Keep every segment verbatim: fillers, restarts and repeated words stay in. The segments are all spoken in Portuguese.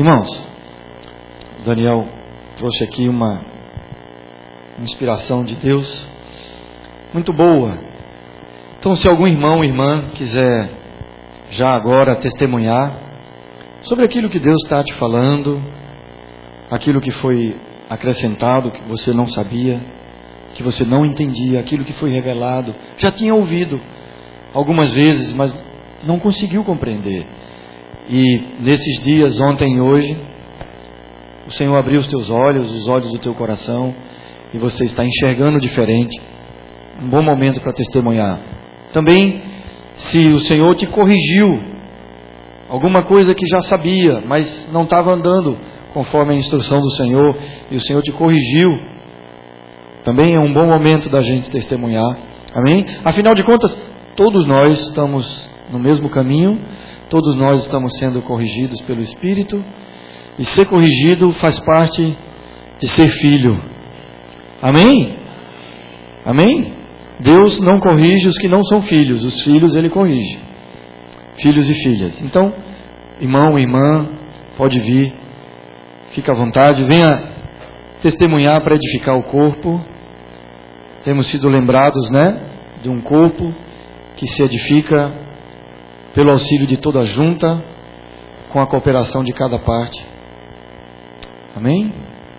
Irmãos, Daniel trouxe aqui uma inspiração de Deus muito boa. Então, se algum irmão ou irmã quiser já agora testemunhar sobre aquilo que Deus está te falando, aquilo que foi acrescentado, que você não sabia, que você não entendia, aquilo que foi revelado, já tinha ouvido algumas vezes, mas não conseguiu compreender. E nesses dias, ontem e hoje, o Senhor abriu os teus olhos, os olhos do teu coração, e você está enxergando diferente. Um bom momento para testemunhar. Também, se o Senhor te corrigiu, alguma coisa que já sabia, mas não estava andando conforme a instrução do Senhor, e o Senhor te corrigiu, também é um bom momento da gente testemunhar. Amém? Afinal de contas, todos nós estamos no mesmo caminho, todos nós estamos sendo corrigidos pelo Espírito, e ser corrigido faz parte de ser filho. Amém? Amém? Deus não corrige os que não são filhos, os filhos Ele corrige. Filhos e filhas. Então, irmão, irmã, pode vir, fica à vontade, venha testemunhar para edificar o corpo. Temos sido lembrados, né, de um corpo que se edifica pelo auxílio de toda a junta, com a cooperação de cada parte. Amém?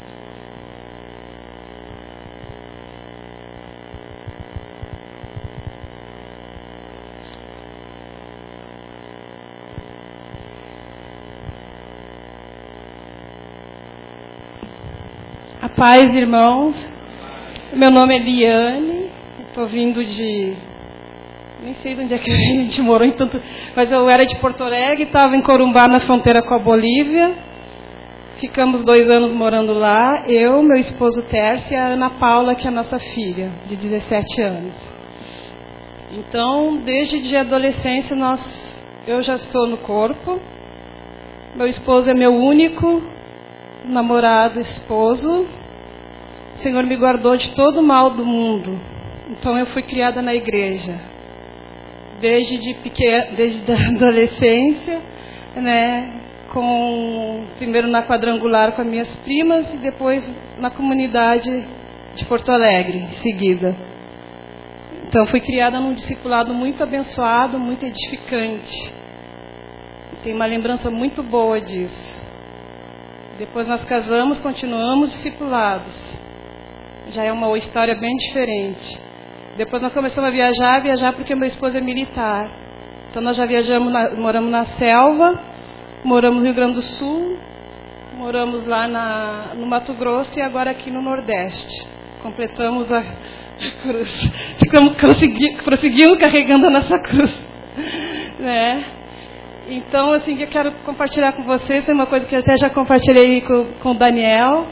A paz, irmãos. Meu nome é Liane, estou vindo de... nem sei de onde é que a gente morou em tanto... mas eu era de Porto Alegre, estava em Corumbá, na fronteira com a Bolívia. Ficamos dois anos morando lá, eu, meu esposo Tércio e a Ana Paula, que é a nossa filha, de dezessete anos. Então, desde a adolescência, nós, eu já estou no corpo. Meu esposo é meu único namorado, esposo. O Senhor me guardou de todo o mal do mundo. Então eu fui criada na igreja. Desde de pequena, desde a adolescência, né, com primeiro na quadrangular com as minhas primas e depois na comunidade de Porto Alegre, em seguida. Então fui criada num discipulado muito abençoado, muito edificante. Tenho uma lembrança muito boa disso. Depois nós casamos, continuamos discipulados. Já é uma história bem diferente. Depois nós começamos a viajar, viajar porque meu esposo é militar. Então nós já viajamos, na, moramos na selva, moramos no Rio Grande do Sul, moramos lá na, no Mato Grosso e agora aqui no Nordeste. Completamos a cruz. Ficamos, consegui, prosseguimos carregando a nossa cruz. Né? Então, assim, eu quero compartilhar com vocês, é uma coisa que eu até já compartilhei com, com o Daniel.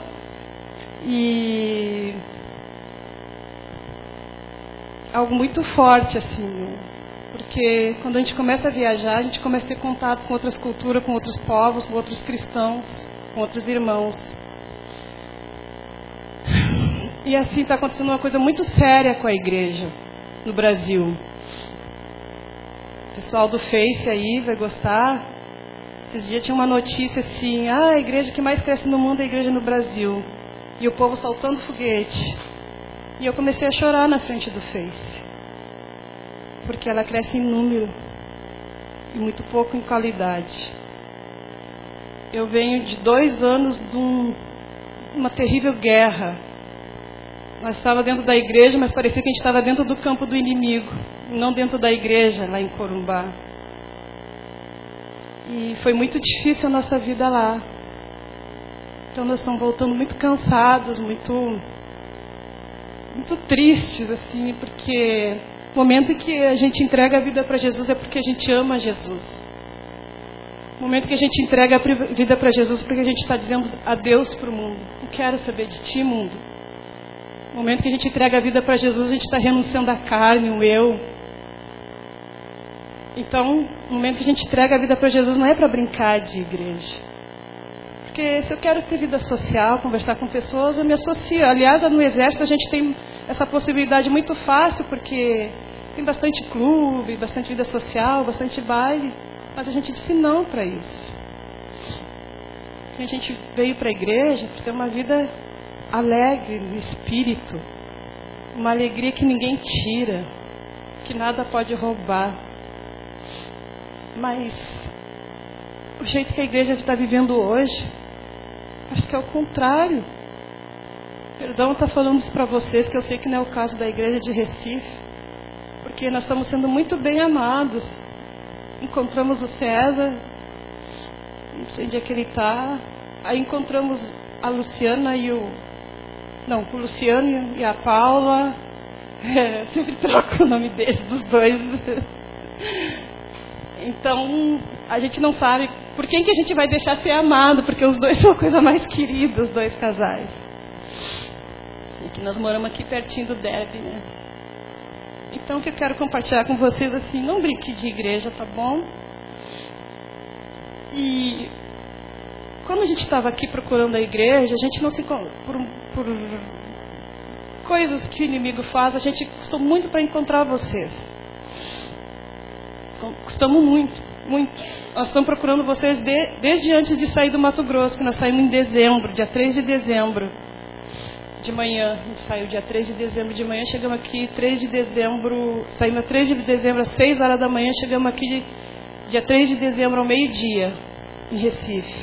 E algo muito forte, assim, porque quando a gente começa a viajar, a gente começa a ter contato com outras culturas, com outros povos, com outros cristãos, com outros irmãos. E assim está acontecendo uma coisa muito séria com a igreja no Brasil. O pessoal do Face aí vai gostar. Esses dias tinha uma notícia assim, ah, a igreja que mais cresce no mundo é a igreja no Brasil. E o povo saltando foguete. E eu comecei a chorar na frente do Face. Porque ela cresce em número e muito pouco em qualidade. Eu venho de dois anos de um, uma terrível guerra. Nós estávamos dentro da igreja, mas parecia que a gente estava dentro do campo do inimigo, não dentro da igreja, lá em Corumbá. E foi muito difícil a nossa vida lá. Então nós estamos voltando muito cansados, muito, muito tristes, assim, porque o momento em que a gente entrega a vida para Jesus é porque a gente ama Jesus. O momento que a gente entrega a vida para Jesus é porque a gente está dizendo adeus para o mundo. Não quero saber de ti, mundo. No momento que a gente entrega a vida para Jesus, a gente está renunciando à carne, o eu. Então, no momento que a gente entrega a vida para Jesus, não é para brincar de igreja. Porque se eu quero ter vida social, conversar com pessoas, eu me associo. Aliás, no Exército a gente tem essa possibilidade muito fácil, porque tem bastante clube, bastante vida social, bastante baile. Mas a gente disse não para isso. que a gente veio para a igreja para ter uma vida alegre no espírito, uma alegria que ninguém tira, que nada pode roubar. Mas o jeito que a igreja está vivendo hoje, acho que é o contrário. Perdão estar falando isso para vocês, que eu sei que não é o caso da igreja de Recife, porque nós estamos sendo muito bem amados. Encontramos o César, não sei onde é que ele está. Aí encontramos a Luciana e o... Não, o Luciano e a Paula. É, sempre troco o nome deles, dos dois. Então, a gente não sabe por quem que a gente vai deixar ser amado, porque os dois são a coisa mais querida, os dois casais. E que nós moramos aqui pertinho do Deb, né? Então, o que eu quero compartilhar com vocês, assim, não brinque de igreja, tá bom? E quando a gente estava aqui procurando a igreja, a gente não se... Por, por coisas que o inimigo faz, a gente custou muito para encontrar vocês. Custamos muito, muito. Nós estamos procurando vocês de, desde antes de sair do Mato Grosso, que nós saímos em dezembro, dia três de dezembro. De manhã, a gente saiu dia três de dezembro de manhã, chegamos aqui três de dezembro, saímos três de dezembro às seis horas da manhã, chegamos aqui dia três de dezembro ao meio-dia, em Recife.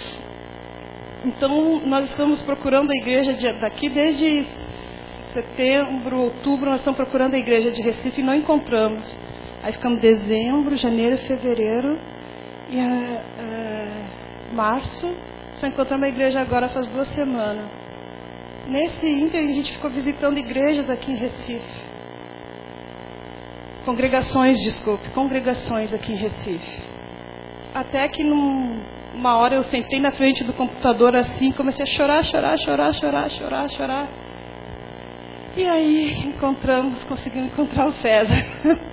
Então, nós estamos procurando a igreja de, daqui desde setembro, outubro, nós estamos procurando a igreja de Recife e não encontramos. Aí ficamos dezembro, janeiro, fevereiro e uh, uh, março, só encontramos a igreja agora faz duas semanas. Nesse ínter, a gente ficou visitando igrejas aqui em Recife. Congregações, desculpe, congregações aqui em Recife. Até que num, uma hora eu sentei na frente do computador assim, comecei a chorar, chorar, chorar, chorar, chorar, chorar. E aí encontramos, conseguimos encontrar o César.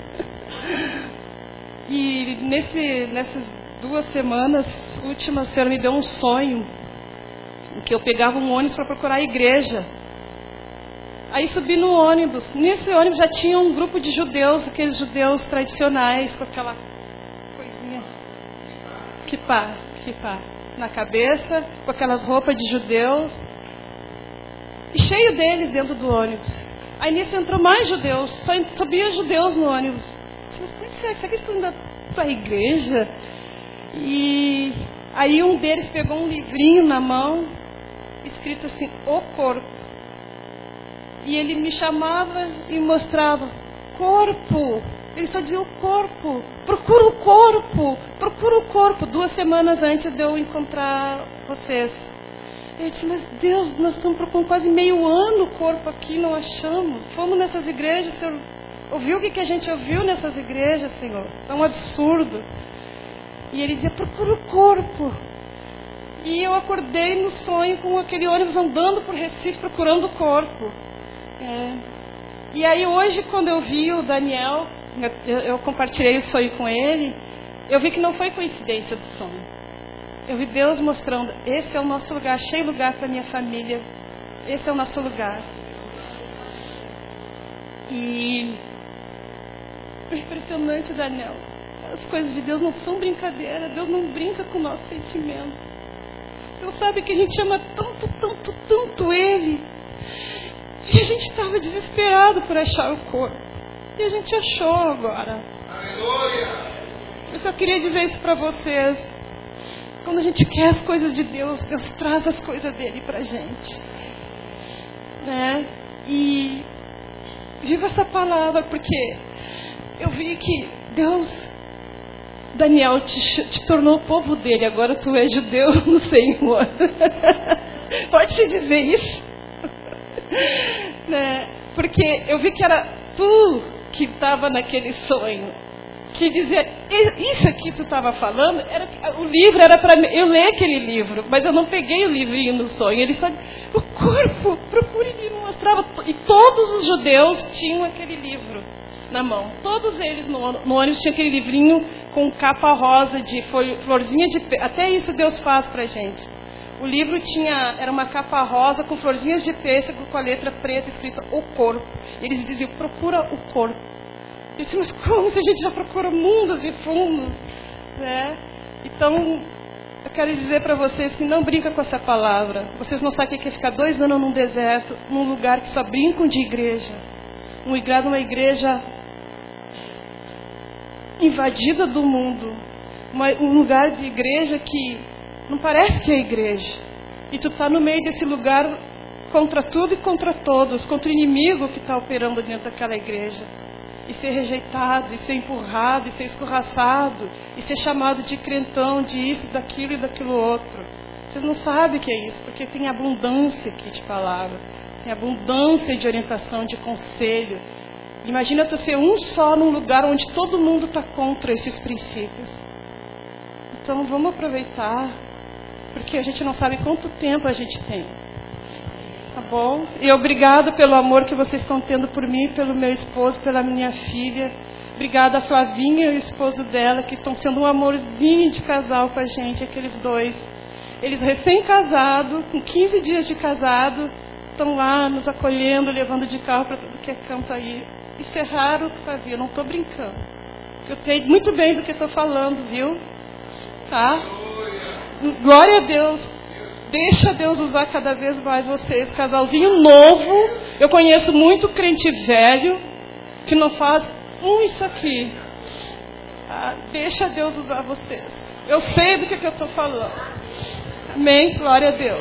E nesse, nessas duas semanas últimas, o Senhor me deu um sonho que eu pegava um ônibus para procurar a igreja. Aí subi no ônibus. Nesse ônibus já tinha um grupo de judeus, aqueles judeus tradicionais, com aquela coisinha, kipá, kipá, na cabeça, com aquelas roupas de judeus. E cheio deles dentro do ônibus. Aí nisso entrou mais judeus, só subia judeus no ônibus. Mas como é que será? Será que eles estão indo para a igreja? E aí um deles pegou um livrinho na mão, escrito assim, o corpo. E ele me chamava e mostrava, corpo. Ele só dizia o corpo, procura o corpo, procura o corpo. Duas semanas antes de eu encontrar vocês. Eu disse, mas Deus, nós estamos procurando quase meio ano o corpo aqui, não achamos. Fomos nessas igrejas, o Senhor ouviu o que, que a gente ouviu nessas igrejas, Senhor? É um absurdo. E ele dizia, procura o corpo. E eu acordei no sonho com aquele ônibus andando por Recife procurando o corpo. É. E aí hoje, quando eu vi o Daniel, eu, eu compartilhei o sonho com ele, eu vi que não foi coincidência do sonho. Eu vi Deus mostrando, esse é o nosso lugar, achei lugar para minha família, esse é o nosso lugar. E é impressionante, Daniel, as coisas de Deus não são brincadeira, Deus não brinca com o nosso sentimento. Deus sabe que a gente ama tanto, tanto, tanto Ele. E a gente estava desesperado por achar o corpo. E a gente achou agora. Aleluia! Eu só queria dizer isso para vocês. Quando a gente quer as coisas de Deus, Deus traz as coisas dele pra gente. Né? E viva essa palavra, porque eu vi que Deus, Daniel, te, te tornou o povo dele, agora tu és judeu no Senhor. Pode se dizer isso? Né? Porque eu vi que era tu que estava naquele sonho. Que dizia, isso aqui tu estava falando, era, o livro era para eu ler aquele livro, mas eu não peguei o livrinho no sonho. Ele só, o corpo, procure, ele mostrava, e todos os judeus tinham aquele livro na mão. Todos eles no, no ônibus tinham aquele livrinho com capa rosa, de florzinha de pêssego. Até isso Deus faz pra gente. O livro tinha, era uma capa rosa com florzinhas de pêssego, com a letra preta escrita o corpo. Eles diziam, procura o corpo. Eu disse, mas como se a gente já procura mundos e fundos, né? Então, eu quero dizer para vocês que não brinca com essa palavra. Vocês não sabem o que é ficar dois anos num deserto, num lugar que só brincam de igreja. Um lugar, uma igreja invadida do mundo. Uma, um lugar de igreja que não parece que é igreja. E tu está no meio desse lugar contra tudo e contra todos, contra o inimigo que está operando dentro daquela igreja. E ser rejeitado, e ser empurrado, e ser escorraçado, e ser chamado de crentão, de isso, daquilo e daquilo outro. Vocês não sabem o que é isso, porque tem abundância aqui de palavra, tem abundância de orientação, de conselho. Imagina tu ser um só num lugar onde todo mundo está contra esses princípios. Então vamos aproveitar, porque a gente não sabe quanto tempo a gente tem. Tá bom? E obrigado pelo amor que vocês estão tendo por mim, pelo meu esposo, pela minha filha. Obrigada a Flavinha e o esposo dela, que estão sendo um amorzinho de casal com a gente, aqueles dois. Eles recém-casados, com quinze dias de casado, estão lá nos acolhendo, levando de carro para tudo que é canto aí. Isso é raro, Flavinha, eu não estou brincando. Eu sei muito bem do que estou falando, viu? Tá? Glória a Deus. Deixa Deus usar cada vez mais vocês. Casalzinho novo. Eu conheço muito crente velho que não faz um isso aqui. Ah, deixa Deus usar vocês. Eu sei do que, que eu estou falando. Amém? Glória a Deus.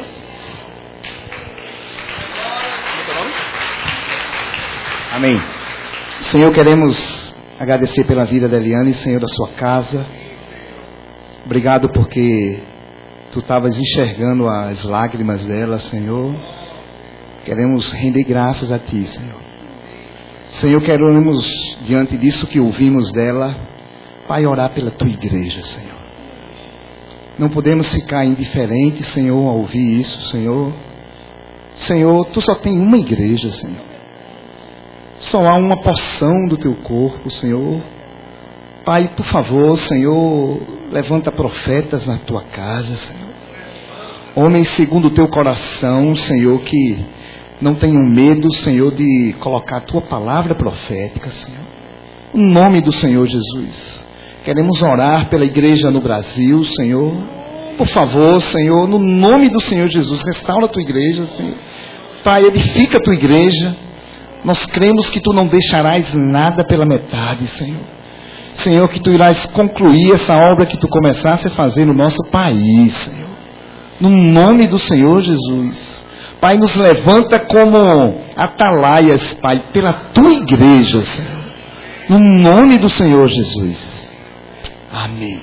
Amém. Senhor, queremos agradecer pela vida da Eliane, Senhor, da sua casa. Obrigado porque Tu estavas enxergando as lágrimas dela, Senhor. Queremos render graças a Ti, Senhor. Senhor, queremos, diante disso que ouvimos dela, Pai, orar pela Tua igreja, Senhor. Não podemos ficar indiferentes, Senhor, ao ouvir isso, Senhor. Senhor, Tu só tem uma igreja, Senhor. Só há uma porção do Teu corpo, Senhor. Pai, por favor, Senhor, levanta profetas na Tua casa, Senhor. Homens segundo o Teu coração, Senhor, que não tenham medo, Senhor, de colocar a Tua palavra profética, Senhor. Em nome do Senhor Jesus. Queremos orar pela igreja no Brasil, Senhor. Por favor, Senhor, no nome do Senhor Jesus, restaura a Tua igreja, Senhor. Pai, edifica a Tua igreja. Nós cremos que Tu não deixarás nada pela metade, Senhor. Senhor, que Tu irás concluir essa obra que Tu começaste a fazer no nosso país, Senhor. No nome do Senhor Jesus. Pai, nos levanta como atalaias, Pai, pela Tua igreja, Senhor. No nome do Senhor Jesus. Amém.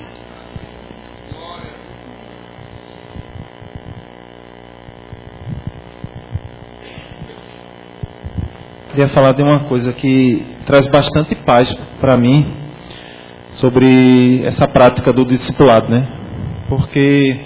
Queria falar de uma coisa que traz bastante paz para mim, sobre essa prática do discipulado, né? Porque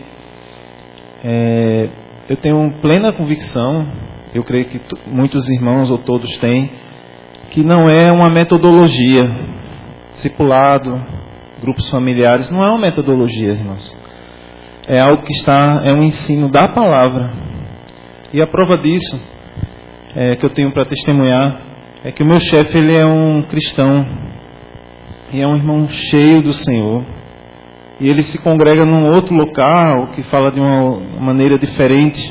é, eu tenho plena convicção, eu creio que t- muitos irmãos ou todos têm, que não é uma metodologia. Discipulado, grupos familiares, não é uma metodologia, irmãos. É algo que está, é um ensino da palavra. E a prova disso, é, que eu tenho para testemunhar, é que o meu chefe, ele é um cristão. E é um irmão cheio do Senhor. E ele se congrega num outro local que fala de uma maneira diferente.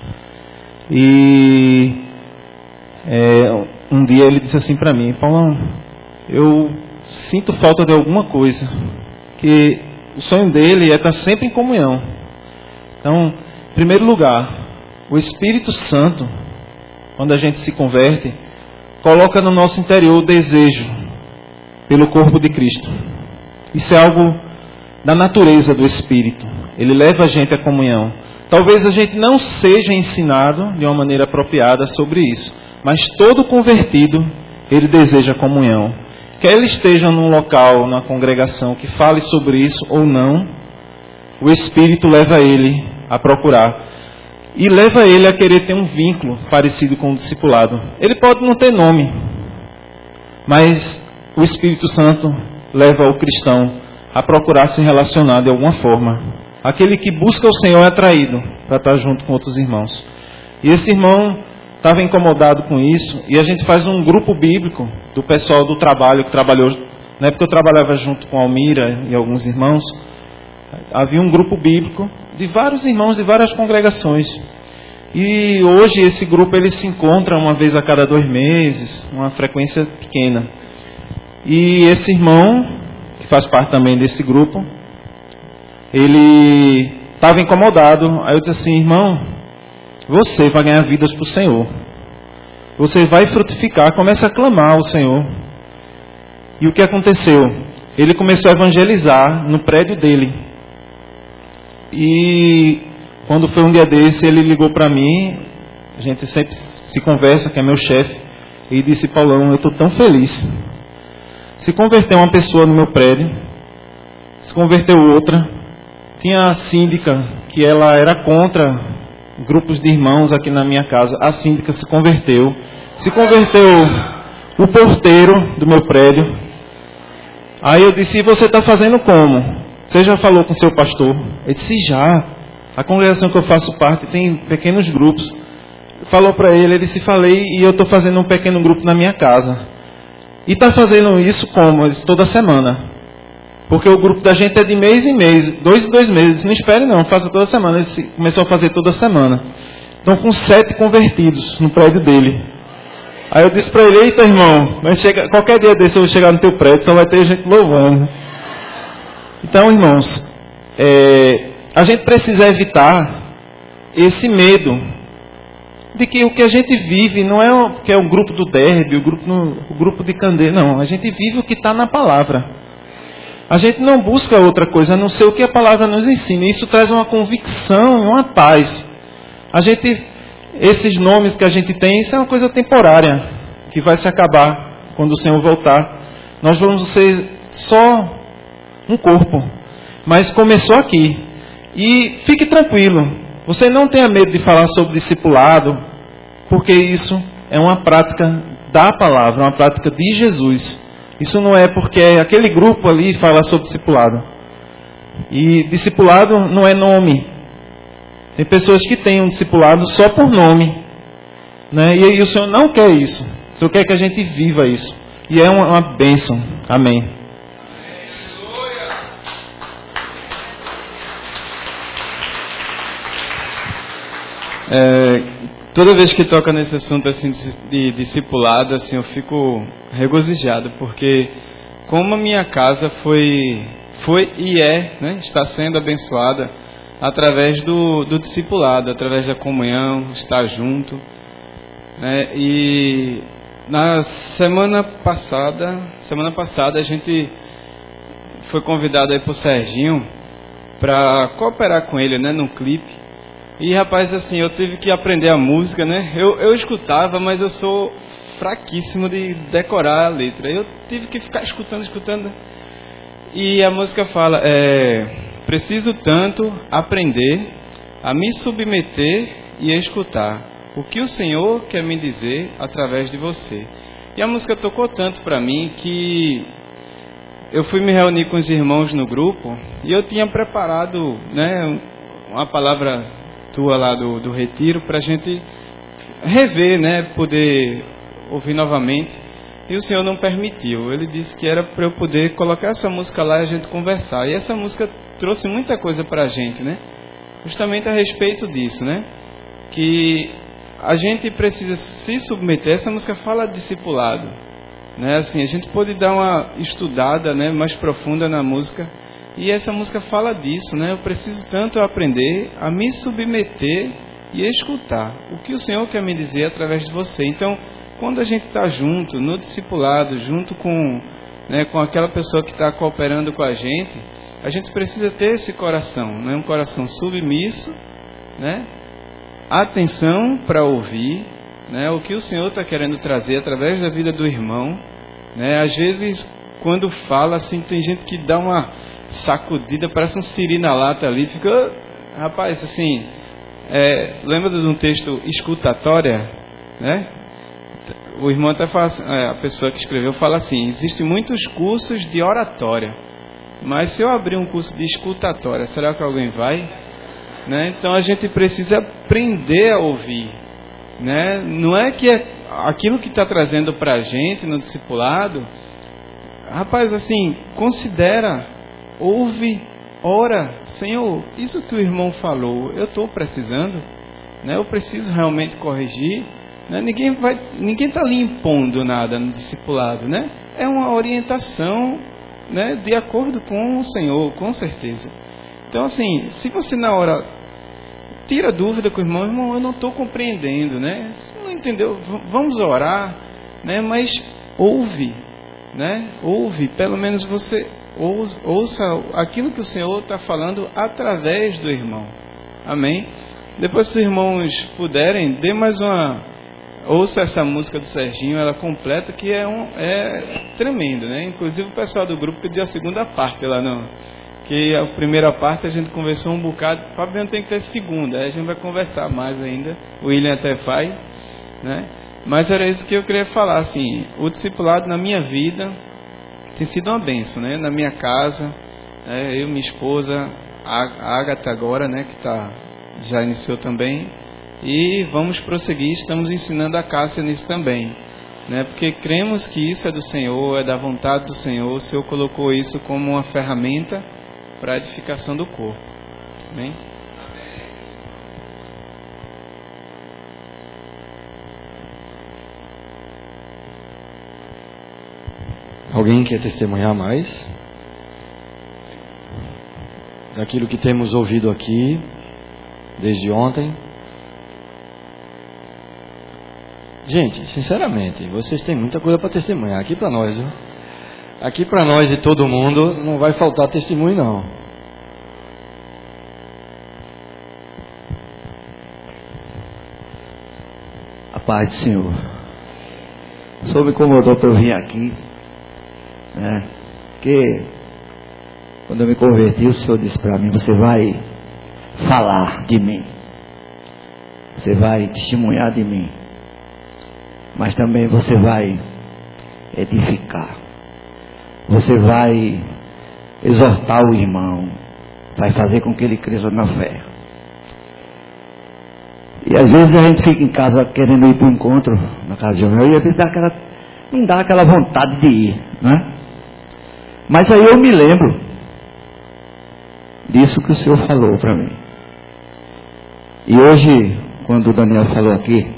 E é, um dia ele disse assim para mim: Paulão, eu sinto falta de alguma coisa. Que o sonho dele é estar sempre em comunhão. Então, em primeiro lugar, o Espírito Santo, quando a gente se converte, coloca no nosso interior o desejo pelo corpo de Cristo. Isso é algo da natureza do Espírito. Ele leva a gente à comunhão. Talvez a gente não seja ensinado de uma maneira apropriada sobre isso, mas todo convertido, ele deseja comunhão. Quer ele esteja num local, numa congregação que fale sobre isso ou não, o Espírito leva ele a procurar. E leva ele a querer ter um vínculo parecido com o discipulado. Ele pode não ter nome, mas o Espírito Santo leva o cristão a procurar se relacionar de alguma forma. Aquele que busca o Senhor é atraído para estar junto com outros irmãos. E esse irmão estava incomodado com isso, e a gente faz um grupo bíblico do pessoal do trabalho que trabalhou. Na época eu trabalhava junto com a Almira e alguns irmãos. havia um grupo bíblico de vários irmãos de várias congregações. E hoje esse grupo ele se encontra uma vez a cada dois meses, uma frequência pequena. E esse irmão, que faz parte também desse grupo, ele estava incomodado. Aí eu disse assim: irmão, você vai ganhar vidas para o Senhor. Você vai frutificar, começa a clamar ao Senhor. E o que aconteceu? Ele começou a evangelizar no prédio dele. E quando foi um dia desse, ele ligou para mim, a gente sempre se conversa, que é meu chefe, e disse: Paulão, eu estou tão feliz. Se converteu uma pessoa no meu prédio, se converteu outra. Tinha a síndica, que ela era contra grupos de irmãos aqui na minha casa. A síndica se converteu. Se converteu o porteiro do meu prédio. Aí eu disse: e você está fazendo como? Você já falou com o seu pastor? Ele disse: já. A congregação que eu faço parte tem pequenos grupos. Falou para ele, ele disse: falei, e eu estou fazendo um pequeno grupo na minha casa. E está fazendo isso como? Ele disse: toda semana. Porque o grupo da gente é de mês em mês, dois em dois meses. Não espere não, faça toda semana. Ele começou a fazer toda semana. Então, com sete convertidos no prédio dele. Aí eu disse para ele: eita, irmão, mas chega, qualquer dia desse eu vou chegar no teu prédio, só vai ter gente louvando. Então, irmãos, é, a gente precisa evitar esse medo de que o que a gente vive não é o, que é o grupo do derby, o grupo, no, o grupo de candeia. Não, a gente vive o que está na palavra. A gente não busca outra coisa a não ser o que a palavra nos ensina. Isso traz uma convicção e uma paz. A gente, esses nomes que a gente tem, isso é uma coisa temporária, que vai se acabar quando o Senhor voltar. Nós vamos ser só um corpo. Mas começou aqui. E fique tranquilo. Você não tenha medo de falar sobre discipulado, porque isso é uma prática da palavra, uma prática de Jesus. Isso não é porque aquele grupo ali fala sobre discipulado. E discipulado não é nome. Tem pessoas que têm um discipulado só por nome, né? E aí o Senhor não quer isso. O Senhor quer que a gente viva isso. E é uma, uma bênção. Amém. É, toda vez que toca nesse assunto assim de, de discipulado, assim, eu fico regozijado, porque como a minha casa foi, foi e é, né, está sendo abençoada através do, do discipulado, através da comunhão, estar junto, né? E na semana passada, semana passada a gente foi convidado aí por Serginho para cooperar com ele, né, num clipe. E rapaz, assim, eu tive que aprender a música, né? Eu, eu escutava, mas eu sou fraquíssimo de decorar a letra. Eu tive que ficar escutando, escutando. E a música fala: é, preciso tanto aprender a me submeter e escutar o que o Senhor quer me dizer através de você. E a música tocou tanto para mim que eu fui me reunir com os irmãos no grupo e eu tinha preparado, né, uma palavra tua lá do, do retiro para a gente rever, né, poder ouvir novamente. E o Senhor não permitiu. Ele disse que era para eu poder colocar essa música lá e a gente conversar. E essa música trouxe muita coisa para a gente, né? Justamente a respeito disso, né? Que a gente precisa se submeter. Essa música fala de discipulado, né? Assim, a gente pode dar uma estudada, né, mais profunda na música. E essa música fala disso, né? Eu preciso tanto aprender a me submeter e escutar o que o Senhor quer me dizer através de você. Então, quando a gente está junto, no discipulado, junto com, né, com aquela pessoa que está cooperando com a gente, a gente precisa ter esse coração, né? Um coração submisso, né? Atenção para ouvir, né, o que o Senhor está querendo trazer através da vida do irmão, né? Às vezes, quando fala assim, tem gente que dá uma sacudida, parece um siri na lata ali, fica, rapaz, assim, é, lembra de um texto escutatória, né? O irmão até fala, é, a pessoa que escreveu fala assim: existem muitos cursos de oratória, mas se eu abrir um curso de escutatória, será que alguém vai? Né? Então a gente precisa aprender a ouvir, né? Não é que é aquilo que está trazendo para a gente no discipulado, rapaz, assim, considera, ouve ora, Senhor, isso que o irmão falou, eu estou precisando, né? Eu preciso realmente corrigir, né? Ninguém vai, ninguém está lhe impondo nada no discipulado, né? É uma orientação, né, de acordo com o Senhor, com certeza. Então, assim, se você na hora tira dúvida com o irmão, irmão, eu não estou compreendendo, né? Você não entendeu? Vamos orar, né? Mas ouve, né? Ouve, pelo menos você ouça, ouça aquilo que o Senhor está falando através do irmão. Amém? Depois, se os irmãos puderem, dê mais uma... Ouça essa música do Serginho, ela completa, que é, um, é tremendo, né? Inclusive o pessoal do grupo pediu a segunda parte lá, não. Que a primeira parte a gente conversou um bocado. Fabiano tem que ter segunda, aí a gente vai conversar mais ainda. O William até faz, né? Mas era isso que eu queria falar, assim. O discipulado na minha vida tem sido uma bênção, né? Na minha casa, né? Eu, minha esposa, a Agatha agora, né? Que tá, já iniciou também. E vamos prosseguir, estamos ensinando a Cássia nisso também, né? Porque cremos que isso é do Senhor, é da vontade do Senhor. O Senhor colocou isso como uma ferramenta para a edificação do corpo. Amém? Alguém quer testemunhar mais daquilo que temos ouvido aqui desde ontem? Gente, sinceramente, vocês têm muita coisa para testemunhar aqui para nós, viu? Aqui para nós e todo mundo não vai faltar testemunho, não. A paz do Senhor. O Senhor me incomodou para eu vir aqui, né? Porque quando eu me converti, o Senhor disse para mim: você vai falar de mim, você vai testemunhar de mim, mas também você vai edificar, você vai exortar o irmão, vai fazer com que ele cresça na fé. E às vezes a gente fica em casa querendo ir para o encontro na casa de um irmão, e às vezes dá aquela, não dá aquela vontade de ir, né? Mas aí eu me lembro disso que o Senhor falou para mim. E hoje, quando o Daniel falou aqui,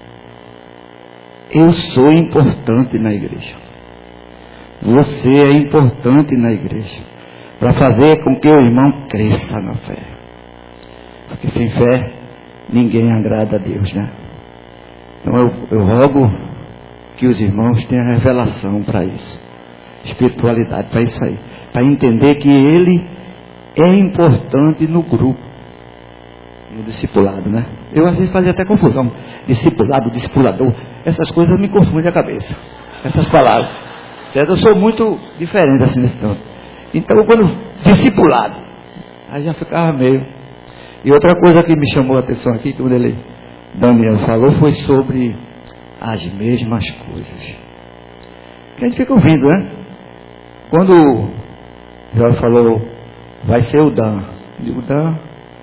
eu sou importante na igreja. Você é importante na igreja para fazer com que o irmão cresça na fé. Porque sem fé ninguém agrada a Deus, né? Então eu, eu rogo que os irmãos tenham revelação para isso, espiritualidade para isso aí, para entender que ele é importante no grupo, no discipulado, né? Eu às vezes fazia até confusão, discipulado, discipulador, essas coisas me confundem a cabeça, essas palavras, certo? Eu sou muito diferente assim nesse ponto. Então quando discipulado, aí já ficava meio. E outra coisa que me chamou a atenção aqui, quando ele, Daniel falou, foi sobre as mesmas coisas que a gente fica ouvindo, né? Quando o João falou, vai ser o Dan, eu digo, Dan,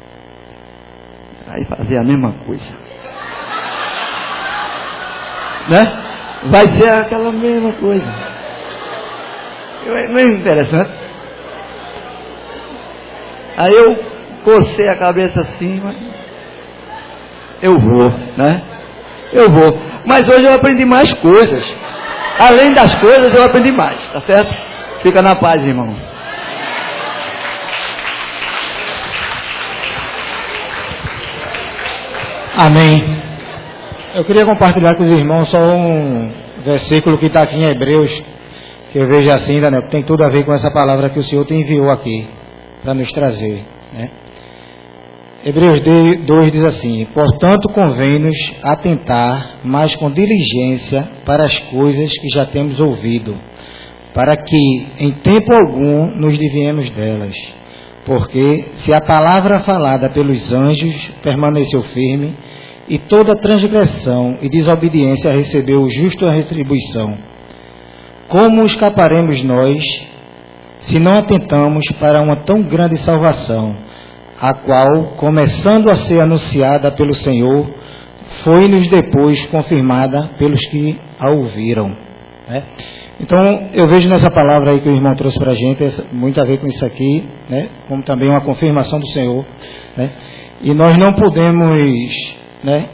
vai fazer a mesma coisa, né? Vai ser aquela mesma coisa. Não é interessante? Aí eu cocei a cabeça assim, mas eu vou, né? Eu vou. Mas hoje eu aprendi mais coisas. Além das coisas, eu aprendi mais, tá certo? Fica na paz, irmão. Amém. Eu queria compartilhar com os irmãos só um versículo que está aqui em Hebreus, que eu vejo assim, Daniel, que tem tudo a ver com essa palavra que o Senhor te enviou aqui para nos trazer, né? Hebreus dois diz assim: portanto convém-nos atentar mais com diligência para as coisas que já temos ouvido, para que em tempo algum nos desviemos delas. Porque se a palavra falada pelos anjos permaneceu firme, e toda transgressão e desobediência recebeu justa retribuição, como escaparemos nós, se não atentamos para uma tão grande salvação, a qual, começando a ser anunciada pelo Senhor, foi-nos depois confirmada pelos que a ouviram, né? Então, eu vejo nessa palavra aí que o irmão trouxe para a gente, muito a ver com isso aqui, né? Como também uma confirmação do Senhor, né? E nós não podemos, né,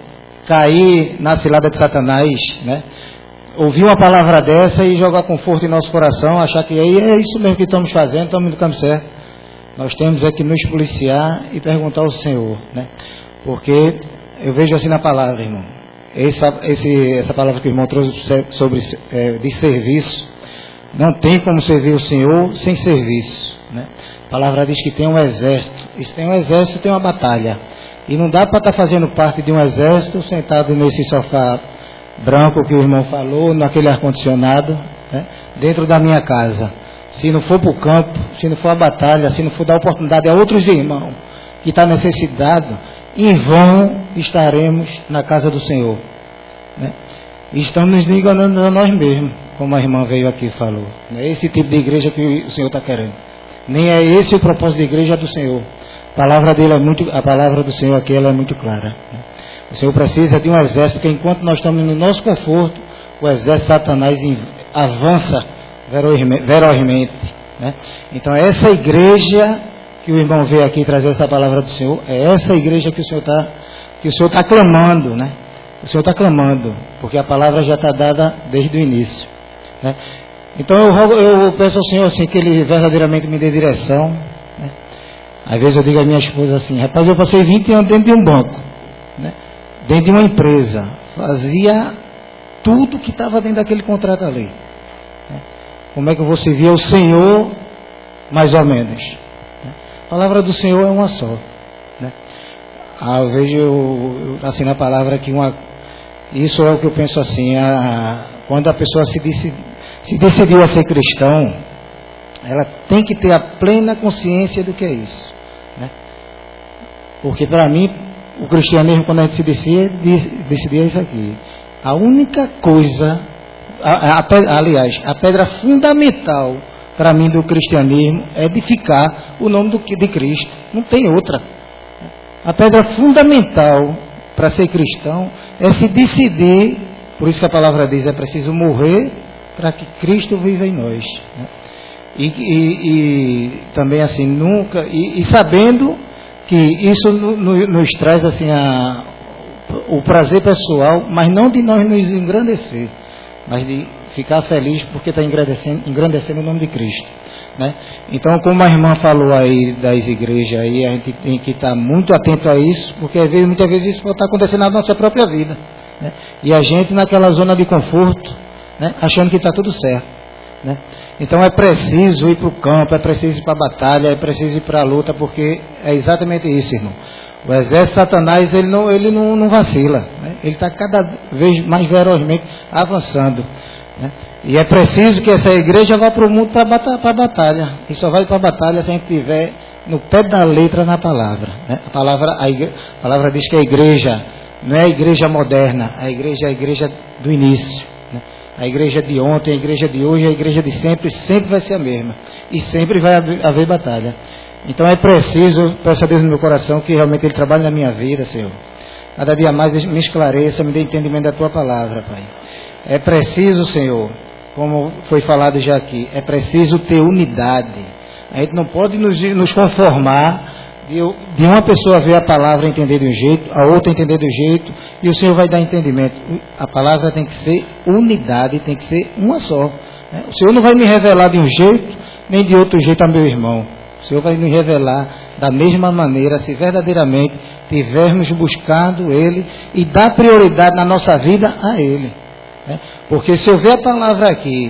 cair na cilada de Satanás, né? Ouvir uma palavra dessa e jogar conforto em nosso coração, achar que aí é isso mesmo que estamos fazendo, estamos no caminho certo. Nós temos é que nos policiar e perguntar ao Senhor, né? Porque eu vejo assim na palavra, irmão, essa, esse, essa palavra que o irmão trouxe sobre é, de serviço, não tem como servir o Senhor sem serviço, né? A palavra diz que tem um exército, e se tem um exército tem uma batalha, e não dá para estar fazendo parte de um exército sentado nesse sofá branco que o irmão falou, naquele ar-condicionado, né, dentro da minha casa. Se não for para o campo, se não for a batalha, se não for dar oportunidade a outros irmãos que estão necessitados, em vão estaremos na casa do Senhor, né? E estamos nos enganando a nós mesmos, como a irmã veio aqui e falou. Não é esse tipo de igreja que o Senhor está querendo. Nem é esse o propósito da igreja do Senhor. A palavra dele é muito, a palavra do Senhor aqui ela é muito clara, né? O Senhor precisa de um exército, porque enquanto nós estamos no nosso conforto, o exército de Satanás avança ferozmente, né? Então essa igreja que o irmão veio aqui trazer essa palavra do Senhor, é essa igreja que o Senhor está que o Senhor está clamando, né? O Senhor está clamando, porque a palavra já está dada desde o início, né? Então eu, rogo, eu peço ao Senhor assim, que Ele verdadeiramente me dê direção, né? Às vezes eu digo à minha esposa assim, rapaz, eu passei vinte anos dentro de um banco, né? Dentro de uma empresa, fazia tudo que estava dentro daquele contrato ali, né? Como é que eu vou servir ao Senhor, mais ou menos, né? A palavra do Senhor é uma só, né? Ah, eu vejo eu, eu, assim na palavra que uma, isso é o que eu penso assim, a, quando a pessoa se, decidi, se decidiu a ser cristão, ela tem que ter a plena consciência do que é isso, né? Porque para mim o cristianismo, quando a gente se decidia, decidia isso aqui, a única coisa, a, a, aliás, a pedra fundamental para mim do cristianismo é edificar o nome do, de Cristo, não tem outra. A pedra fundamental para ser cristão é se decidir, por isso que a palavra diz, é preciso morrer para que Cristo viva em nós, né? E, e, e também assim, nunca, e, e sabendo que isso no, no, nos traz assim a, o prazer pessoal, mas não de nós nos engrandecer, mas de ficar feliz porque está engrandecendo, engrandecendo o nome de Cristo, né? Então, como a irmã falou aí das igrejas, aí a gente tem que estar muito atento a isso, porque às vezes, muitas vezes isso pode estar acontecendo na nossa própria vida, né? E a gente naquela zona de conforto, né, achando que está tudo certo, né? Então é preciso ir para o campo, é preciso ir para a batalha, é preciso ir para a luta, porque é exatamente isso, irmão. O exército de Satanás, ele não, ele não, não vacila, né? Ele está cada vez mais ferozmente avançando, né? E é preciso que essa igreja vá para o mundo para a batalha. E só vai para a batalha se a gente estiver no pé da letra na palavra, né? A palavra, a, igre, a palavra diz que a igreja não é a igreja moderna, a igreja é a igreja do início, né? A igreja de ontem, a igreja de hoje, a igreja de sempre, sempre vai ser a mesma. E sempre vai haver, haver batalha. Então é preciso, peço a Deus no meu coração, que realmente Ele trabalhe na minha vida, Senhor. Cada dia mais me esclareça, me dê entendimento da Tua palavra, Pai. É preciso, Senhor, como foi falado já aqui, é preciso ter unidade. A gente não pode nos, nos conformar de, de uma pessoa ver a palavra e entender de um jeito, a outra entender de um jeito, e o Senhor vai dar entendimento. A palavra tem que ser unidade, tem que ser uma só, né? O Senhor não vai me revelar de um jeito, nem de outro jeito a meu irmão. O Senhor vai nos revelar da mesma maneira, se verdadeiramente tivermos buscado Ele e dar prioridade na nossa vida a Ele, né? Porque se eu ver a palavra aqui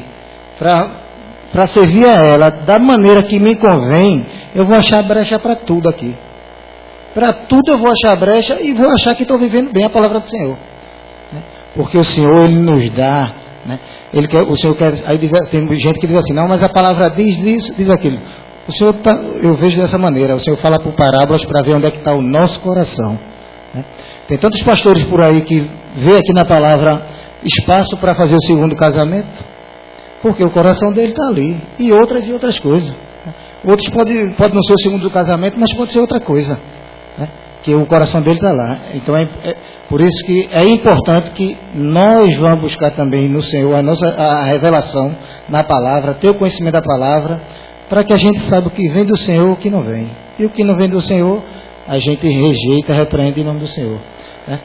para servir a ela da maneira que me convém, eu vou achar brecha para tudo aqui. Para tudo eu vou achar brecha e vou achar que estou vivendo bem a palavra do Senhor, né? Porque o Senhor, Ele nos dá, né? Ele quer, o Senhor quer, aí diz, tem gente que diz assim, não, mas a palavra diz isso, diz aquilo. O Senhor tá, eu vejo dessa maneira, o Senhor fala por parábolas para ver onde é que está o nosso coração, né? Tem tantos pastores por aí que vê aqui na palavra espaço para fazer o segundo casamento, porque o coração dele está ali, e outras e outras coisas, né? Outros podem pode não ser o segundo casamento, mas pode ser outra coisa, né? que o coração dele está lá. Então é, é por isso que é importante que nós vamos buscar também no Senhor a nossa a revelação na palavra, ter o conhecimento da palavra, para que a gente saiba o que vem do Senhor e o que não vem. E o que não vem do Senhor, a gente rejeita, repreende em nome do Senhor. Né?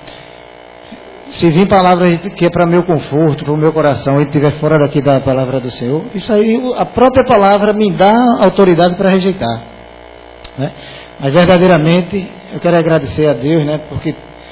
Se vir palavras que é para meu conforto, para o meu coração, e estiver fora daqui da palavra do Senhor, isso aí, a própria palavra me dá autoridade para rejeitar. Né? Mas verdadeiramente, eu quero agradecer a Deus, né, porque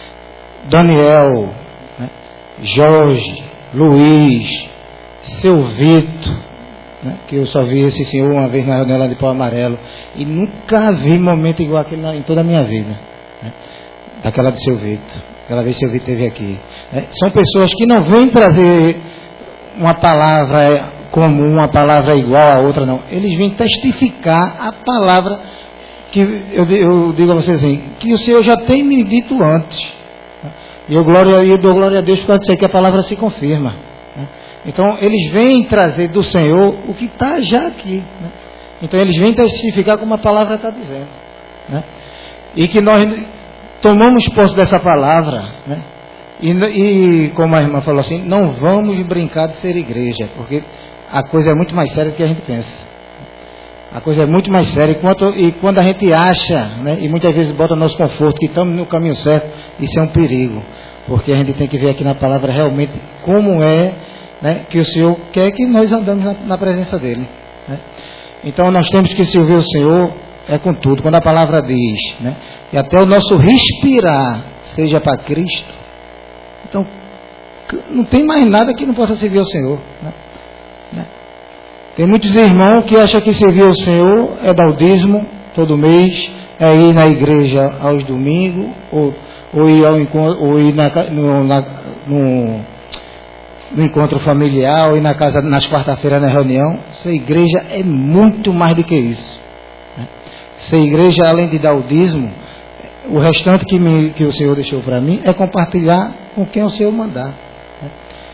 Daniel, né, Jorge, Luiz, seu Vitor, né, que eu só vi esse senhor uma vez na reunião lá de Pau Amarelo, e nunca vi momento igual aquele em toda a minha vida, né, daquela de seu Vitor. Aquela vez que eu vi teve aqui. É, são pessoas que não vêm trazer uma palavra comum, uma palavra igual a outra, não. Eles vêm testificar a palavra que eu, eu digo a vocês assim, que o Senhor já tem me dito antes. E eu, glória, eu dou glória a Deus por dizer que a palavra se confirma. Né? Então, eles vêm trazer do Senhor o que está já aqui. Né? Então, eles vêm testificar como a palavra está dizendo. Né? E que nós tomamos posse dessa palavra, né? e, e como a irmã falou assim, não vamos brincar de ser igreja, porque a coisa é muito mais séria do que a gente pensa. A coisa é muito mais séria, e, quanto, e quando a gente acha, né, e muitas vezes bota nosso conforto, que estamos no caminho certo, isso é um perigo, porque a gente tem que ver aqui na palavra realmente como é, né, que o Senhor quer que nós andamos na, na presença dEle. Né? Então nós temos que servir o Senhor é com tudo. Quando a palavra diz, né, que até o nosso respirar seja para Cristo, então não tem mais nada que não possa servir ao Senhor. Né? Né? Tem muitos irmãos que acham que servir ao Senhor é dar o dízimo todo mês, é ir na igreja aos domingos, ou, ou ir, ao encontro, ou ir na, no, na, no, no encontro familiar, ou ir na casa nas quarta-feiras na reunião. Essa igreja é muito mais do que isso. Ser igreja, além de dar o dízimo, o restante que, me, que o Senhor deixou para mim é compartilhar com quem o Senhor mandar. Né?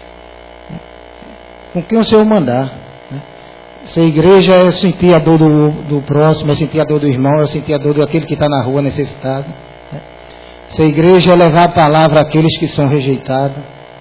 Com quem o Senhor mandar. Né? Ser igreja é sentir a dor do, do próximo, é sentir a dor do irmão, é sentir a dor daquele que está na rua necessitado. Né? Ser igreja é levar a palavra àqueles que são rejeitados.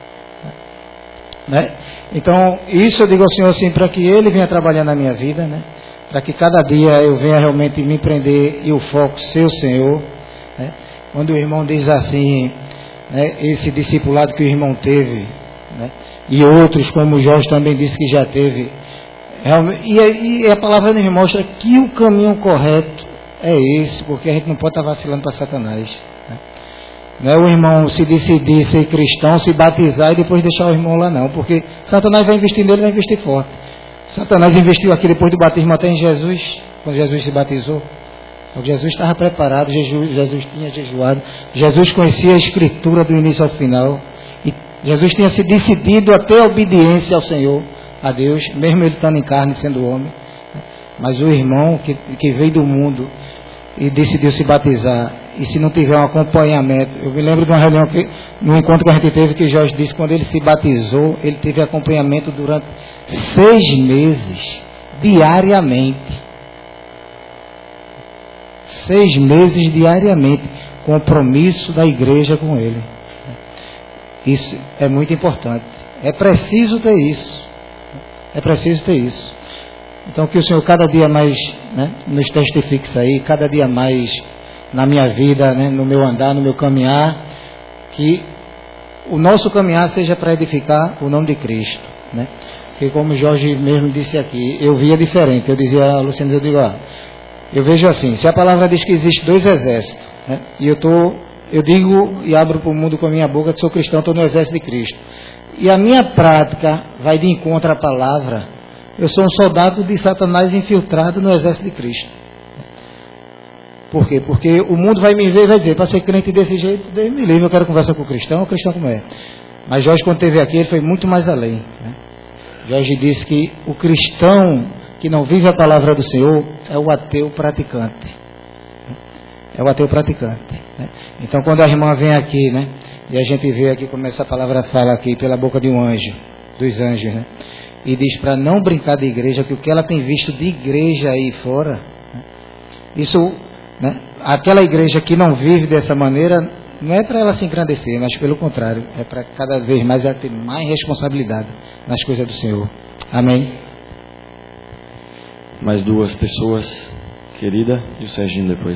Né? Então, isso eu digo ao Senhor assim, para que Ele venha trabalhar na minha vida, né? Para que cada dia eu venha realmente me prender e o foco ser o Senhor. Né? Quando o irmão diz assim, né, esse discipulado que o irmão teve, né, e outros, como o Jorge também disse que já teve, e, e a palavra nos mostra que o caminho correto é esse, porque a gente não pode estar vacilando para Satanás. Né? Não é o irmão se decidir ser cristão, se batizar e depois deixar o irmão lá, não, porque Satanás vai investir nele, vai investir forte. Satanás investiu aqui depois do batismo até em Jesus, quando Jesus se batizou. Então, Jesus estava preparado, Jesus, Jesus tinha jejuado, Jesus conhecia a Escritura do início ao final, e Jesus tinha se decidido até a obediência ao Senhor, a Deus, mesmo ele estando em carne, sendo homem. Mas o irmão que, que veio do mundo e decidiu se batizar, e se não tiver um acompanhamento, eu me lembro de uma reunião, que, no encontro que a gente teve, que Jorge disse que quando ele se batizou, ele teve acompanhamento durante seis meses, diariamente. Seis meses diariamente, compromisso da igreja com ele. Isso é muito importante. É preciso ter isso. É preciso ter isso. Então que o Senhor cada dia mais, né, nos testifique isso aí, cada dia mais na minha vida, né, no meu andar, no meu caminhar, que o nosso caminhar seja para edificar o nome de Cristo. Né? Porque como o Jorge mesmo disse aqui, eu via diferente. Eu dizia a Luciana, eu digo, ó, eu vejo assim, se a palavra diz que existe dois exércitos, né, e eu tô, eu digo e abro para o mundo com a minha boca que sou cristão, estou no exército de Cristo. E a minha prática vai de encontro à palavra, eu sou um soldado de Satanás infiltrado no exército de Cristo. Por quê? Porque o mundo vai me ver e vai dizer, para ser crente desse jeito, Deus me livre, eu quero conversar com o cristão, o cristão como é. Mas Jorge, quando esteve aqui, ele foi muito mais além. Né? Jorge disse que o cristão que não vive a palavra do Senhor é o ateu praticante. É o ateu praticante. Né? Então, quando a irmã vem aqui, né, e a gente vê aqui como essa palavra fala aqui, pela boca de um anjo, dos anjos, né, e diz para não brincar de igreja, que o que ela tem visto de igreja aí fora, né, isso né? Aquela igreja que não vive dessa maneira, não é para ela se engrandecer, mas pelo contrário, é para cada vez mais ela ter mais responsabilidade nas coisas do Senhor. Amém? Mais duas pessoas, querida, e o Serginho depois.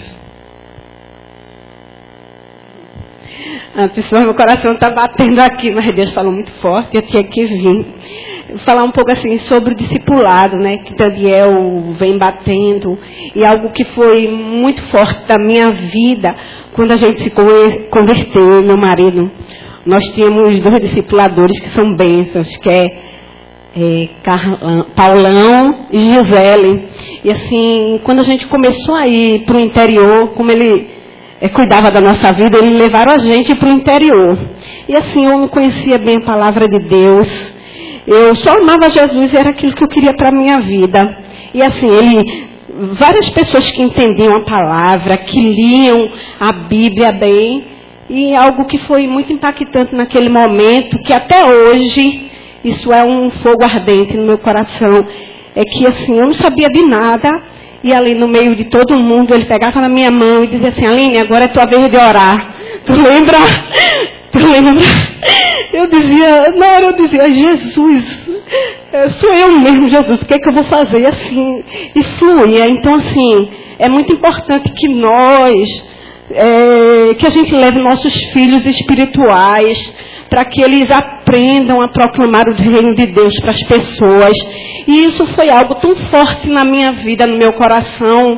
A pessoa, meu coração está batendo aqui, mas Deus falou muito forte, eu tinha que vir. Vou falar um pouco assim sobre o discipulado, né, que Daniel vem batendo, e algo que foi muito forte da minha vida, quando a gente se converteu, meu marido. Nós tínhamos dois discipuladores que são bênçãos, que é, é Carlão, Paulão e Gisele. E assim, quando a gente começou a ir para o interior, como ele é, cuidava da nossa vida, eles levaram a gente para o interior. E assim, eu não conhecia bem a palavra de Deus. Eu só amava Jesus e era aquilo que eu queria para a minha vida. E assim, ele, várias pessoas que entendiam a palavra, que liam a Bíblia bem, e algo que foi muito impactante naquele momento, que até hoje, isso é um fogo ardente no meu coração, é que assim, eu não sabia de nada, e ali no meio de todo mundo, ele pegava na minha mão e dizia assim: Aline, agora é tua vez de orar. Tu lembra? Tu lembra? Eu dizia, na hora eu dizia: Jesus, sou eu mesmo, Jesus, o que é que eu vou fazer? E assim, e fluía. Então assim, é muito importante que nós, é, que a gente leve nossos filhos espirituais, para que eles aprendam a proclamar o reino de Deus para as pessoas. E isso foi algo tão forte na minha vida, no meu coração,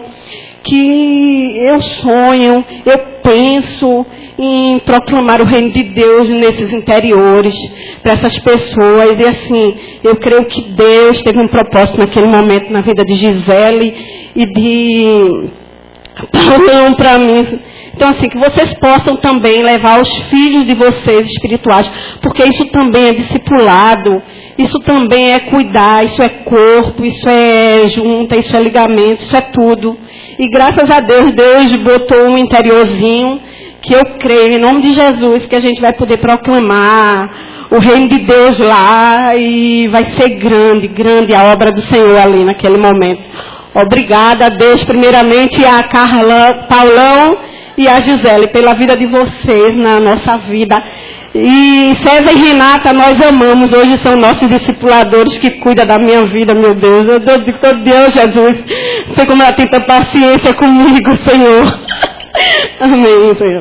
que eu sonho, eu penso em proclamar o reino de Deus nesses interiores, para essas pessoas. E assim, eu creio que Deus teve um propósito naquele momento na vida de Gisele e de Paulão para mim. Então assim, que vocês possam também levar os filhos de vocês espirituais, porque isso também é discipulado, isso também é cuidar, isso é corpo, isso é junta, isso é ligamento, isso é tudo. E graças a Deus, Deus botou um interiorzinho, que eu creio, em nome de Jesus, que a gente vai poder proclamar o reino de Deus lá, e vai ser grande, grande a obra do Senhor ali naquele momento. Obrigada a Deus, primeiramente, a Carla, Paulão e a Gisele, pela vida de vocês na nossa vida. E César e Renata, nós amamos, hoje são nossos discipuladores que cuidam da minha vida, meu Deus. Eu digo, oh Deus, Jesus, não sei como ela tem tanta paciência comigo, Senhor. Amém, Senhor.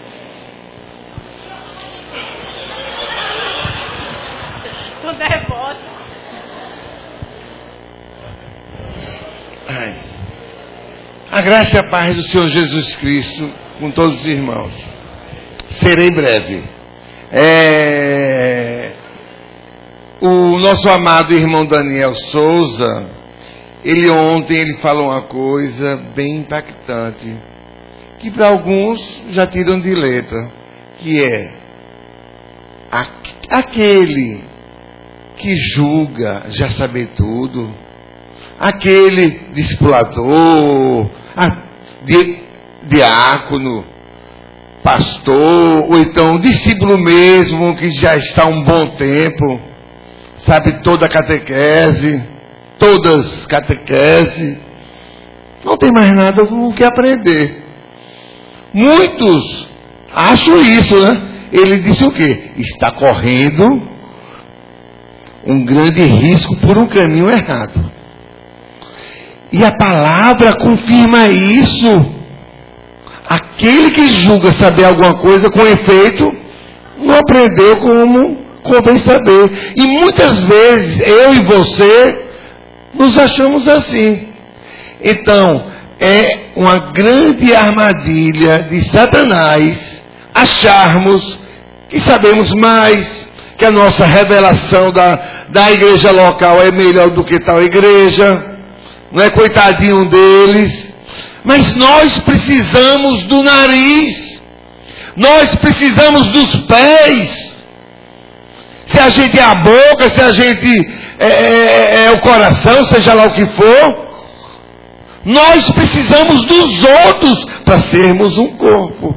A graça e a paz do Senhor Jesus Cristo com todos os irmãos. Serei breve. É... O nosso amado irmão Daniel Souza, ele ontem ele falou uma coisa bem impactante, que para alguns já tiram de letra, que é aquele que julga já saber tudo, aquele discipulador, di, diácono, pastor, ou então discípulo mesmo, que já está há um bom tempo, sabe toda a catequese, todas as catequese, não tem mais nada o que aprender. Muitos acham isso, né? Ele disse o quê? Está correndo um grande risco por um caminho errado. E a palavra confirma isso. Aquele que julga saber alguma coisa, com efeito, não aprendeu como convém saber. E muitas vezes, eu e você, nos achamos assim. Então, é uma grande armadilha de Satanás acharmos que sabemos mais, que a nossa revelação da, da igreja local é melhor do que tal igreja. Não é coitadinho deles. Mas nós precisamos do nariz. Nós precisamos dos pés. Se a gente é a boca, se a gente é, é, é o coração, seja lá o que for, nós precisamos dos outros para sermos um corpo.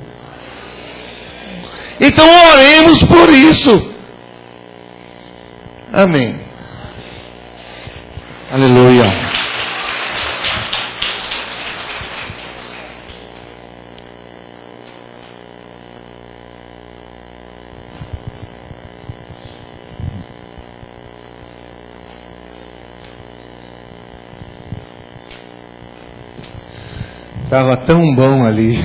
Então oremos por isso. Amém. Aleluia. Estava tão bom ali.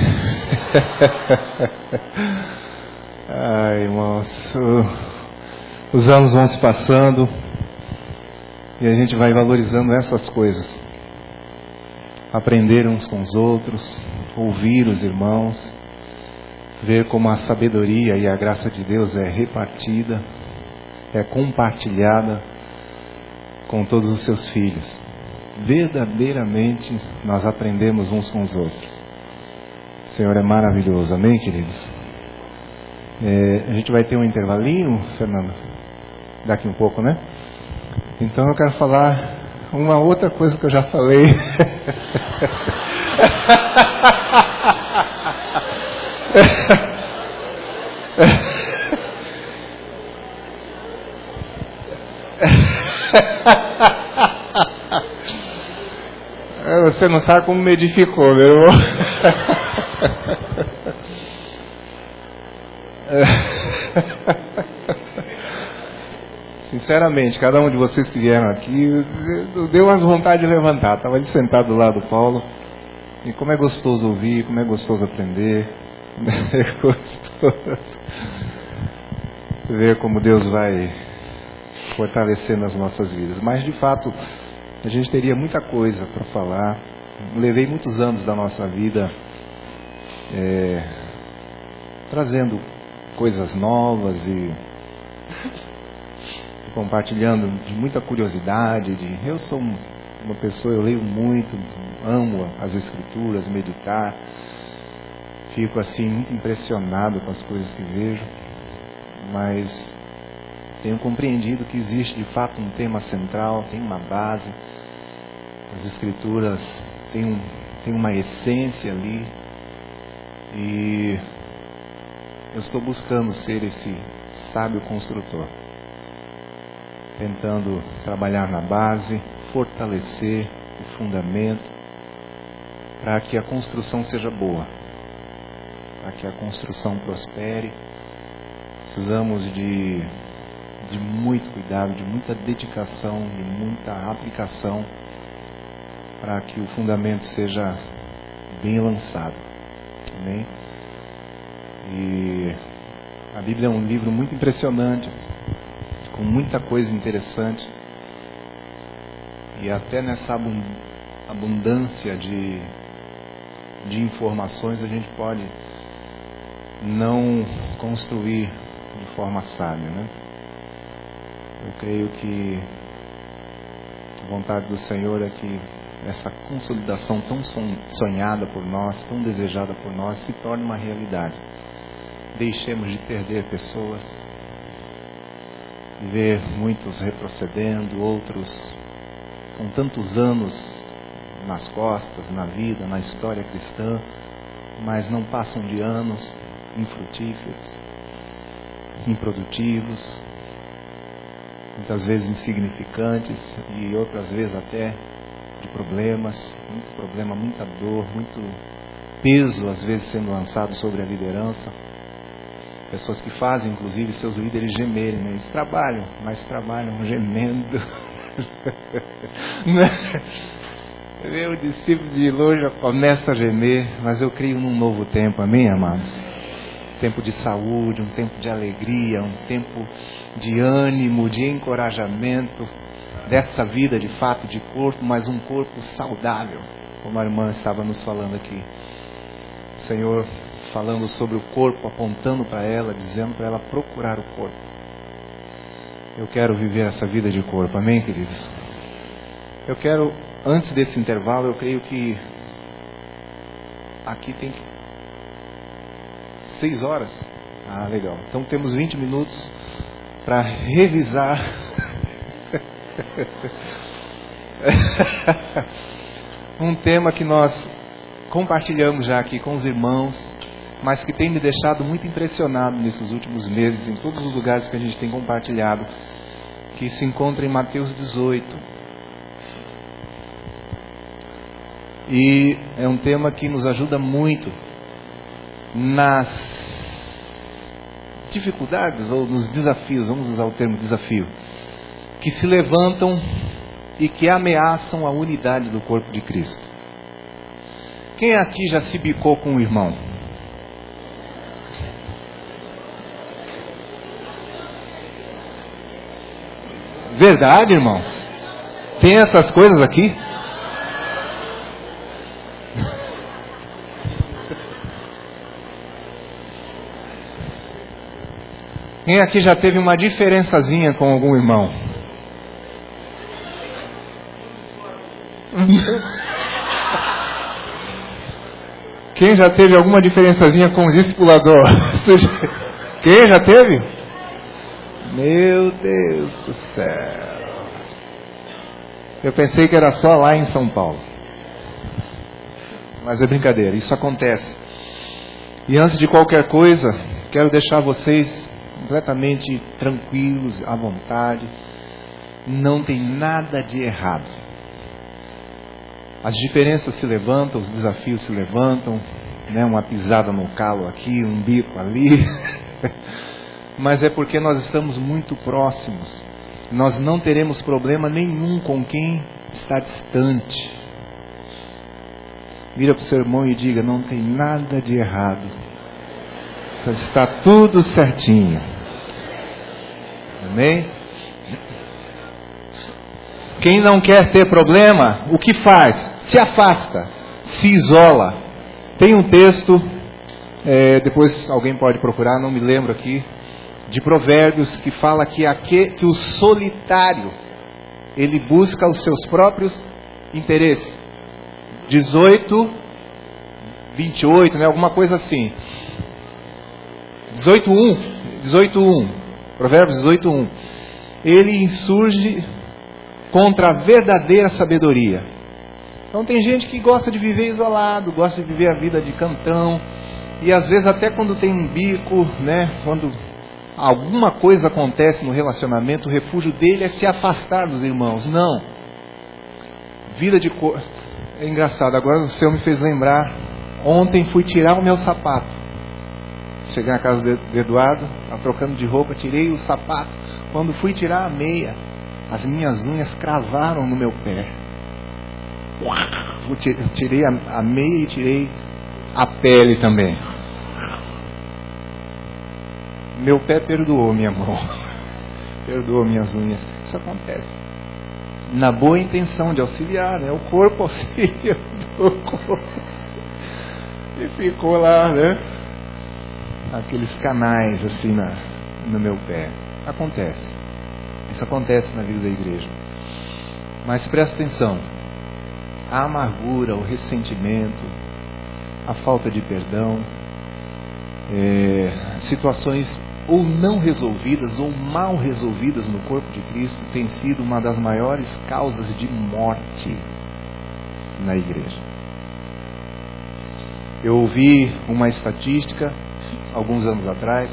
Ai, irmãos, os anos vão se passando e a gente vai valorizando essas coisas. Aprender uns com os outros, ouvir os irmãos, ver como a sabedoria e a graça de Deus é repartida, é compartilhada com todos os seus filhos. Verdadeiramente nós aprendemos uns com os outros. O Senhor é maravilhoso, amém, queridos? É, a gente vai ter um intervalinho, Fernando, daqui um pouco, né? Então eu quero falar uma outra coisa que eu já falei. Você não sabe como me edificou, meu irmão. Sinceramente, cada um de vocês que vieram aqui deu umas vontade de levantar. Estava ali sentado do lado do Paulo. E como é gostoso ouvir, como é gostoso aprender. É gostoso ver como Deus vai fortalecendo as nossas vidas. Mas de fato, a gente teria muita coisa para falar. Levei muitos anos da nossa vida é, trazendo coisas novas e compartilhando de muita curiosidade. De, eu sou uma pessoa, eu leio muito, amo as escrituras, meditar. Fico assim muito impressionado com as coisas que vejo, mas tenho compreendido que existe de fato um tema central, tem uma base. As escrituras têm, um, têm uma essência ali e eu estou buscando ser esse sábio construtor, tentando trabalhar na base, fortalecer o fundamento para que a construção seja boa, para que a construção prospere. Precisamos de, de muito cuidado, de muita dedicação, de muita aplicação para que o fundamento seja bem lançado. Amém? E a Bíblia é um livro muito impressionante, com muita coisa interessante. E até nessa abundância de, de informações a gente pode não construir de forma sábia, né? Eu creio que a vontade do Senhor é que essa consolidação tão sonhada por nós, tão desejada por nós, se torne uma realidade. Deixemos de perder pessoas, ver muitos retrocedendo, outros com tantos anos nas costas, na vida, na história cristã, mas não passam de anos infrutíferos, improdutivos, muitas vezes insignificantes e outras vezes até de problemas, muito problema, muita dor, muito peso às vezes sendo lançado sobre a liderança. Pessoas que fazem inclusive seus líderes gemerem, né? Eles trabalham, mas trabalham gemendo. Meu discípulo de longe já começa a gemer, mas eu creio num novo tempo, amém, amados? Tempo de saúde, um tempo de alegria, um tempo de ânimo, de encorajamento dessa vida de fato de corpo, mas um corpo saudável, como a irmã estava nos falando aqui. O Senhor falando sobre o corpo, apontando para ela, dizendo para ela procurar o corpo. Eu quero viver essa vida de corpo, amém, queridos? Eu quero, antes desse intervalo, eu creio que aqui tem seis horas. Ah, legal. Então temos vinte minutos para revisar um tema que nós compartilhamos já aqui com os irmãos, mas que tem me deixado muito impressionado nesses últimos meses, em todos os lugares que a gente tem compartilhado, que se encontra em Mateus dezoito. E é um tema que nos ajuda muito nas dificuldades ou nos desafios, vamos usar o termo desafio, que se levantam e que ameaçam a unidade do corpo de Cristo. Quem aqui já se bicou com um irmão? Verdade, irmãos? Tem essas coisas aqui? Quem aqui já teve uma diferençazinha com algum irmão? Quem já teve alguma diferençazinha com o discipulador? Quem já teve? Meu Deus do céu. Eu pensei que era só lá em São Paulo. Mas é brincadeira, isso acontece. E antes de qualquer coisa, quero deixar vocês completamente tranquilos, à vontade. Não tem nada de errado. As diferenças se levantam, os desafios se levantam, né? Uma pisada no calo aqui, um bico ali. Mas é porque nós estamos muito próximos. Nós não teremos problema nenhum com quem está distante. Vira para o seu irmão e diga: não tem nada de errado. Está tudo certinho. Amém? Quem não quer ter problema, o que faz? Se afasta, se isola. Tem um texto, é, depois alguém pode procurar, não me lembro aqui, de Provérbios, que fala que, aqui, que o solitário, ele busca os seus próprios interesses. dezoito, vinte e oito, né, alguma coisa assim. dezoito, um, dezoito, um, Provérbios dezoito, um. Ele insurge contra a verdadeira sabedoria. Então tem gente que gosta de viver isolado, gosta de viver a vida de cantão, e às vezes até quando tem um bico, né, quando alguma coisa acontece no relacionamento, o refúgio dele é se afastar dos irmãos. Não. Vida de cor. É engraçado, agora o Senhor me fez lembrar, ontem fui tirar o meu sapato. Cheguei na casa do Eduardo, estava trocando de roupa, tirei o sapato. Quando fui tirar a meia, as minhas unhas cravaram no meu pé. Eu tirei a meia e tirei a pele também. Meu pé perdoou minha mão, perdoou minhas unhas. Isso acontece. Na boa intenção de auxiliar, né? O corpo auxilia do corpo. E ficou lá, né? Aqueles canais assim na, no meu pé. Acontece. Isso acontece na vida da igreja. Mas presta atenção. A amargura, o ressentimento, a falta de perdão, é, situações ou não resolvidas ou mal resolvidas no corpo de Cristo tem sido uma das maiores causas de morte na igreja. Eu ouvi uma estatística alguns anos atrás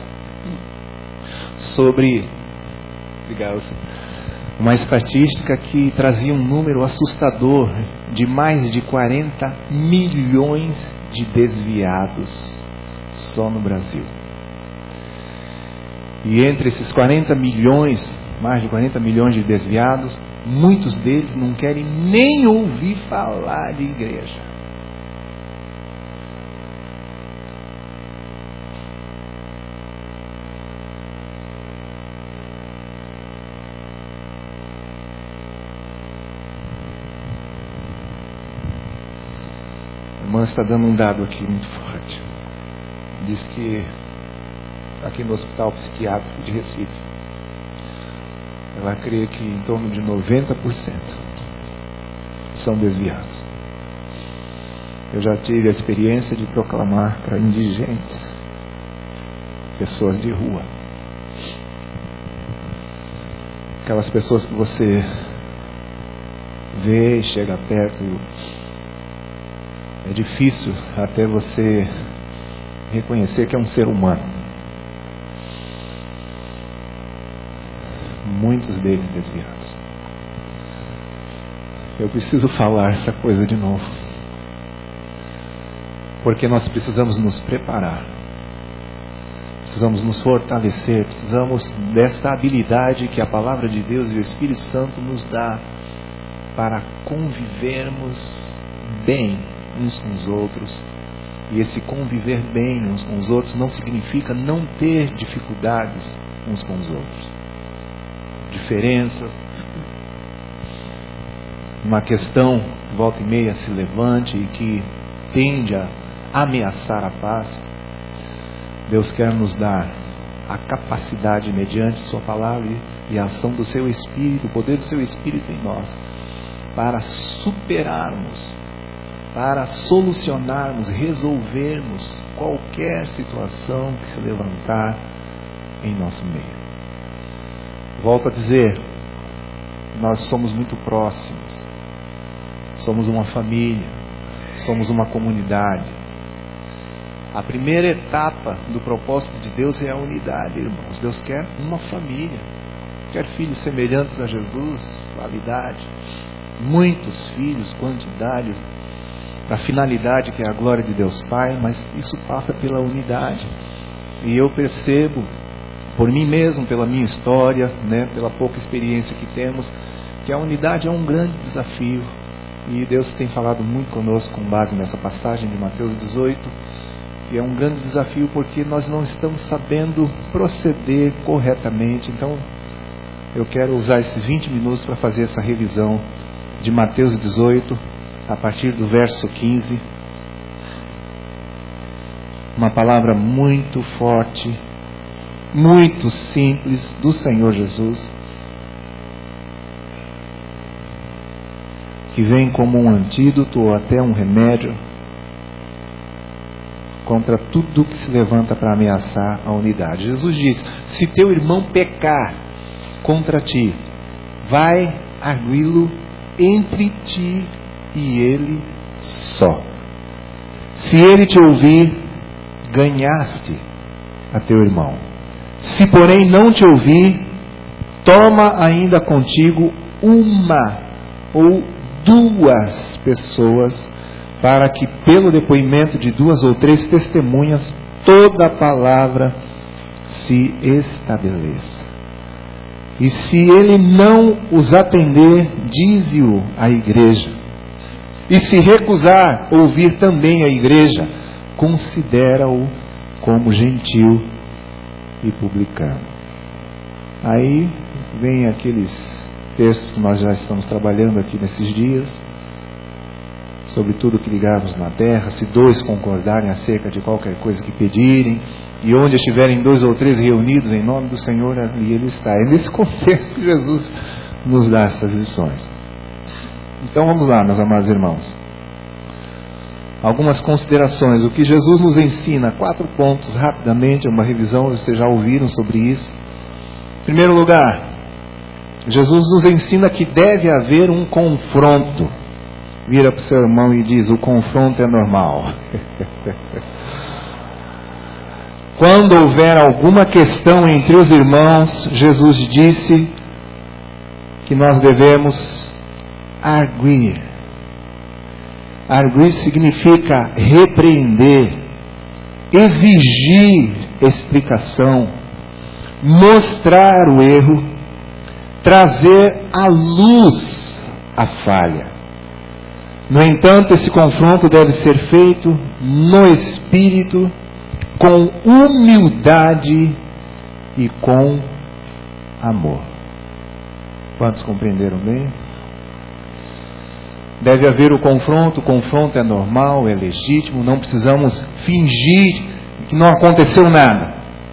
sobre obrigado, uma estatística que trazia um número assustador de mais de quarenta milhões de desviados só no Brasil. E entre esses quarenta milhões, mais de quarenta milhões de desviados, muitos deles não querem nem ouvir falar de igreja. A irmã está dando um dado aqui muito forte. Diz que aqui no Hospital Psiquiátrico de Recife, ela crê que em torno de noventa por cento são desviados. Eu já tive a experiência de proclamar para indigentes, pessoas de rua, aquelas pessoas que você vê e chega perto, é difícil até você reconhecer que é um ser humano. Muitos deles desviados. Eu preciso falar essa coisa de novo, porque nós precisamos nos preparar, precisamos nos fortalecer, precisamos dessa habilidade que a palavra de Deus e o Espírito Santo nos dá para convivermos bem uns com os outros. E esse conviver bem uns com os outros não significa não ter dificuldades uns com os outros. Diferenças. Uma questão que volta e meia se levante e que tende a ameaçar a paz. Deus quer nos dar a capacidade, mediante Sua palavra e a ação do Seu Espírito, o poder do Seu Espírito em nós, para superarmos, para solucionarmos, resolvermos qualquer situação que se levantar em nosso meio. Volto a dizer, nós somos muito próximos, somos uma família, somos uma comunidade. A primeira etapa do propósito de Deus é a unidade, irmãos. Deus quer uma família, quer filhos semelhantes a Jesus, qualidade, muitos filhos, quantidade, para a finalidade que é a glória de Deus Pai, mas isso passa pela unidade. E eu percebo, por mim mesmo, pela minha história, né, pela pouca experiência que temos, que a unidade é um grande desafio. E Deus tem falado muito conosco com base nessa passagem de Mateus dezoito, que é um grande desafio porque nós não estamos sabendo proceder corretamente. Então, eu quero usar esses vinte minutos para fazer essa revisão de Mateus dezoito, a partir do verso quinze. Uma palavra muito forte, muito simples do Senhor Jesus, que vem como um antídoto ou até um remédio contra tudo que se levanta para ameaçar a unidade. Jesus diz: se teu irmão pecar contra ti, vai arguí-lo entre ti e ele só. Se ele te ouvir, ganhaste a teu irmão. Se porém não te ouvir, toma ainda contigo uma ou duas pessoas, para que pelo depoimento de duas ou três testemunhas toda a palavra se estabeleça. E se ele não os atender, dize-o à igreja. E se recusar ouvir também a igreja, considera-o como gentil e publicano. Aí vem aqueles textos que nós já estamos trabalhando aqui nesses dias, sobre tudo que ligarmos na terra, se dois concordarem acerca de qualquer coisa que pedirem, e onde estiverem dois ou três reunidos em nome do Senhor, ali Ele está. É nesse contexto que Jesus nos dá essas lições. Então vamos lá, meus amados irmãos. Algumas considerações. O que Jesus nos ensina, quatro pontos, rapidamente, uma revisão, vocês já ouviram sobre isso. Em primeiro lugar, Jesus nos ensina que deve haver um confronto. Vira para o seu irmão e diz: o confronto é normal. Quando houver alguma questão entre os irmãos, Jesus disse que nós devemos arguir. Arguir significa repreender, exigir explicação, mostrar o erro, trazer à luz a falha. No entanto, esse confronto deve ser feito no espírito, com humildade e com amor. Quantos compreenderam bem? Deve haver o confronto, o confronto é normal, é legítimo, não precisamos fingir que não aconteceu nada.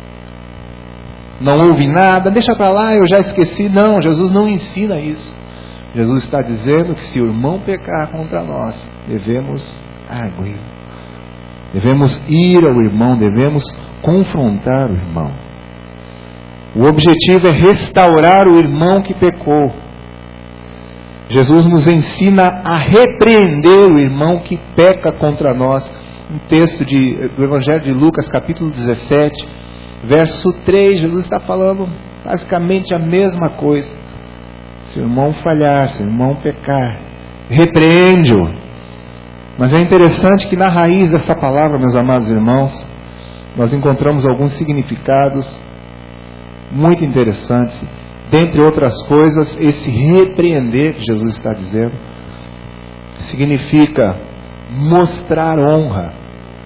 Não houve nada, deixa para lá, eu já esqueci. Não, Jesus não ensina isso. Jesus está dizendo que se o irmão pecar contra nós, devemos arguir. Devemos ir ao irmão, devemos confrontar o irmão. O objetivo é restaurar o irmão que pecou. Jesus nos ensina a repreender o irmão que peca contra nós. Um texto de, do Evangelho de Lucas, capítulo dezessete, verso três, Jesus está falando basicamente a mesma coisa. Se o irmão falhar, se o irmão pecar, repreende-o. Mas é interessante que na raiz dessa palavra, meus amados irmãos, nós encontramos alguns significados muito interessantes. Dentre outras coisas, esse repreender que Jesus está dizendo significa mostrar honra.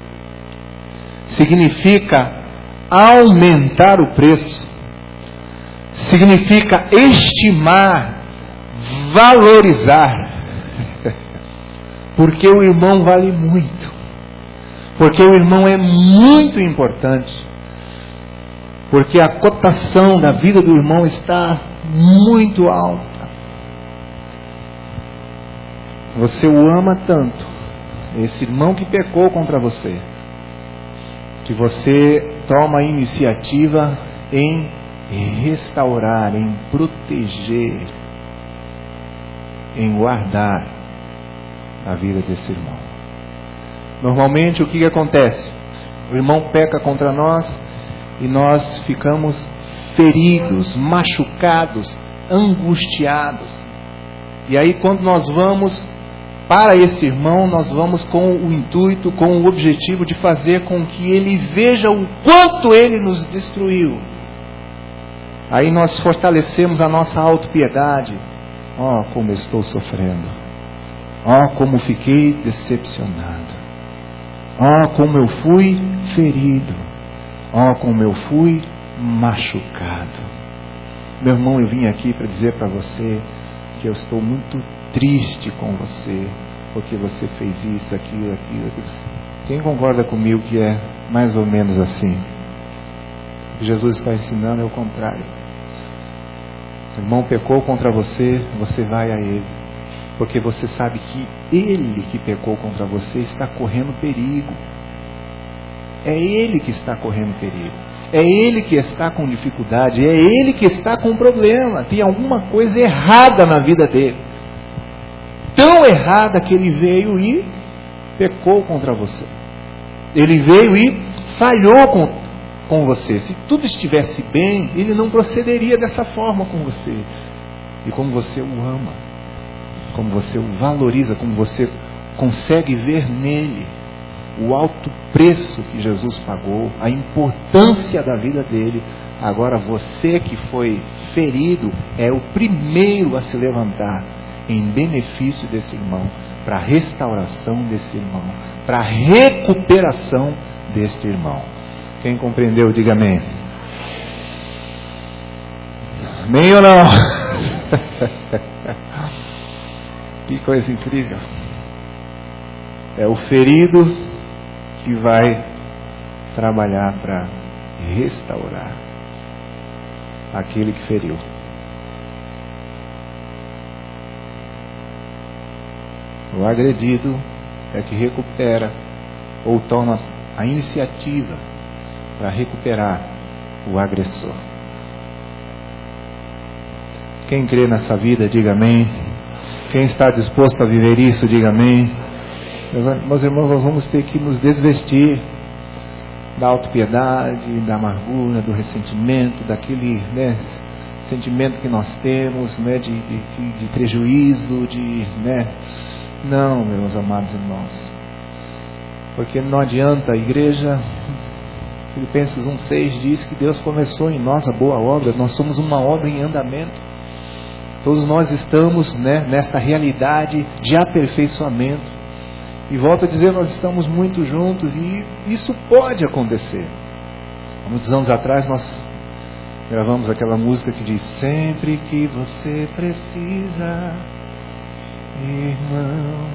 Significa aumentar o preço. Significa estimar, valorizar. Porque o irmão vale muito. Porque o irmão é muito importante. Porque a cotação da vida do irmão está muito alta. Você o ama tanto, esse irmão que pecou contra você, que você toma a iniciativa em restaurar, em proteger, em guardar a vida desse irmão. Normalmente o que, que acontece? O irmão peca contra nós e nós ficamos feridos, machucados, angustiados. E aí quando nós vamos para esse irmão, nós vamos com o intuito, com o objetivo de fazer com que ele veja o quanto ele nos destruiu. Aí nós fortalecemos a nossa autopiedade. Ó, oh, como eu estou sofrendo. Ó, oh, como fiquei decepcionado. Ó, oh, como eu fui ferido. Ó, oh, como eu fui machucado. Meu irmão, eu vim aqui para dizer para você que eu estou muito triste com você, porque você fez isso, aquilo, aquilo, aquilo. Quem concorda comigo que é mais ou menos assim? O que Jesus está ensinando é o contrário. O irmão pecou contra você, você vai a ele, porque você sabe que ele que pecou contra você está correndo perigo. É ele que está correndo perigo. É ele que está com dificuldade, é ele que está com problema. Tem alguma coisa errada na vida dele. Tão errada que ele veio e pecou contra você. Ele veio e falhou com, com você. Se tudo estivesse bem, ele não procederia dessa forma com você. E como você o ama, como você o valoriza, como você consegue ver nele o alto preço que Jesus pagou, a importância da vida dele. Agora você que foi ferido é o primeiro a se levantar em benefício desse irmão, para a restauração desse irmão, para a recuperação deste irmão. Quem compreendeu, diga amém. Amém ou não? Que coisa incrível. É o ferido que vai trabalhar para restaurar aquele que feriu. O agredido é que recupera ou toma a iniciativa para recuperar o agressor. Quem crê nessa vida, diga amém. Quem está disposto a viver isso, diga amém. Meus irmãos, nós vamos ter que nos desvestir da autopiedade, da amargura, do ressentimento, daquele, né, sentimento que nós temos, né, de, de, de prejuízo, de, né, não, meus amados irmãos, porque não adianta. A igreja, Filipenses um seis diz que Deus começou em nós a boa obra. Nós somos uma obra em andamento. Todos nós estamos, né, nesta realidade de aperfeiçoamento. E volto a dizer, nós estamos muito juntos e isso pode acontecer. Há muitos anos atrás nós gravamos aquela música que diz: sempre que você precisa, irmão,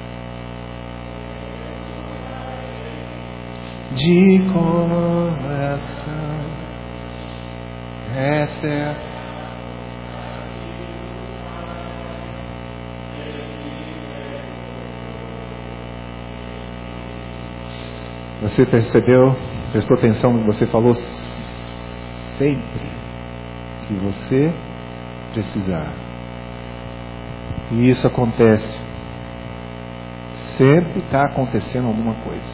de coração, essa é a Você percebeu, prestou atenção no que você falou? Sempre que você precisar. E isso acontece. Sempre está acontecendo alguma coisa.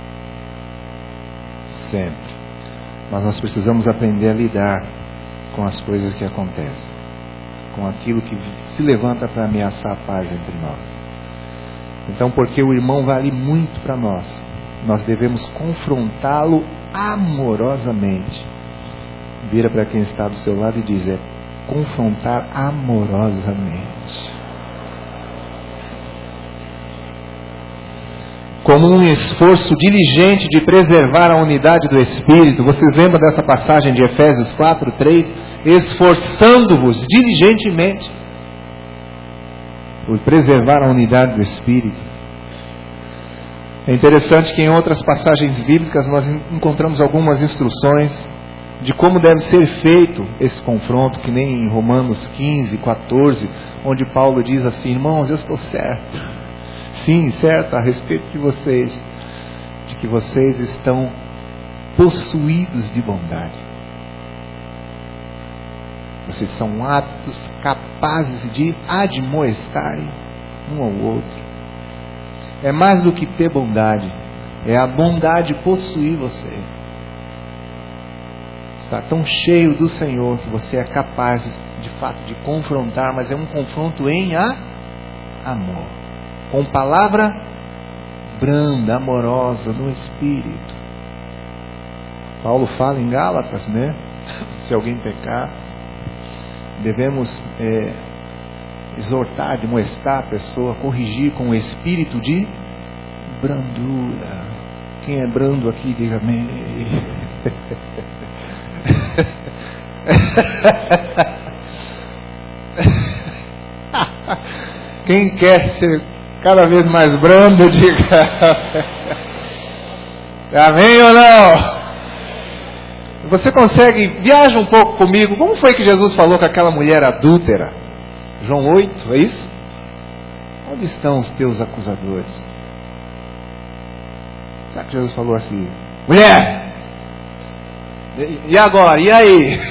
Sempre. Mas nós precisamos aprender a lidar com as coisas que acontecem, com aquilo que se levanta para ameaçar a paz entre nós. Então, porque o irmão vale muito para nós, nós devemos confrontá-lo amorosamente. Vira para quem está do seu lado e diz: é confrontar amorosamente. como um esforço diligente de preservar a unidade do Espírito. Vocês lembram dessa passagem de Efésios quatro, três? Esforçando-vos diligentemente por preservar a unidade do Espírito. É interessante que em outras passagens bíblicas nós encontramos algumas instruções de como deve ser feito esse confronto, que nem em Romanos quinze, quatorze, onde Paulo diz assim: irmãos, eu estou certo, sim, certo a respeito de vocês, de que vocês estão possuídos de bondade. Vocês são aptos, capazes de admoestarem um ao outro. É mais do que ter bondade, é a bondade possuir você. Está tão cheio do Senhor que você é capaz de fato de confrontar, mas é um confronto em a amor, com palavra branda, amorosa, no Espírito. Paulo fala em Gálatas, né? Se alguém pecar, devemos é, exortar, admoestar a pessoa, corrigir com o espírito de brandura. Quem é brando aqui, diga amém. Quem quer ser cada vez mais brando, diga amém ou não? Você consegue, viaja um pouco comigo. Como foi que Jesus falou com aquela mulher adúltera? João oito, é isso? Onde estão os teus acusadores? Será que Jesus falou assim: mulher, e agora? E aí?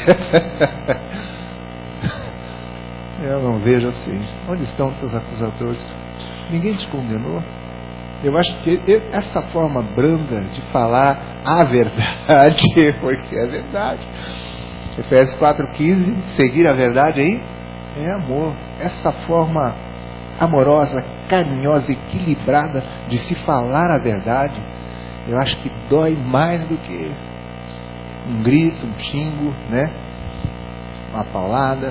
Eu não vejo assim. Onde estão os teus acusadores? Ninguém te condenou? Eu acho que essa forma branda de falar a verdade, porque é verdade. Efésios quatro, quinze, seguir a verdade aí é amor. Essa forma amorosa, carinhosa, equilibrada de se falar a verdade, eu acho que dói mais do que um grito, um xingo, né? Uma paulada.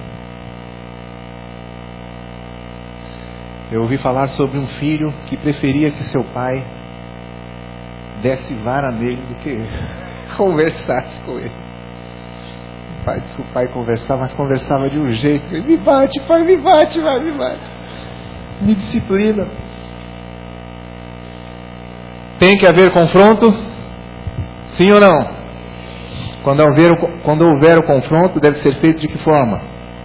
Eu ouvi falar sobre um filho que preferia que seu pai desse vara nele do que conversasse com ele. O pai disse que o pai conversava, mas conversava de um jeito: me bate, pai, me bate, vai, me bate, me disciplina. Tem que haver confronto? Sim ou não? Quando houver, quando houver o confronto, deve ser feito de que forma?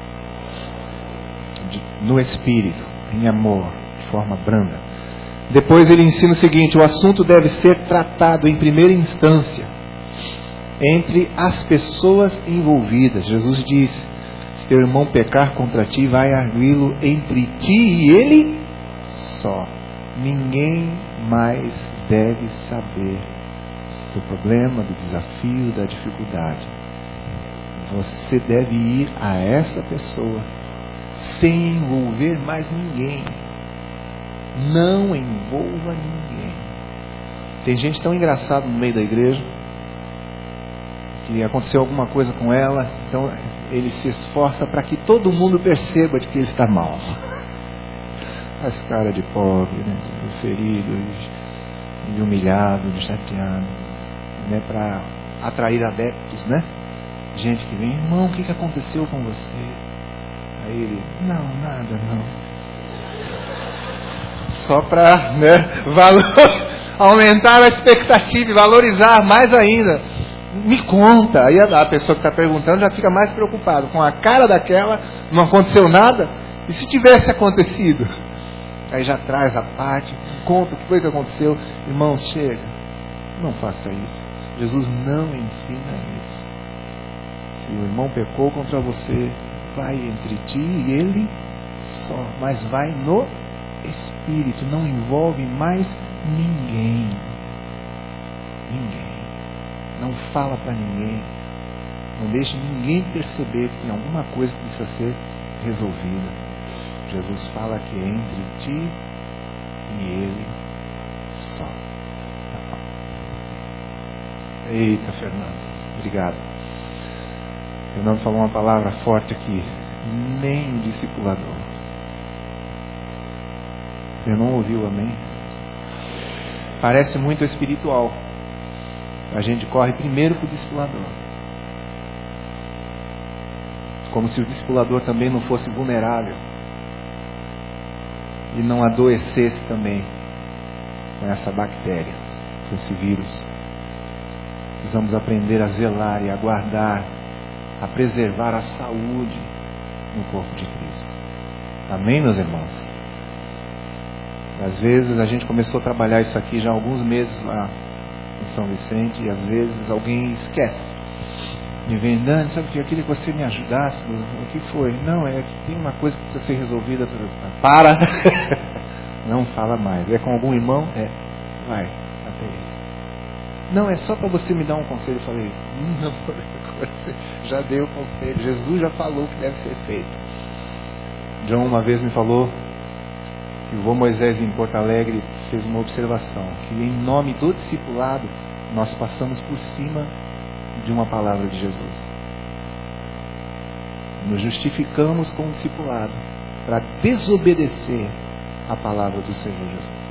De, no Espírito, em amor, de forma branda. Depois ele ensina o seguinte: o assunto deve ser tratado em primeira instância entre as pessoas envolvidas. Jesus diz: se teu irmão pecar contra ti, vai arguí-lo entre ti e ele só. Ninguém mais deve saber do problema, do desafio, da dificuldade. Você deve ir a essa pessoa sem envolver mais ninguém. Não envolva ninguém. Tem gente tão engraçada no meio da igreja que aconteceu alguma coisa com ela, então ele se esforça para que todo mundo perceba de que ele está mal. Faz cara de pobre, né? De ferido, de humilhado, de chateado, né? Para atrair adeptos, né? Gente que vem: irmão, o que, que aconteceu com você? Aí ele: não, nada, não. Só para, né, valor, aumentar a expectativa e valorizar mais ainda. Me conta. Aí a pessoa que está perguntando já fica mais preocupada. Com a cara daquela, não aconteceu nada. E se tivesse acontecido? Aí já traz a parte, conta o que foi que aconteceu. Irmãos, chega. Não faça isso. Jesus não ensina isso. Se o irmão pecou contra você, vai entre ti e ele só. Mas vai no Espírito. Não envolve mais ninguém. Ninguém. Não fala para ninguém. Não deixe ninguém perceber que tem alguma coisa que precisa ser resolvida. Jesus fala que é entre ti e ele só. Eita, Fernando, obrigado. Fernando falou uma palavra forte aqui: nem o discipulador. Você não ouviu, amém? parece muito espiritual. A gente corre primeiro para o discipulador. Como se o discipulador também não fosse vulnerável. E não adoecesse também com essa bactéria, com esse vírus. Precisamos aprender a zelar e a guardar, a preservar a saúde no corpo de Cristo. Amém, meus irmãos? Às vezes a gente começou a trabalhar isso aqui já há alguns meses lá em São Vicente, e às vezes alguém esquece. Me vem, Dani, sabe que eu queria que você me ajudasse? O que foi? Não, é que tem uma coisa que precisa ser resolvida. Para! Não fala mais. É com algum irmão? É. Vai, até ele. Não, é só para você me dar um conselho. Eu falei, não, você já deu o conselho. Jesus já falou o que deve ser feito. John uma vez me falou que o vô Moisés em Porto Alegre fez uma observação, que em nome do discipulado nós passamos por cima de uma palavra de Jesus. Nos justificamos com o discipulado para desobedecer a palavra do Senhor Jesus.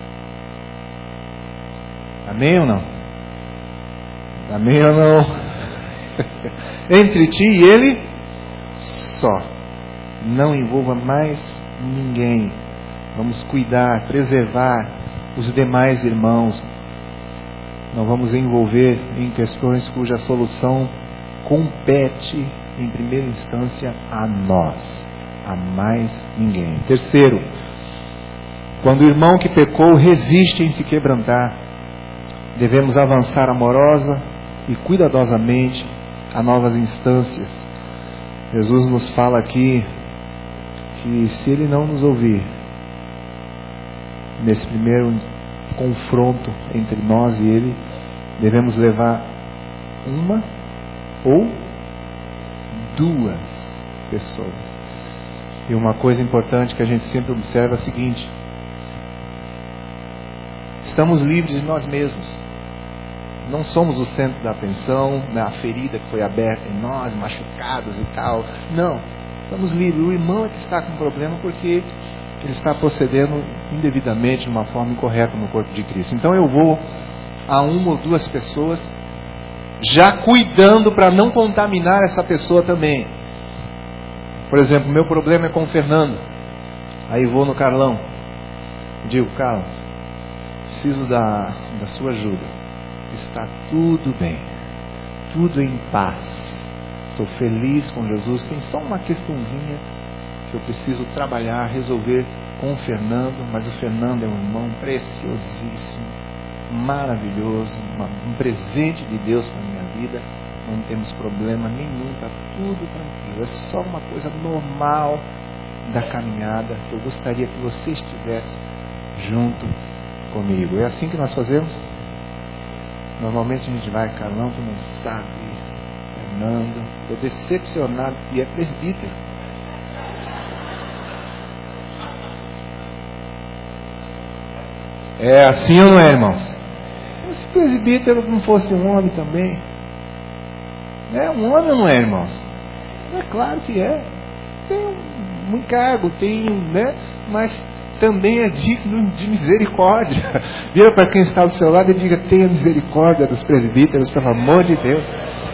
Amém ou não? Amém ou não? Entre ti e ele só. Não envolva mais ninguém. Vamos cuidar, preservar os demais irmãos. Não vamos envolver em questões cuja solução compete, em primeira instância, a nós, a mais ninguém. Terceiro, quando o irmão que pecou resiste em se quebrantar, devemos avançar amorosa e cuidadosamente a novas instâncias. Jesus nos fala aqui que se ele não nos ouvir nesse primeiro confronto entre nós e ele, devemos levar uma ou duas pessoas. E uma coisa importante que a gente sempre observa é a seguinte: estamos livres de nós mesmos. Não somos o centro da atenção, da ferida que foi aberta em nós, machucados e tal. Não, estamos livres. O irmão é que está com problema porque ele está procedendo indevidamente, de uma forma incorreta no corpo de Cristo. Então eu vou a uma ou duas pessoas, já cuidando para não contaminar essa pessoa também. Por exemplo, meu problema é com o Fernando. Aí vou no Carlão. Digo, Carlos, preciso da, da sua ajuda. Está tudo bem. Tudo em paz. Estou feliz com Jesus. Tem só uma questãozinha que eu preciso trabalhar, resolver com o Fernando, mas o Fernando é um irmão preciosíssimo, maravilhoso, uma, um presente de Deus para a minha vida. Não temos problema nenhum, está tudo tranquilo. É só uma coisa normal da caminhada que eu gostaria que você estivesse junto comigo. É assim que nós fazemos? Normalmente a gente vai, Carlão, tu não sabe, Fernando, estou decepcionado, e é presbítero. É assim ou não é, irmãos? Se o presbítero não fosse um homem também, é um homem ou não é, irmãos? É claro que é. Tem um encargo, tem, né? Mas também é digno de misericórdia. Vira para quem está do seu lado e diga: tenha misericórdia dos presbíteros, pelo amor de Deus.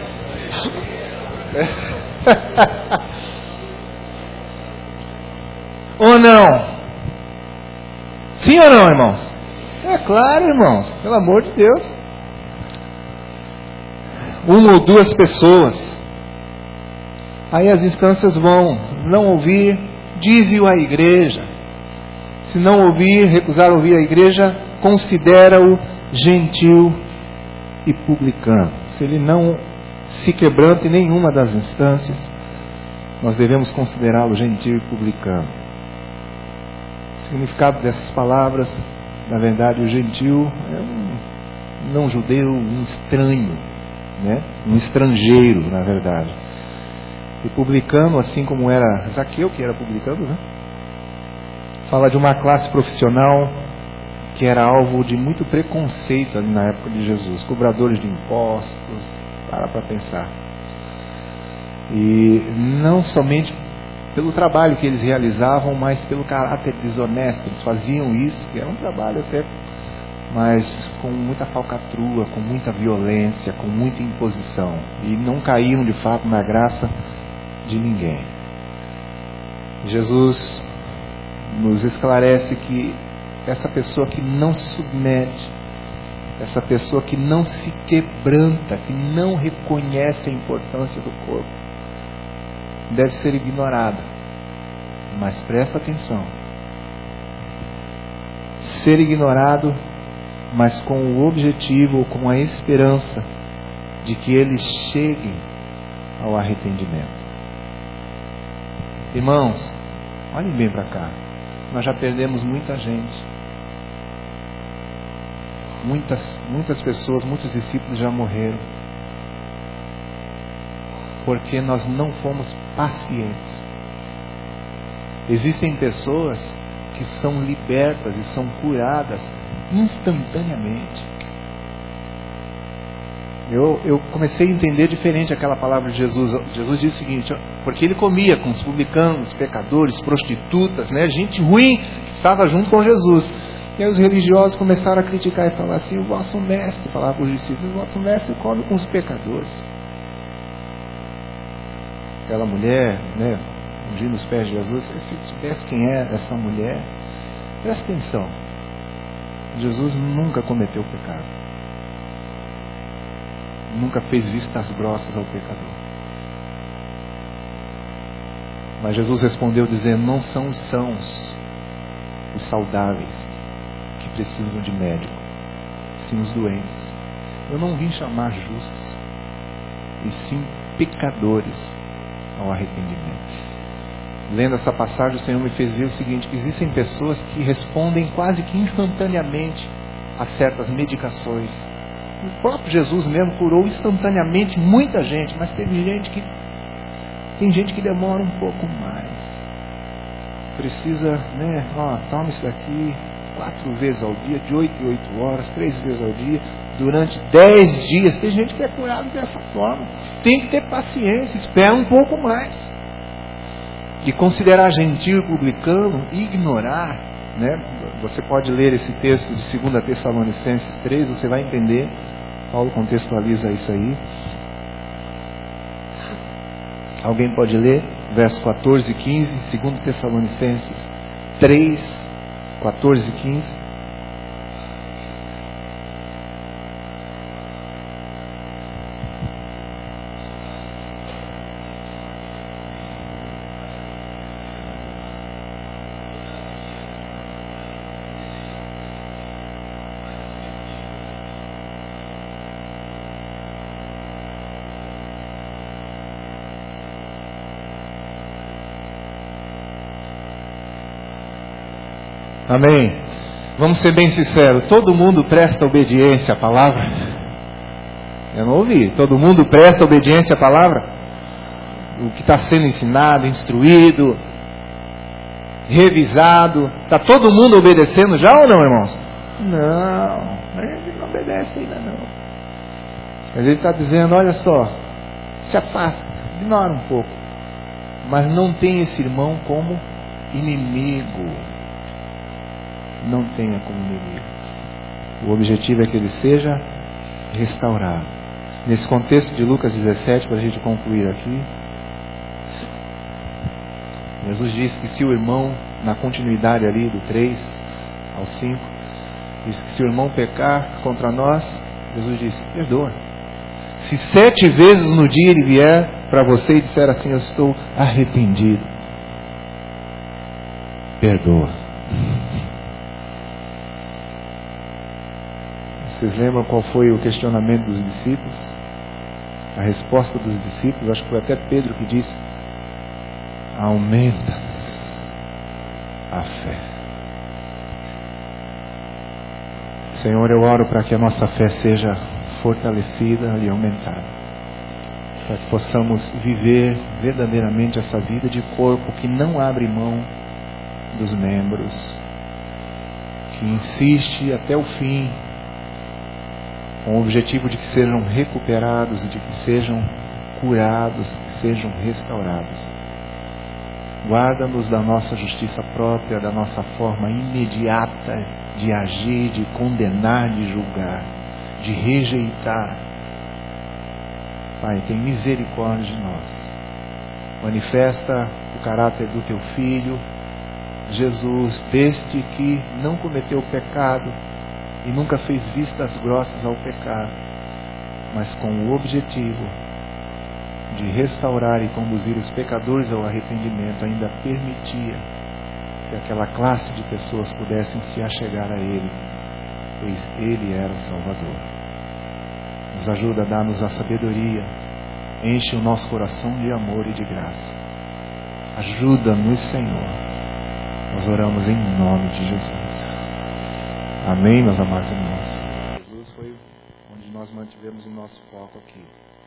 Ou não? Sim ou não, irmãos? É claro, irmãos, pelo amor de Deus. Uma ou duas pessoas. Aí as instâncias vão não ouvir, dize-o à igreja. Se não ouvir, recusar ouvir a igreja, considera-o gentil e publicano. Se ele não se quebranta em nenhuma das instâncias, nós devemos considerá-lo gentil e publicano. O significado dessas palavras, na verdade, o gentil é um não judeu, um estranho, né? Um estrangeiro, na verdade. E publicano, assim como era Zaqueu, que era publicano, né? Fala de uma classe profissional que era alvo de muito preconceito ali na época de Jesus. Cobradores de impostos, para para pensar. E não somente pelo trabalho que eles realizavam, mas pelo caráter desonesto. Eles faziam isso, que era um trabalho até mas com muita falcatrua, com muita violência, com muita imposição, e não caíram de fato na graça de ninguém. Jesus nos esclarece que essa pessoa que não se submete, essa pessoa que não se quebranta, que não reconhece a importância do corpo, deve ser ignorada. Mas presta atenção: ser ignorado, mas com o objetivo, com a esperança de que eles cheguem ao arrependimento. Irmãos, olhem bem para cá. Nós já perdemos muita gente. Muitas, muitas pessoas, muitos discípulos já morreram. Porque nós não fomos pacientes. Existem pessoas que são libertas e são curadas instantaneamente. Eu, eu comecei a entender diferente aquela palavra de Jesus. Jesus disse o seguinte: porque ele comia com os publicanos, pecadores, prostitutas, né? Gente ruim que estava junto com Jesus. E aí os religiosos começaram a criticar e falar assim: o vosso mestre, falava para os discípulos, o vosso mestre come com os pecadores. Aquela mulher, né, ungindo os pés de Jesus, se você soubesse quem é essa mulher, presta atenção, Jesus nunca cometeu pecado, nunca fez vistas grossas ao pecador. Mas Jesus respondeu dizendo: não são os sãos, os saudáveis, que precisam de médico, sim os doentes. Eu não vim chamar justos, e sim pecadores ao arrependimento. Lendo essa passagem, o Senhor me fez ver o seguinte: que existem pessoas que respondem quase que instantaneamente a certas medicações. O próprio Jesus mesmo curou instantaneamente muita gente, mas teve gente que tem gente que demora um pouco mais. Precisa, né, ó, toma isso aqui quatro vezes ao dia, de oito em oito horas, três vezes ao dia, durante dez dias. Tem gente que é curado dessa forma. Tem que ter paciência, espera um pouco mais. E considerar gentil e publicano, ignorar, né? Você pode ler esse texto de segunda Tessalonicenses três, você vai entender. Paulo contextualiza isso aí. Alguém pode ler? Verso quatorze e quinze, segunda Tessalonicenses três, quatorze e quinze. Amém. Vamos ser bem sinceros. Todo mundo presta obediência à palavra? Eu não ouvi. Todo mundo presta obediência à palavra? O que está sendo ensinado, instruído, revisado. Está todo mundo obedecendo já ou não, irmãos? Não. A gente não obedece ainda não. Mas ele está dizendo: olha só, se afasta, ignora um pouco. Mas não tem esse irmão como inimigo. Não tenha como inimigo. O objetivo é que ele seja restaurado. Nesse contexto de Lucas dezessete, para a gente concluir aqui, Jesus diz que se o irmão, na continuidade ali do três ao cinco, diz que se o irmão pecar contra nós, Jesus diz: perdoa. Se sete vezes no dia ele vier para você e disser assim: eu estou arrependido, perdoa. Vocês lembram qual foi o questionamento dos discípulos? A resposta dos discípulos, acho que foi até Pedro que disse: aumenta a fé. Senhor, eu oro para que a nossa fé seja fortalecida e aumentada, para que possamos viver verdadeiramente essa vida de corpo que não abre mão dos membros, que insiste até o fim, com o objetivo de que sejam recuperados, de que sejam curados, que sejam restaurados. Guarda-nos da nossa justiça própria, da nossa forma imediata de agir, de condenar, de julgar, de rejeitar. Pai, tem misericórdia de nós. Manifesta o caráter do teu Filho, Jesus, deste que não cometeu pecado e nunca fez vistas grossas ao pecado, mas com o objetivo de restaurar e conduzir os pecadores ao arrependimento, ainda permitia que aquela classe de pessoas pudessem se achegar a Ele, pois Ele era o Salvador. Nos ajuda a dar-nos a sabedoria, enche o nosso coração de amor e de graça. Ajuda-nos, Senhor. Nós oramos em nome de Jesus. Amém, meus amados irmãos. Jesus foi onde nós mantivemos o nosso foco aqui.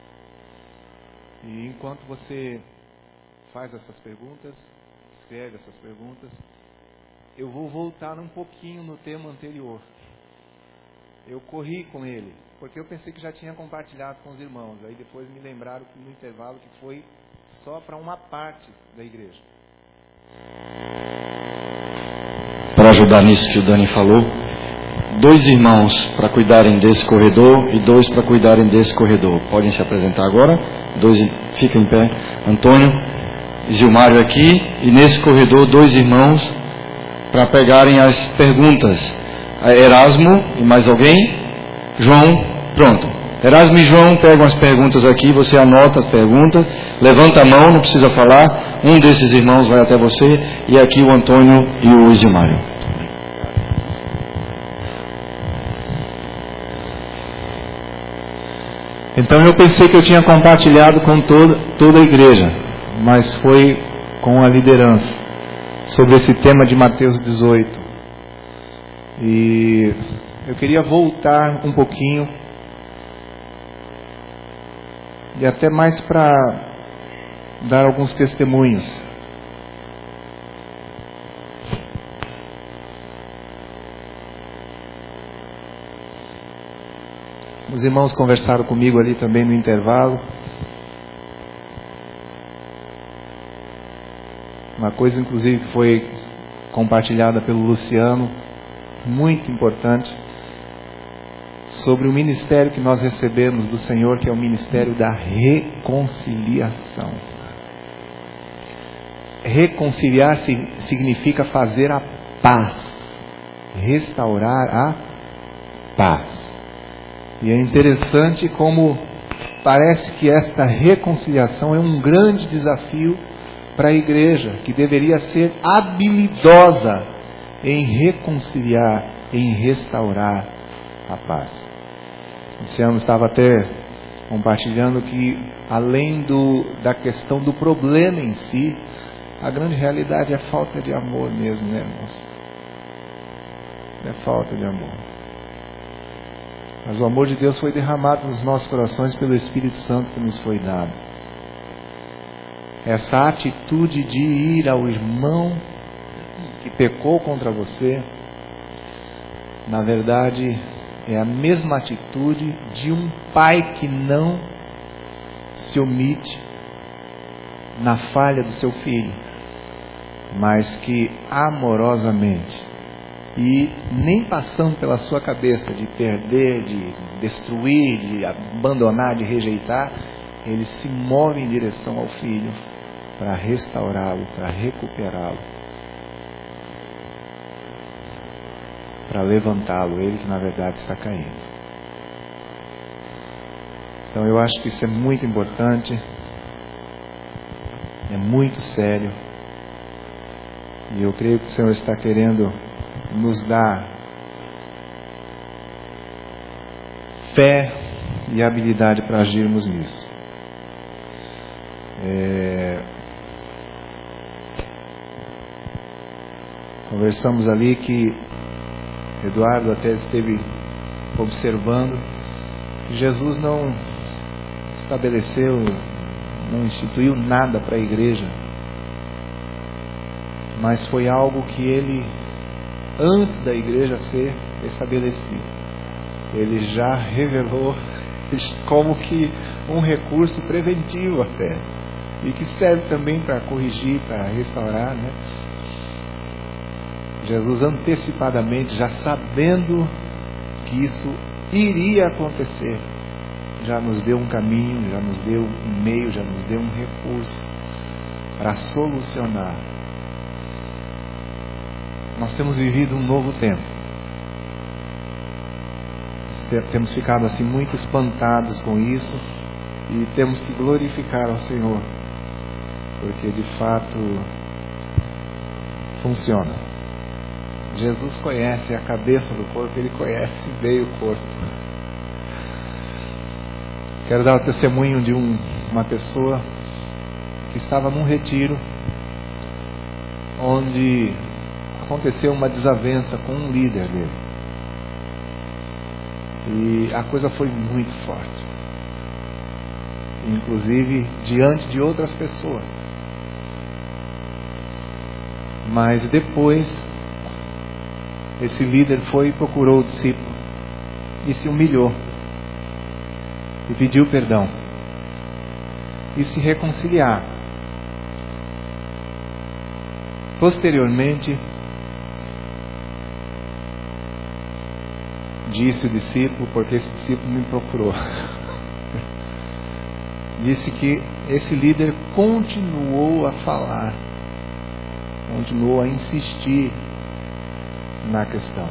E enquanto você faz essas perguntas, escreve essas perguntas, eu vou voltar um pouquinho no tema anterior. Eu corri com ele, porque eu pensei que já tinha compartilhado com os irmãos. Aí depois me lembraram que no intervalo que foi só para uma parte da igreja. Para ajudar nisso que o Dani falou, dois irmãos para cuidarem desse corredor e dois para cuidarem desse corredor. Podem se apresentar agora. Dois, fica em pé. Antônio e Gilmário aqui. E nesse corredor, dois irmãos para pegarem as perguntas. Erasmo e mais alguém? João, pronto. Erasmo e João pegam as perguntas aqui, você anota as perguntas, levanta a mão, não precisa falar. Um desses irmãos vai até você, e aqui o Antônio e o Isimário. Então eu pensei que eu tinha compartilhado com toda, toda a igreja, mas foi com a liderança, sobre esse tema de Mateus dezoito. E eu queria voltar um pouquinho, e até mais para dar alguns testemunhos. Os irmãos conversaram comigo ali também no intervalo. Uma coisa inclusive que foi compartilhada pelo Luciano, muito importante, sobre o ministério que nós recebemos do Senhor, que é o ministério da reconciliação. Reconciliar significa fazer a paz, restaurar a paz. E é interessante como parece que esta reconciliação é um grande desafio para a igreja, que deveria ser habilidosa em reconciliar, em restaurar a paz. Esse ano estava até compartilhando que, além do, da questão do problema em si, a grande realidade é a falta de amor mesmo, né, irmãos? É falta de amor. Mas o amor de Deus foi derramado nos nossos corações pelo Espírito Santo que nos foi dado. Essa atitude de ir ao irmão que pecou contra você, na verdade, é a mesma atitude de um pai que não se omite na falha do seu filho, mas que amorosamente, e nem passando pela sua cabeça de perder, de destruir, de abandonar, de rejeitar, ele se move em direção ao filho para restaurá-lo, para recuperá-lo, para levantá-lo, ele que na verdade está caindo. Então eu acho que isso é muito importante, é muito sério, e eu creio que o Senhor está querendo nos dar fé e habilidade para agirmos nisso. É... Conversamos ali que Eduardo até esteve observando que Jesus não estabeleceu, não instituiu nada para a igreja, mas foi algo que ele, antes da igreja ser estabelecida, ele já revelou como que um recurso preventivo até, e que serve também para corrigir, para restaurar, né? Jesus antecipadamente, já sabendo que isso iria acontecer, já nos deu um caminho, já nos deu um meio, já nos deu um recurso para solucionar. Nós temos vivido um novo tempo. Temos ficado assim muito espantados com isso e temos que glorificar ao Senhor, porque de fato funciona. Jesus conhece a cabeça do corpo, Ele conhece bem o corpo. Quero dar o testemunho de um, uma pessoa que estava num retiro onde aconteceu uma desavença com um líder dele. E a coisa foi muito forte, inclusive diante de outras pessoas. Mas depois, esse líder foi e procurou o discípulo e se humilhou e pediu perdão e se reconciliar. Posteriormente, disse o discípulo, porque esse discípulo me procurou, disse que esse líder continuou a falar, continuou a insistir na questão.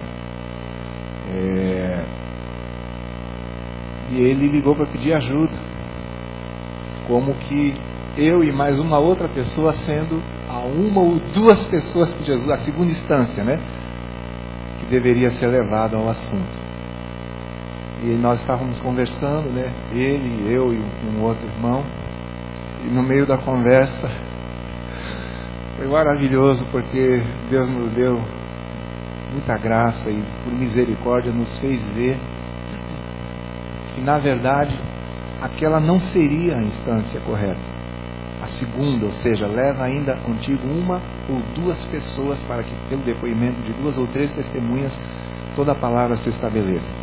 É... E ele ligou para pedir ajuda, como que eu e mais uma outra pessoa sendo a uma ou duas pessoas que Jesus, a segunda instância, né, que deveria ser levado ao assunto. E nós estávamos conversando, né, ele, eu e um outro irmão, e no meio da conversa foi maravilhoso, porque Deus nos deu muita graça e por misericórdia nos fez ver que na verdade aquela não seria a instância correta, a segunda, ou seja, leva ainda contigo uma ou duas pessoas para que pelo depoimento de duas ou três testemunhas toda a palavra se estabeleça.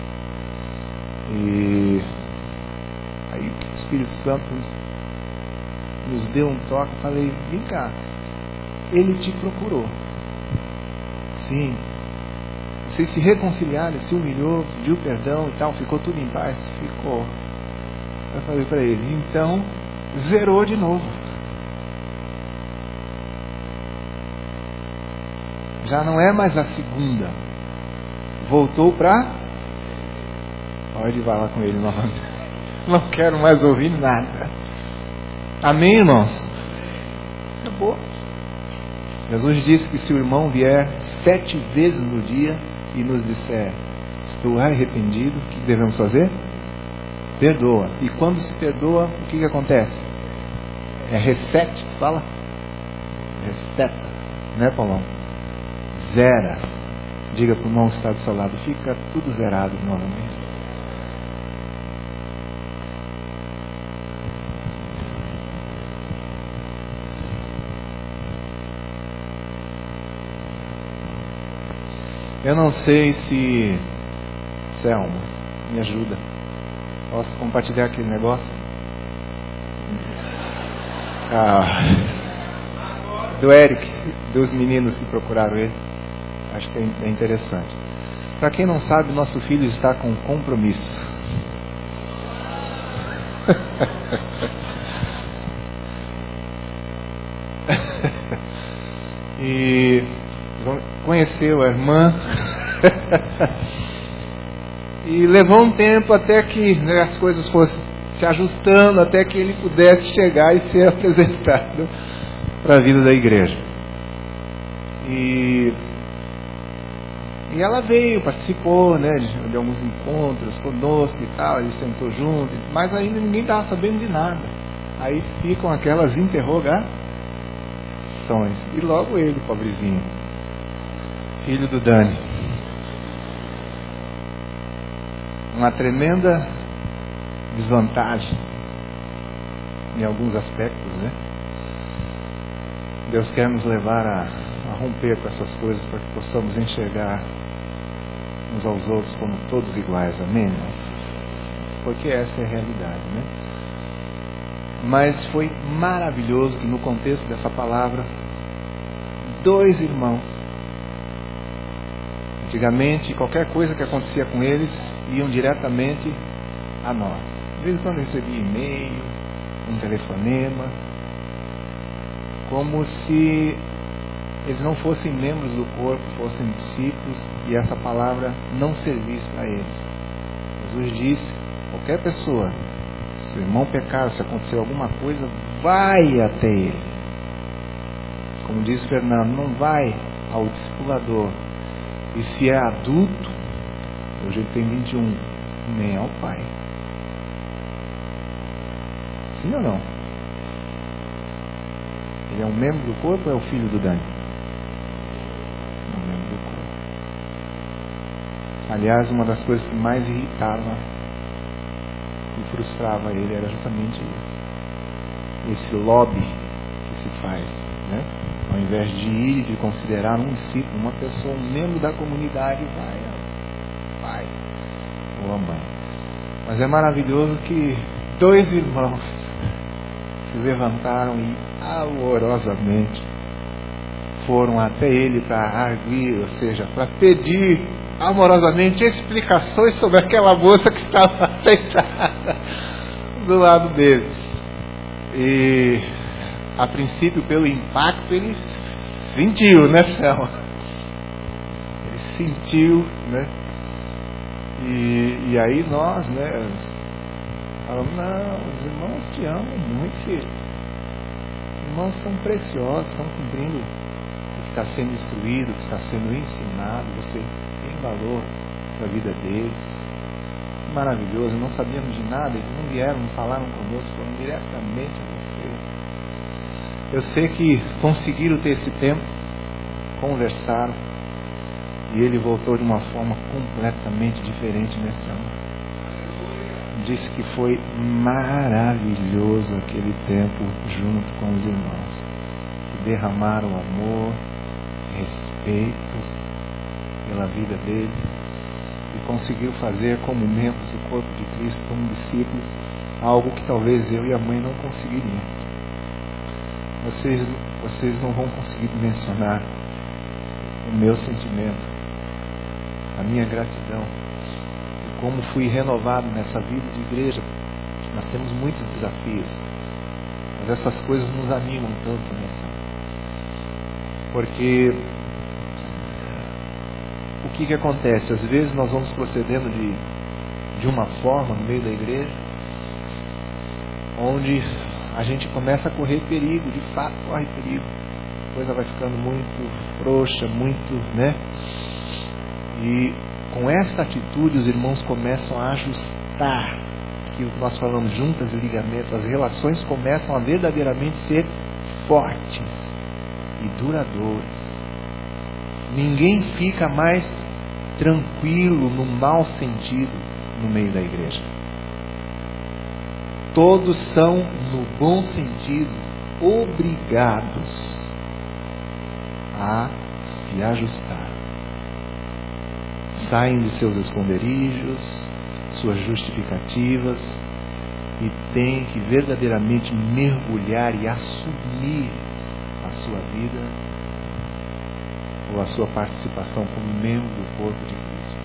E aí o Espírito Santo nos deu um toque. Falei, vem cá, ele te procurou, sim, vocês se reconciliaram, se humilhou, pediu perdão e tal, ficou tudo em paz? Ficou. Eu falei para ele, então zerou de novo, já não é mais a segunda, voltou para... Pode falar com ele novamente. Não quero mais ouvir nada. Amém, irmãos? Acabou. Jesus disse que se o irmão vier sete vezes no dia e nos disser, estou arrependido, o que devemos fazer? Perdoa. E quando se perdoa, o que, que acontece? É reset, fala? Reseta, né, Paulão? Zera. Diga para o irmão que está do seu lado, fica tudo zerado novamente. Eu não sei se... Selma, me ajuda. Posso compartilhar aquele negócio? Ah, do Eric, dos meninos que procuraram ele. Acho que é interessante. Para quem não sabe, nosso filho está com compromisso. E conheceu a irmã e levou um tempo até que, né, as coisas fossem se ajustando, até que ele pudesse chegar e ser apresentado para a vida da igreja. E, e ela veio, participou, né, de, de alguns encontros conosco e tal, ele sentou junto, mas ainda ninguém estava sabendo de nada. Aí ficam aquelas interrogações. E logo ele, pobrezinho, filho do Dani, uma tremenda desvantagem em alguns aspectos, né? Deus quer nos levar a, a romper com essas coisas para que possamos enxergar uns aos outros como todos iguais, amém? Porque essa é a realidade, né? Mas foi maravilhoso que no contexto dessa palavra, dois irmãos Antigamente, qualquer coisa que acontecia com eles, iam diretamente a nós. De vez em quando recebia e-mail, um telefonema, como se eles não fossem membros do corpo, fossem discípulos, e essa palavra não servisse para eles. Jesus disse: qualquer pessoa, se o irmão pecar, se acontecer alguma coisa, vai até ele. Como disse Fernando, não vai ao discipulador. E se é adulto, hoje ele tem vinte e um, nem ao pai. Sim ou não? Ele é um membro do corpo ou é o filho do Dani? É um membro do corpo. Aliás, uma das coisas que mais irritava e frustrava ele era justamente isso. Esse lobby que se faz, né? Ao invés de ir e de considerar um discípulo, uma pessoa, um membro da comunidade, vai, pai ou a mãe. Mas é maravilhoso que dois irmãos se levantaram e amorosamente foram até ele para arguir, ou seja, para pedir amorosamente explicações sobre aquela moça que estava sentada do lado dele. E a princípio, pelo impacto, ele sentiu, né, Selma? Ele sentiu, né? E, e aí nós, né, falamos: não, os irmãos te amam muito, filho. Os irmãos são preciosos, estão cumprindo o que está sendo instruído, o que está sendo ensinado. Você tem valor para a vida deles. Maravilhoso, não sabíamos de nada, eles não vieram, não falaram conosco, foram diretamente a você. Eu sei que conseguiram ter esse tempo, conversaram, e ele voltou de uma forma completamente diferente nesse ano. Disse que foi maravilhoso aquele tempo junto com os irmãos, que derramaram amor, respeito pela vida dele, e conseguiu fazer como membros do corpo de Cristo, como discípulos, algo que talvez eu e a mãe não conseguiríamos. Vocês, vocês não vão conseguir mencionar o meu sentimento, a minha gratidão, e como fui renovado nessa vida de igreja. Nós temos muitos desafios, mas essas coisas nos animam tanto nessa. Porque o que que acontece? Às vezes nós vamos procedendo de, de uma forma no meio da igreja, onde a gente começa a correr perigo, de fato corre perigo. A coisa vai ficando muito frouxa, muito, né? E com essa atitude os irmãos começam a ajustar, que nós falamos, juntas e ligamentos, as relações começam a verdadeiramente ser fortes e duradouras. Ninguém fica mais tranquilo no mau sentido no meio da igreja. Todos são, no bom sentido, obrigados a se ajustar. Saem de seus esconderijos, suas justificativas, e têm que verdadeiramente mergulhar e assumir a sua vida ou a sua participação como membro do corpo de Cristo.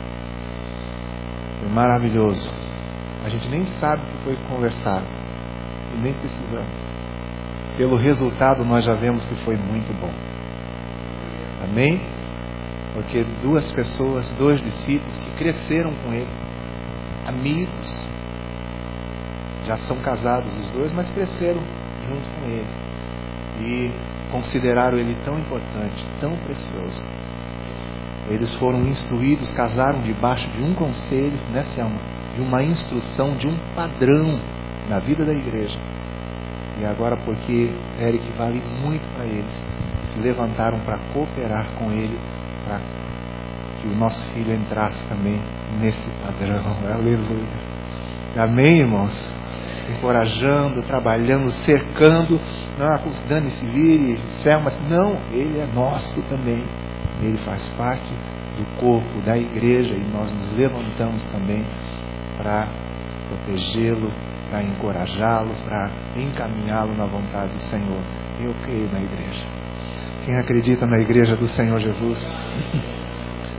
É maravilhoso. A gente nem sabe o que foi conversado e nem precisamos. Pelo resultado nós já vemos que foi muito bom. Amém? Porque duas pessoas, dois discípulos que cresceram com ele, amigos, já são casados os dois, mas cresceram junto com ele e consideraram ele tão importante, tão precioso. Eles foram instruídos, casaram debaixo de um conselho, né, Selma? De uma instrução, de um padrão na vida da igreja. E agora, porque Eric vale muito para eles, se levantaram para cooperar com ele, para que o nosso filho entrasse também nesse padrão. Aleluia. Amém, irmãos? Encorajando, trabalhando, cercando. Não, Dani se vire, Selma. Não, ele é nosso também. Ele faz parte do corpo da igreja e nós nos levantamos também para protegê-lo, para encorajá-lo, para encaminhá-lo na vontade do Senhor. Eu creio na igreja. Quem acredita na igreja do Senhor Jesus?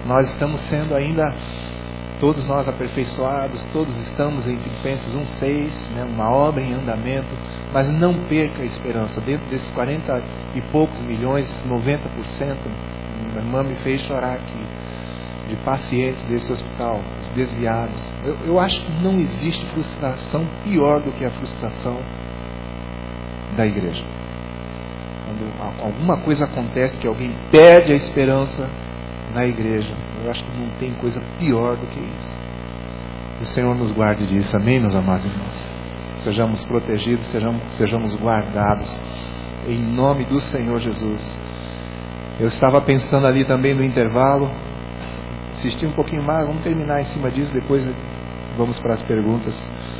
nós estamos sendo ainda, todos nós aperfeiçoados, todos estamos em Filipenses um seis, né, uma obra em andamento, mas não perca a esperança. Dentro desses quarenta e poucos milhões, noventa por cento, minha irmã me fez chorar aqui, de pacientes desse hospital, os desviados. Eu, eu acho que não existe frustração pior do que a frustração da igreja. Quando alguma coisa acontece que alguém perde a esperança na igreja, eu acho que não tem coisa pior do que isso. Que o Senhor nos guarde disso, amém, meus amados irmãos? Sejamos protegidos, sejamos, sejamos guardados, em nome do Senhor Jesus. Eu estava pensando ali também no intervalo, assisti um pouquinho mais, vamos terminar em cima disso, depois vamos para as perguntas.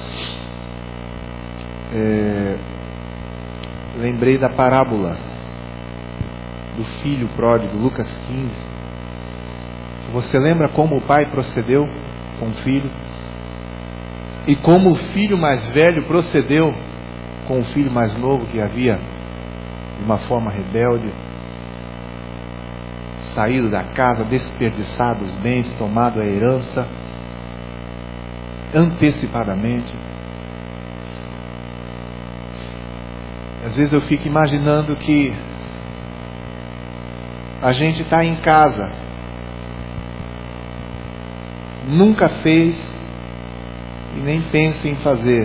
É, lembrei da parábola do filho pródigo, Lucas quinze. Você lembra como o pai procedeu com o filho? E como o filho mais velho procedeu com o filho mais novo, que havia, de uma forma rebelde, saído da casa, desperdiçado os bens, tomado a herança antecipadamente. Às vezes eu fico imaginando que a gente está em casa, nunca fez e nem pensa em fazer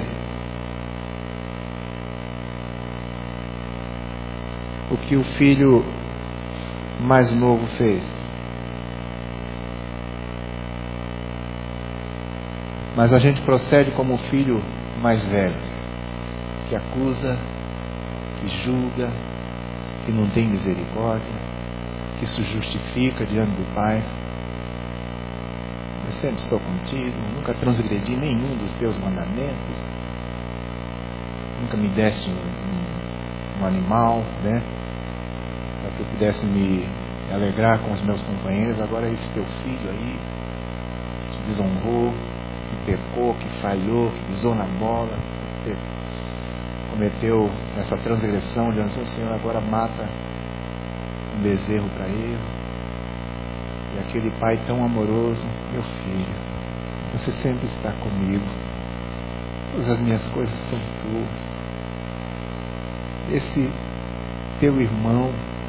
o que o filho mais novo fez. Mas a gente procede como o filho mais velho, que acusa, que julga, que não tem misericórdia, que se justifica diante do pai. Eu sempre estou contigo, nunca transgredi nenhum dos teus mandamentos, nunca me deste um, um, um animal, né? Para que eu pudesse me alegrar com os meus companheiros. Agora esse teu filho aí, que te desonrou, que pecou, que falhou, que pisou na bola, que cometeu essa transgressão diante do Senhor, agora mata um bezerro para ele. E aquele pai tão amoroso: meu filho, você sempre está comigo, todas as minhas coisas são tuas. Esse teu irmão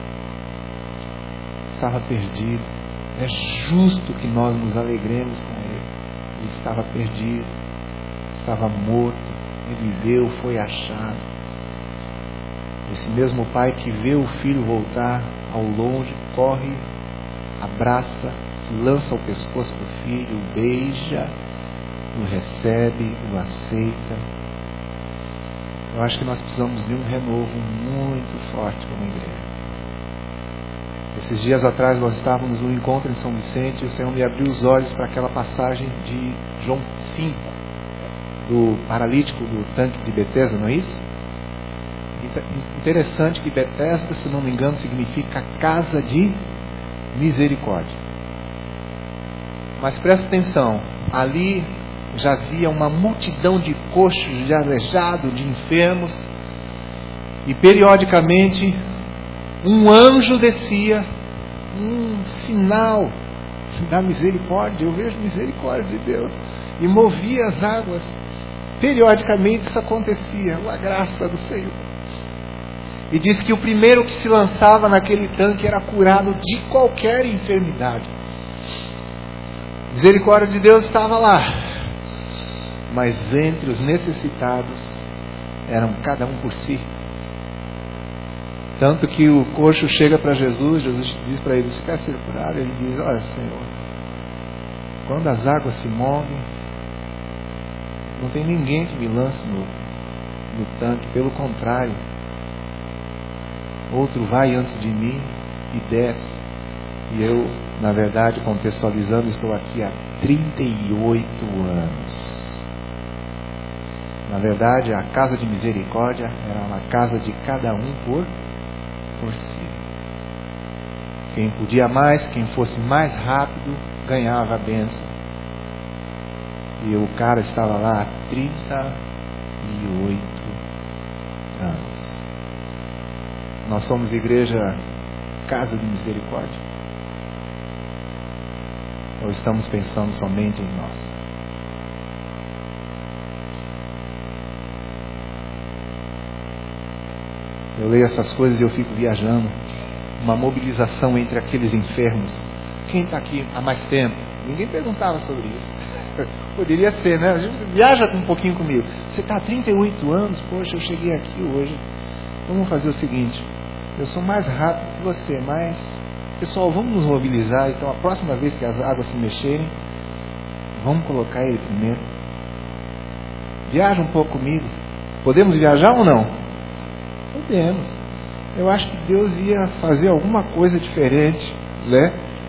estava perdido, é justo que nós nos alegremos com ele. Ele estava perdido, estava morto, ele viveu, foi achado. Esse mesmo pai que vê o filho voltar ao longe, corre, abraça, se lança ao pescoço do filho, o beija, o recebe, o aceita. Eu acho que nós precisamos de um renovo muito forte como igreja. Esses dias atrás nós estávamos num encontro em São Vicente e o Senhor me abriu os olhos para aquela passagem de João cinco, do paralítico do tanque de Betesda, não é isso? Interessante que Betesda, se não me engano, significa casa de misericórdia. Mas presta atenção, ali jazia uma multidão de coxos, de aleijados, de enfermos, e periodicamente um anjo descia, um sinal da misericórdia. Eu vejo misericórdia de Deus, e movia as águas. Periodicamente isso acontecia, a graça do Senhor. E diz que o primeiro que se lançava naquele tanque era curado de qualquer enfermidade. A misericórdia de Deus estava lá, mas entre os necessitados eram cada um por si. Tanto que o coxo chega para Jesus, Jesus diz para ele: você quer ser curado? Ele diz: olha, Senhor, quando as águas se movem, não tem ninguém que me lance no, no tanque. Pelo contrário, outro vai antes de mim e desce. E eu, na verdade, contextualizando, estou aqui há trinta e oito anos. Na verdade, a casa de misericórdia era uma casa de cada um por, por si. Quem podia mais, quem fosse mais rápido, ganhava a bênção. E o cara estava lá há trinta e oito anos. Nós somos igreja Casa de Misericórdia. Ou estamos pensando somente em nós? Eu leio essas coisas e eu fico viajando. Uma mobilização entre aqueles enfermos. Quem está aqui há mais tempo? Ninguém perguntava sobre isso. Poderia ser, né? A gente viaja um pouquinho comigo. Você está há trinta e oito anos? Poxa, eu cheguei aqui hoje. Vamos fazer o seguinte. Eu sou mais rápido que você, mas... Pessoal, vamos nos mobilizar. Então, a próxima vez que as águas se mexerem, vamos colocar ele primeiro. Viaja um pouco comigo. Podemos viajar ou não? Podemos. Eu acho que Deus ia fazer alguma coisa diferente, né?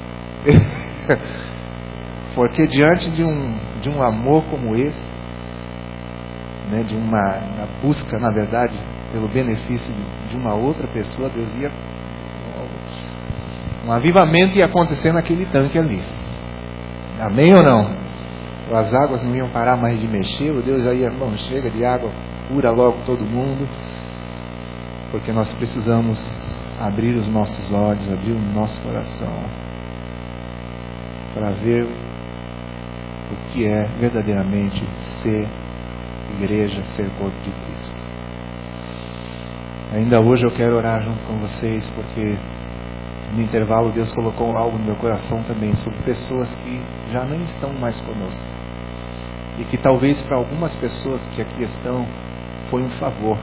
Porque diante de um, de um amor como esse, né, de uma, uma busca, na verdade, pelo benefício de uma outra pessoa, Deus ia... Um avivamento ia acontecer naquele tanque ali. Amém ou não? As águas não iam parar mais de mexer, o Deus já ia, bom, chega de água, cura logo todo mundo. Porque nós precisamos abrir os nossos olhos, abrir o nosso coração para ver o que é verdadeiramente ser igreja, ser corpo de Cristo. Ainda hoje eu quero orar junto com vocês, porque no intervalo Deus colocou algo no meu coração também sobre pessoas que já nem estão mais conosco e que talvez para algumas pessoas que aqui estão foi um favor.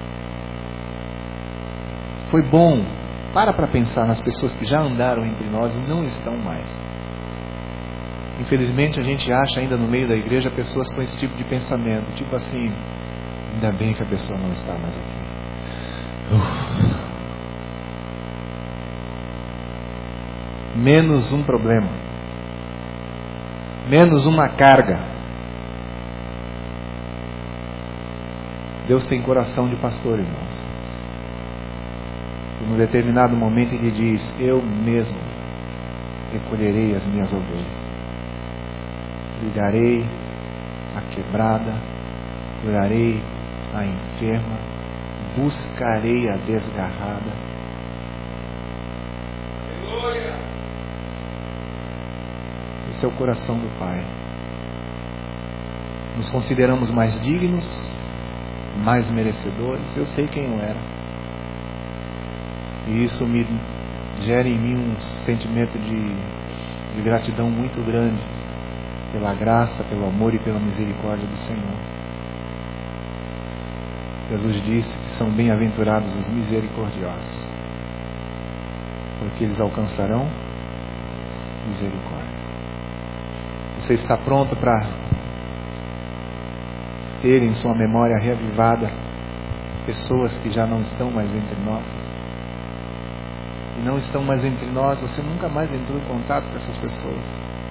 Foi bom. Para para pensar nas pessoas que já andaram entre nós e não estão mais. Infelizmente a gente acha ainda no meio da igreja pessoas com esse tipo de pensamento. Tipo assim, ainda bem que a pessoa não está mais aqui. Uf. Menos um problema. Menos uma carga. Deus tem coração de pastor, irmãos. E num determinado momento ele diz: eu mesmo recolherei as minhas ovelhas, ligarei a quebrada, curarei a enferma, buscarei a desgarrada. Esse é o coração do Pai. Nos consideramos mais dignos, mais merecedores. Eu sei quem eu era. E isso me gera em mim um sentimento de, de gratidão muito grande pela graça, pelo amor e pela misericórdia do Senhor. Jesus disse que são bem-aventurados os misericordiosos, porque eles alcançarão misericórdia. Você está pronto para ter em sua memória reavivada pessoas que já não estão mais entre nós? E não estão mais entre nós, você nunca mais entrou em contato com essas pessoas.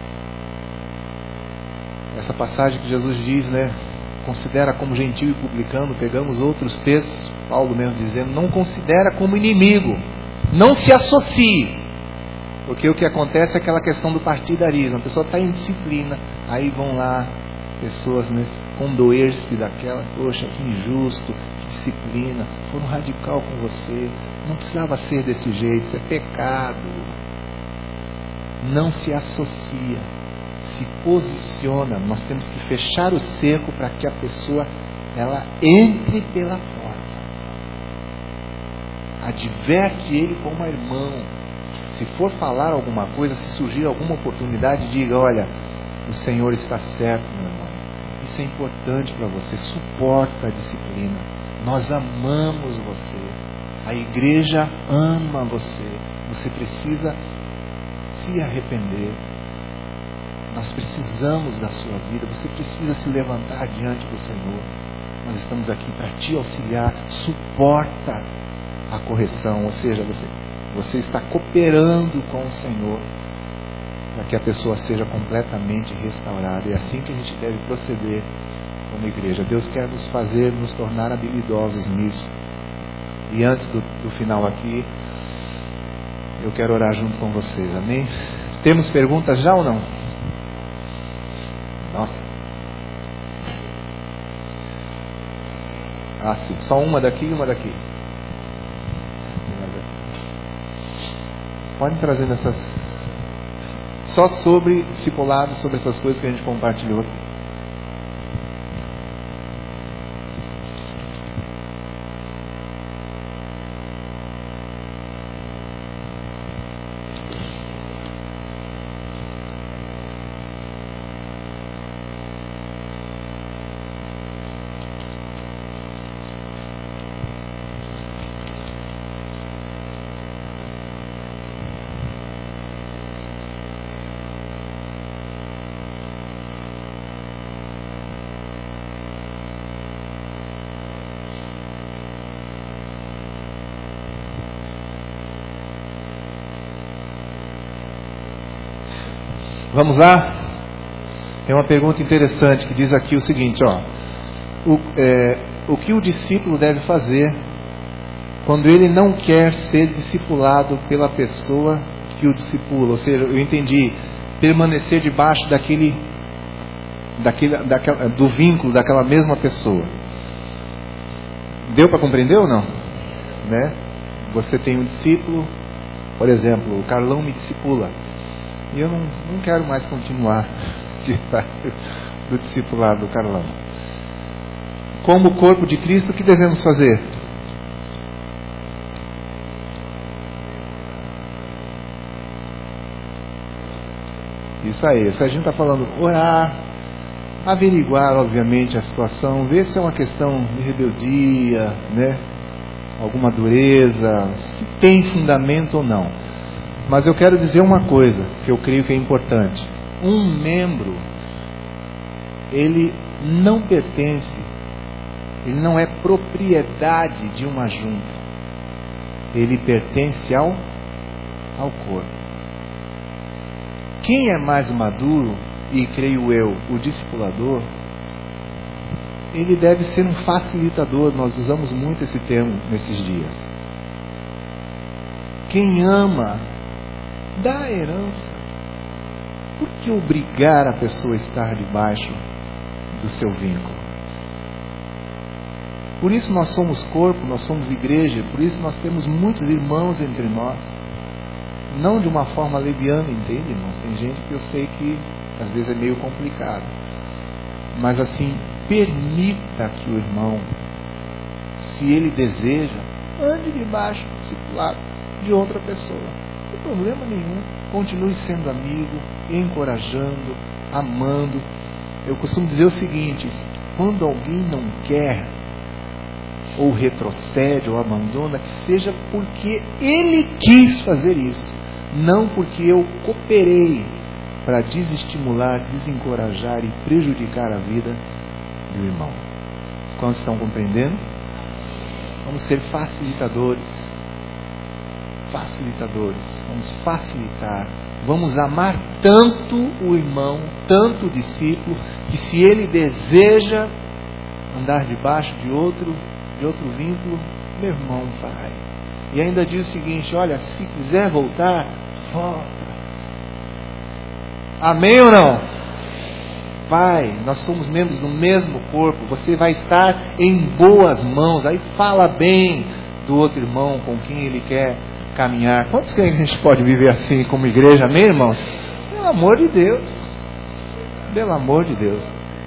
Essa passagem que Jesus diz, né? Considera como gentil e publicano, pegamos outros textos, Paulo mesmo dizendo, não considera como inimigo, não se associe. Porque o que acontece é aquela questão do partidarismo. A pessoa está em disciplina, aí vão lá pessoas, né, condoer-se daquela, poxa, que injusto, que disciplina, foram radical com você, não precisava ser desse jeito, isso é pecado. Não se associa, se posiciona. Nós temos que fechar o cerco para que a pessoa ela entre pela porta. Adverte ele como irmão. Se for falar alguma coisa, se surgir alguma oportunidade, diga: olha, o Senhor está certo, meu irmão. Isso é importante para você. Suporta a disciplina. Nós amamos você. A igreja ama você. Você precisa se arrepender. Nós precisamos da sua vida. Você precisa se levantar diante do Senhor. Nós estamos aqui para te auxiliar. Suporta a correção. Ou seja, você, você está cooperando com o Senhor para que a pessoa seja completamente restaurada. É assim que a gente deve proceder como igreja. Deus quer nos fazer, nos tornar habilidosos nisso. E antes do, do final aqui, eu quero orar junto com vocês, amém? Temos perguntas já ou não? Nossa. Ah, sim. Só uma daqui e uma daqui. Pode trazer essas. só sobre discipulado, sobre essas coisas que a gente compartilhou aqui. Vamos lá? Tem uma pergunta interessante que diz aqui o seguinte, ó. O, é, o que o discípulo deve fazer quando ele não quer ser discipulado pela pessoa que o discipula? Ou seja, eu entendi, permanecer debaixo daquele, daquele daquela, do vínculo daquela mesma pessoa. Deu para compreender ou não? Né? Você tem um discípulo, por exemplo, o Carlão me discipula. E eu não, não quero mais continuar do discipulado do Carlão. Como corpo de Cristo, o que devemos fazer? Isso aí. Se a gente está falando orar, averiguar, obviamente, a situação, ver se é uma questão de rebeldia, né? Alguma dureza, se tem fundamento ou não. Mas eu quero dizer uma coisa que eu creio que é importante. Um membro, ele não pertence, ele não é propriedade de uma junta. Ele pertence ao, ao corpo. Quem é mais maduro, e creio eu, o discipulador, ele deve ser um facilitador. Nós usamos muito esse termo nesses dias. Quem ama, dá a herança. Por que obrigar a pessoa a estar debaixo do seu vínculo? Por isso nós somos corpo, nós somos igreja, por isso nós temos muitos irmãos entre nós. Não de uma forma leviana, entende, irmãos? Tem gente que eu sei que às vezes é meio complicado. Mas assim, permita que o irmão, se ele deseja, ande debaixo do discipulado de outra pessoa. Não tem problema nenhum. Continue sendo amigo, encorajando, amando. Eu costumo dizer o seguinte: quando alguém não quer, ou retrocede, ou abandona, que seja porque ele quis fazer isso, não porque eu cooperei para desestimular, desencorajar e prejudicar a vida do irmão. Quantos estão compreendendo? Vamos ser facilitadores. Facilitadores, vamos facilitar, vamos amar tanto o irmão, tanto o discípulo, que se ele deseja andar debaixo de outro, de outro vínculo, meu irmão vai. E ainda diz o seguinte: olha, se quiser voltar, volta. Amém ou não? Vai, nós somos membros do mesmo corpo, você vai estar em boas mãos. Aí fala bem do outro irmão com quem ele quer caminhar. Quantos creem que a gente pode viver assim como igreja? Amém, irmãos? Pelo amor de Deus. Pelo amor de Deus.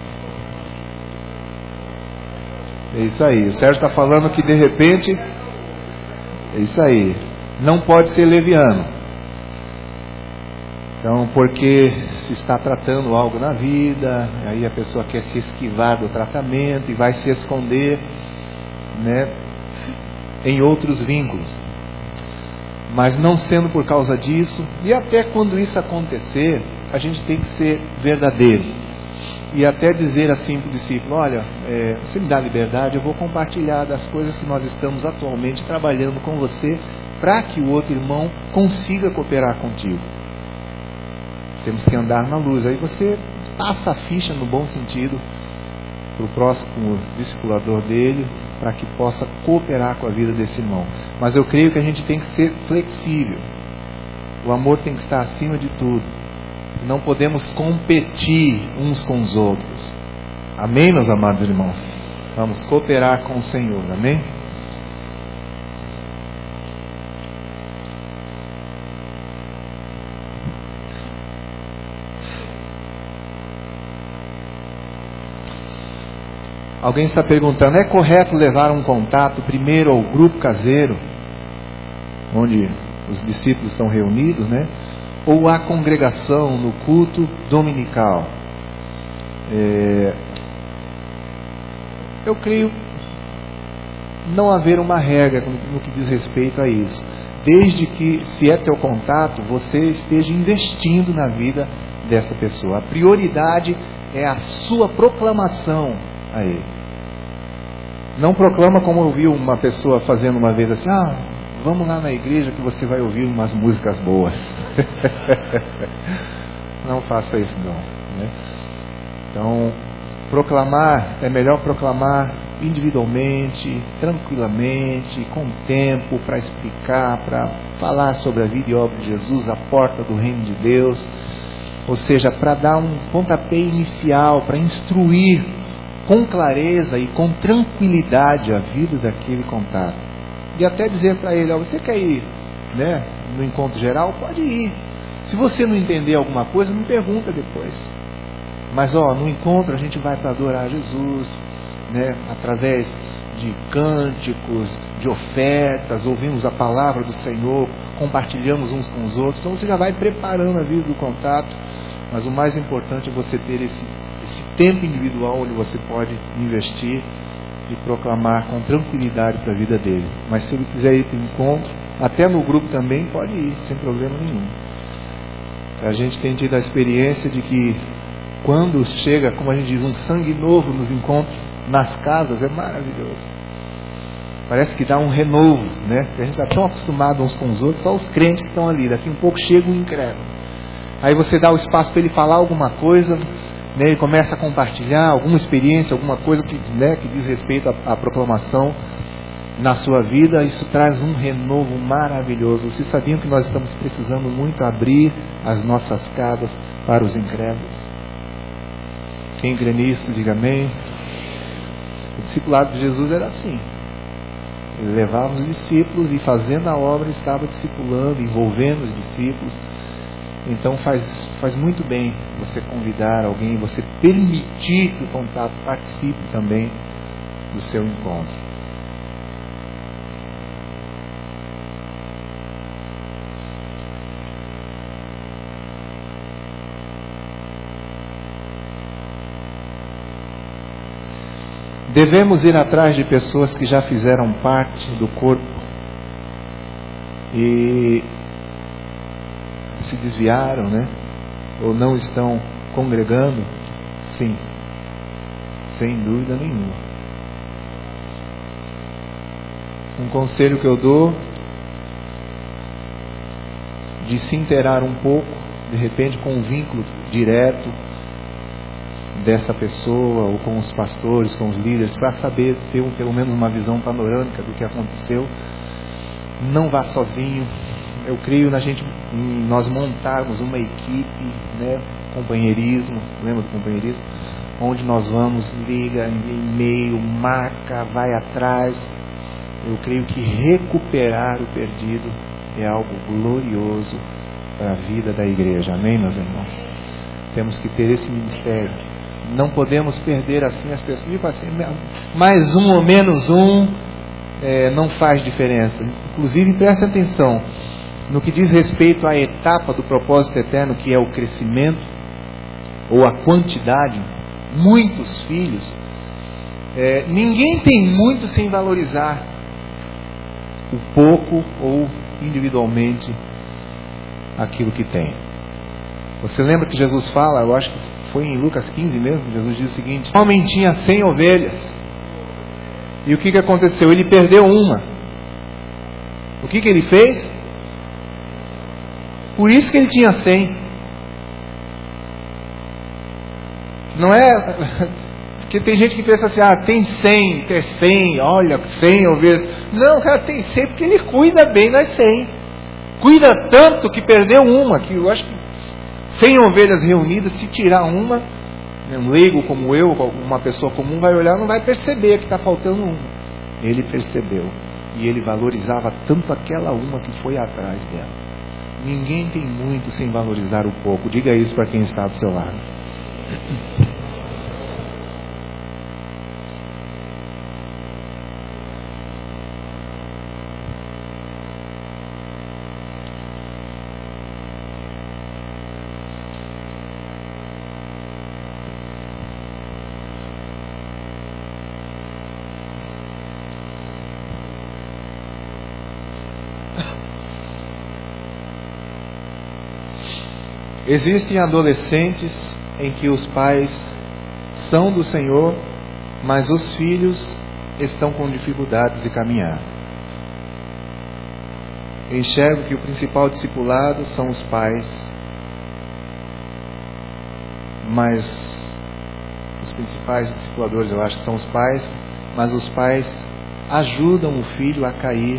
É isso aí. O Sérgio está falando que de repente, é isso aí, não pode ser leviano. Então, porque se está tratando algo na vida, aí a pessoa quer se esquivar do tratamento e vai se esconder, né, em outros vínculos. Mas não sendo por causa disso, e até quando isso acontecer, a gente tem que ser verdadeiro. E até dizer assim para o discípulo: olha, é, você me dá liberdade, eu vou compartilhar das coisas que nós estamos atualmente trabalhando com você, para que o outro irmão consiga cooperar contigo. Temos que andar na luz. Aí você passa a ficha no bom sentido para o próximo discipulador dele, para que possa cooperar com a vida desse irmão. Mas eu creio que a gente tem que ser flexível. O amor tem que estar acima de tudo. Não podemos competir uns com os outros. Amém, meus amados irmãos? Vamos cooperar com o Senhor. Amém? Alguém está perguntando, é correto levar um contato primeiro ao grupo caseiro, onde os discípulos estão reunidos, né? Ou à congregação no culto dominical? É... Eu creio não haver uma regra no que diz respeito a isso, desde que, se é teu contato, você esteja investindo na vida dessa pessoa. A prioridade é a sua proclamação a ele. Não proclama como eu ouvi uma pessoa fazendo uma vez assim, ah, vamos lá na igreja que você vai ouvir umas músicas boas. Não faça isso não, né? Então, proclamar, é melhor proclamar individualmente, tranquilamente, com tempo para explicar, para falar sobre a vida e obra de Jesus, a porta do reino de Deus, ou seja, para dar um pontapé inicial, para instruir com clareza e com tranquilidade a vida daquele contato. E até dizer para ele, ó, você quer ir, né, no encontro geral? Pode ir. Se você não entender alguma coisa, me pergunta depois. Mas ó, no encontro a gente vai para adorar Jesus, né, através de cânticos, de ofertas, ouvimos a palavra do Senhor, compartilhamos uns com os outros. Então você já vai preparando a vida do contato. Mas o mais importante é você ter esse, esse tempo individual onde você pode investir e proclamar com tranquilidade para a vida dele. Mas se ele quiser ir para o encontro, até no grupo também, pode ir, sem problema nenhum. A gente tem tido a experiência de que quando chega, como a gente diz, um sangue novo nos encontros, nas casas, é maravilhoso. Parece que dá um renovo, né? Porque a gente está tão acostumado uns com os outros, só os crentes que estão ali. Daqui um pouco chega um incrédulo. Aí você dá o espaço para ele falar alguma coisa, né? Ele começa a compartilhar alguma experiência, alguma coisa que, né, que diz respeito à, à proclamação na sua vida. Isso traz um renovo maravilhoso. Vocês sabiam que nós estamos precisando muito abrir as nossas casas para os incrédulos? Quem crê nisso, diga amém. O discipulado de Jesus era assim. Ele levava os discípulos e, fazendo a obra, estava discipulando, envolvendo os discípulos. Então faz, faz muito bem você convidar alguém, você permitir que o contato participe também do seu encontro. Devemos ir atrás de pessoas que já fizeram parte do corpo e se desviaram, né? Ou não estão congregando? Sim, sem dúvida nenhuma. Um conselho que eu dou, de se inteirar um pouco, de repente com um vínculo direto dessa pessoa, ou com os pastores, com os líderes, para saber ter um, pelo menos uma visão panorâmica do que aconteceu. Não vá sozinho. Eu creio na gente, em nós montarmos uma equipe, né, companheirismo, lembra do companheirismo? Onde nós vamos, liga, e-mail, marca, vai atrás. Eu creio que recuperar o perdido é algo glorioso para a vida da igreja. Amém, meus irmãos? Temos que ter esse ministério. Não podemos perder assim as pessoas. Tipo assim, mais um ou menos um é, não faz diferença. Inclusive, preste atenção no que diz respeito à etapa do propósito eterno, que é o crescimento ou a quantidade. Muitos filhos, é, ninguém tem muito sem valorizar o pouco ou individualmente aquilo que tem. Você lembra que Jesus fala, eu acho que foi em Lucas quinze mesmo, Jesus diz o seguinte: um homem tinha cem ovelhas, e o que, que aconteceu? Ele perdeu uma. O que, que ele fez? Por isso que ele tinha cem. Não é... Porque tem gente que pensa assim, ah, tem cem, ter cem, olha, cem ovelhas. Não, cara, tem cem porque ele cuida bem das cem. Cuida tanto que perdeu uma, que eu acho que cem ovelhas reunidas, se tirar uma, um leigo como eu, uma pessoa comum vai olhar, não vai perceber que está faltando uma. Ele percebeu. E ele valorizava tanto aquela uma que foi atrás dela. Ninguém tem muito sem valorizar o pouco. Diga isso para quem está do seu lado. Existem adolescentes em que os pais são do Senhor, mas os filhos estão com dificuldades de caminhar. Eu enxergo que o principal discipulado são os pais, mas os principais discipuladores eu acho que são os pais, mas os pais ajudam o filho a cair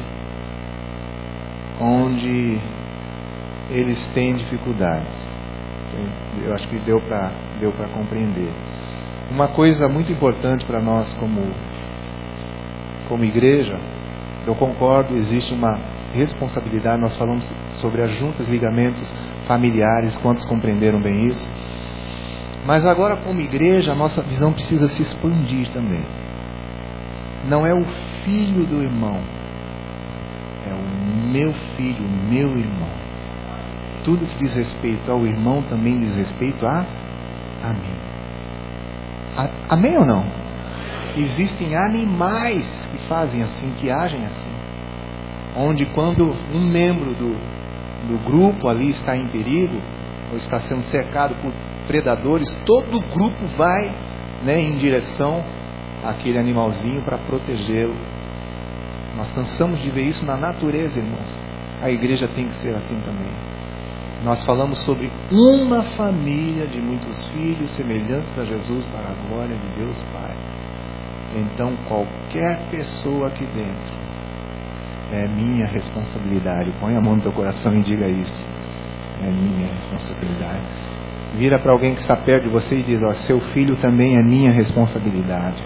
onde eles têm dificuldades. Eu acho que deu para deu para compreender. Uma coisa muito importante para nós como, como igreja, eu concordo, existe uma responsabilidade. Nós falamos sobre as juntas, ligamentos familiares, quantos compreenderam bem isso? Mas agora, como igreja, a nossa visão precisa se expandir também. Não é o filho do irmão, é o meu filho, o meu irmão. Tudo que diz respeito ao irmão também diz respeito a, a mim. A, amém ou não? Existem animais que fazem assim, que agem assim. Onde quando um membro do, do grupo ali está em perigo, ou está sendo cercado por predadores, todo o grupo vai, né, em direção àquele animalzinho para protegê-lo. Nós cansamos de ver isso na natureza, irmãos. A igreja tem que ser assim também. Nós falamos sobre uma família de muitos filhos semelhantes a Jesus para a glória de Deus Pai. Então qualquer pessoa aqui dentro é minha responsabilidade. Põe a mão no teu coração e diga isso. É minha responsabilidade. Vira para alguém que está perto de você e diz: ó, seu filho também é minha responsabilidade.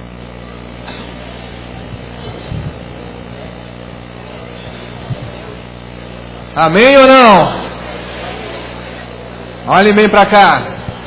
Amém ou não? Olhe bem para cá.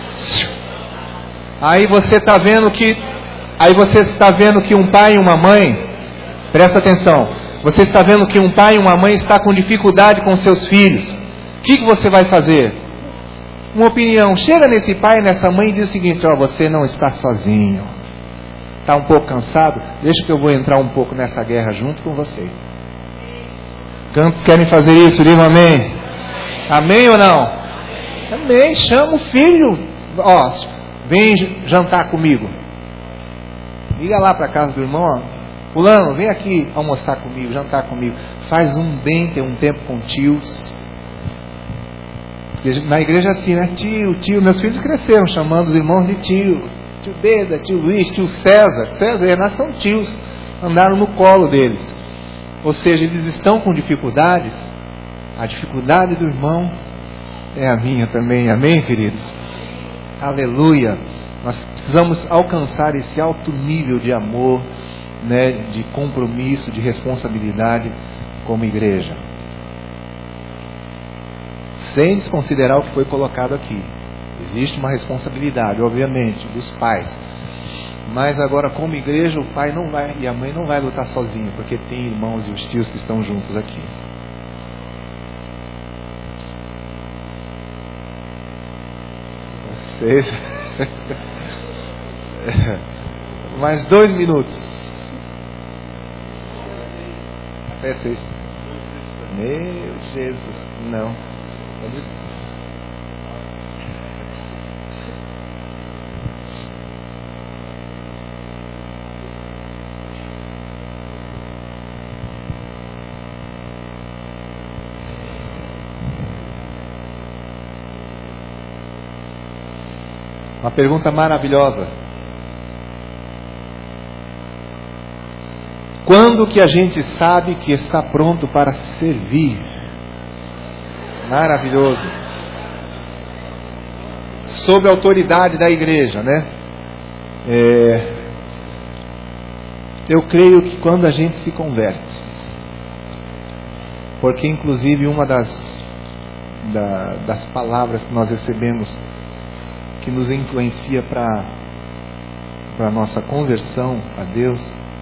Aí você está vendo que Aí você está vendo que um pai e uma mãe, presta atenção, você está vendo que um pai e uma mãe está com dificuldade com seus filhos. O que, que você vai fazer? Uma opinião. Chega nesse pai e nessa mãe e diz o seguinte: ó, você não está sozinho. Está um pouco cansado? Deixa que eu vou entrar um pouco nessa guerra junto com você. Quantos querem fazer isso? Diga amém. Amém ou não? Amém. Chama o filho. Ó, vem jantar comigo. Liga lá para a casa do irmão, ó. Fulano, vem aqui almoçar comigo, jantar comigo. Faz um bem ter um tempo com tios. Na igreja é assim, né? Tio, tio. Meus filhos cresceram chamando os irmãos de tio. Tio Beda, tio Luiz, tio César. César e Renato são tios. Andaram no colo deles. Ou seja, eles estão com dificuldades. A dificuldade do irmão é a minha também. Amém, queridos? Aleluia. Nós precisamos alcançar esse alto nível de amor, né, de compromisso, de responsabilidade como igreja. Sem desconsiderar o que foi colocado aqui. Existe uma responsabilidade, obviamente, dos pais. Mas agora, como igreja, o pai não vai e a mãe não vai lutar sozinho, porque tem irmãos e os tios que estão juntos aqui. Vocês... Mais dois minutos. Até seis. Meu Jesus, não. Uma pergunta maravilhosa. Quando que a gente sabe que está pronto para servir? Maravilhoso. Sob a autoridade da igreja, né? É, eu creio que quando a gente se converte, porque inclusive uma das, da, das palavras que nós recebemos que nos influencia para para a nossa conversão a Deus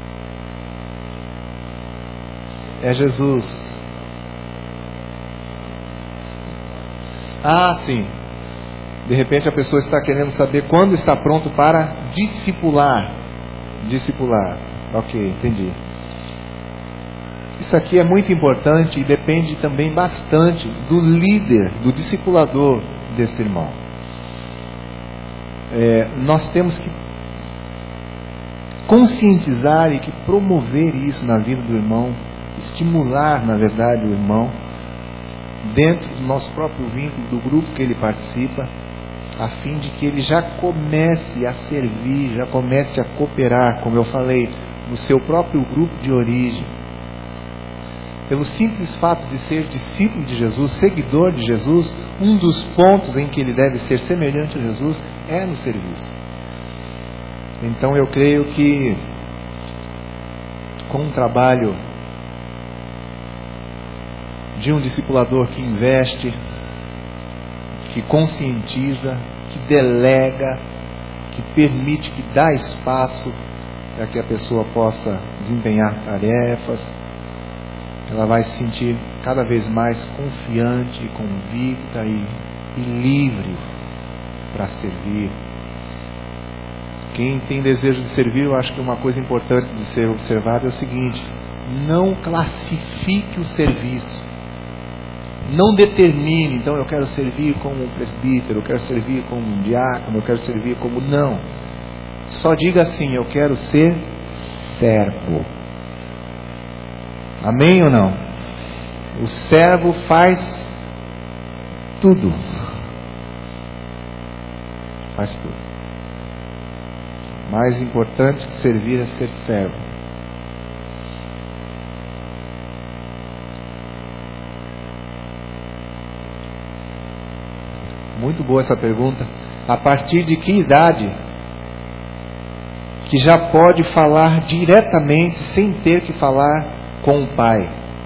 é Jesus. Ah, sim. De repente a pessoa está querendo saber quando está pronto para discipular. Discipular. Ok, entendi. Isso aqui é muito importante e depende também bastante do líder, do discipulador, desse irmão. É, nós temos que conscientizar e que promover isso na vida do irmão, estimular, na verdade, o irmão dentro do nosso próprio vínculo, do grupo que ele participa, a fim de que ele já comece a servir, já comece a cooperar, como eu falei, no seu próprio grupo de origem. Pelo simples fato de ser discípulo de Jesus, seguidor de Jesus, um dos pontos em que ele deve ser semelhante a Jesus é no serviço. Então eu creio que com um trabalho de um discipulador que investe, que conscientiza, que delega, que permite, que dá espaço para que a pessoa possa desempenhar tarefas, ela vai se sentir cada vez mais confiante, convicta e, e livre para servir. Quem tem desejo de servir, eu acho que uma coisa importante de ser observada é o seguinte: não classifique o serviço. Não determine, então eu quero servir como um presbítero, eu quero servir como um diácono, eu quero servir como... Não. Só diga assim: eu quero ser servo. Amém ou não? O servo faz tudo. Faz tudo. Mais importante que servir é ser servo. Muito boa essa pergunta. A partir de que idade que já pode falar diretamente, sem ter que falar com o Pai?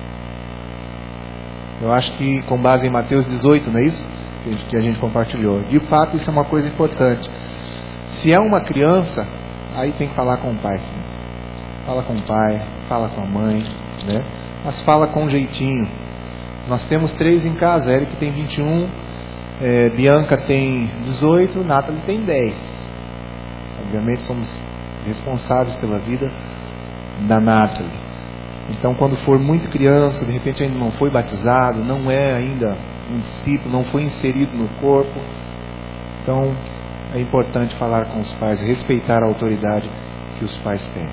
Eu acho que com base em Mateus dezoito, não é isso? Que a gente compartilhou. De fato, isso é uma coisa importante. Se é uma criança, aí tem que falar com o pai, sim. Fala com o pai, fala com a mãe, né? Mas fala com jeitinho. Nós temos três em casa: Eric tem vinte e um, é, Bianca tem dezoito, Nathalie tem dez. Obviamente somos responsáveis pela vida da Nathalie. Então, quando for muito criança, de repente ainda não foi batizado, não é ainda um discípulo, não foi inserido no corpo, então é importante falar com os pais, respeitar a autoridade que os pais têm.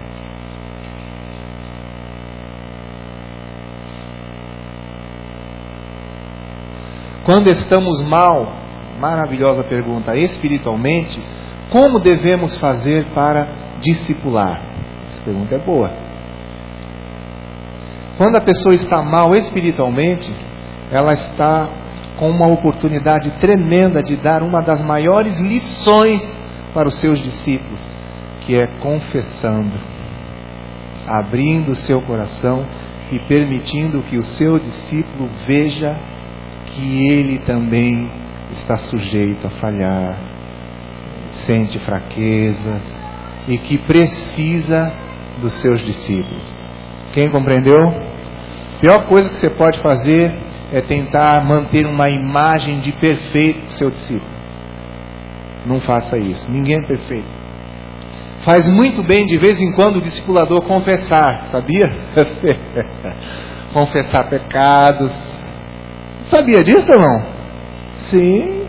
Quando estamos mal, maravilhosa pergunta, espiritualmente, como devemos fazer para discipular? Essa pergunta é boa. Quando a pessoa está mal espiritualmente, ela está com uma oportunidade tremenda de dar uma das maiores lições para os seus discípulos, que é confessando, abrindo o seu coração e permitindo que o seu discípulo veja que ele também está sujeito a falhar, sente fraquezas e que precisa dos seus discípulos. Quem compreendeu? A pior coisa que você pode fazer é tentar manter uma imagem de perfeito para o seu discípulo. Não faça isso. Ninguém é perfeito. Faz muito bem de vez em quando o discipulador confessar, sabia? Confessar pecados. Sabia disso ou não? Sim.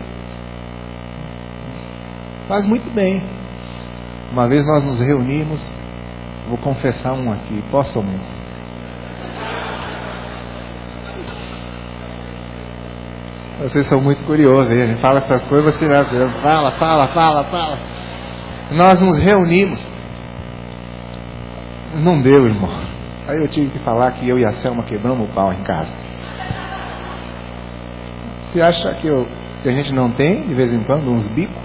Faz muito bem. Uma vez nós nos reunimos, vou confessar um aqui. Posso, amor? Vocês são muito curiosos, hein? A gente fala essas coisas, você vai fala, fala, fala, fala. Nós nos reunimos. Não deu, irmão. Aí eu tive que falar que eu e a Selma quebramos o pau em casa. Você acha que, eu, que a gente não tem, de vez em quando, uns bicos?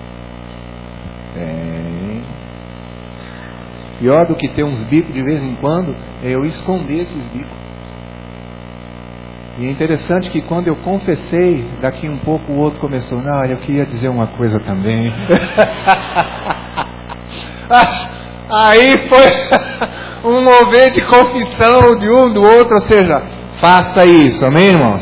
Tem. Pior do que ter uns bicos de vez em quando é eu esconder esses bicos. E é interessante que quando eu confessei, daqui um pouco o outro começou: não, olha, eu queria dizer uma coisa também. Aí foi um mover de confissão de um do outro, ou seja, faça isso, amém, irmãos?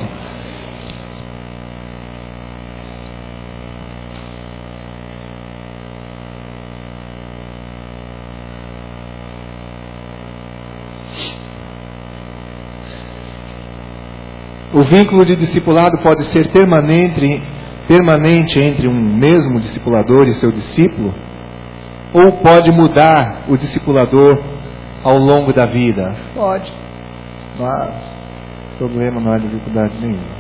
O vínculo de discipulado pode ser permanente, permanente entre um mesmo discipulador e seu discípulo? Ou pode mudar o discipulador ao longo da vida? Pode. Não há problema, não há dificuldade nenhuma.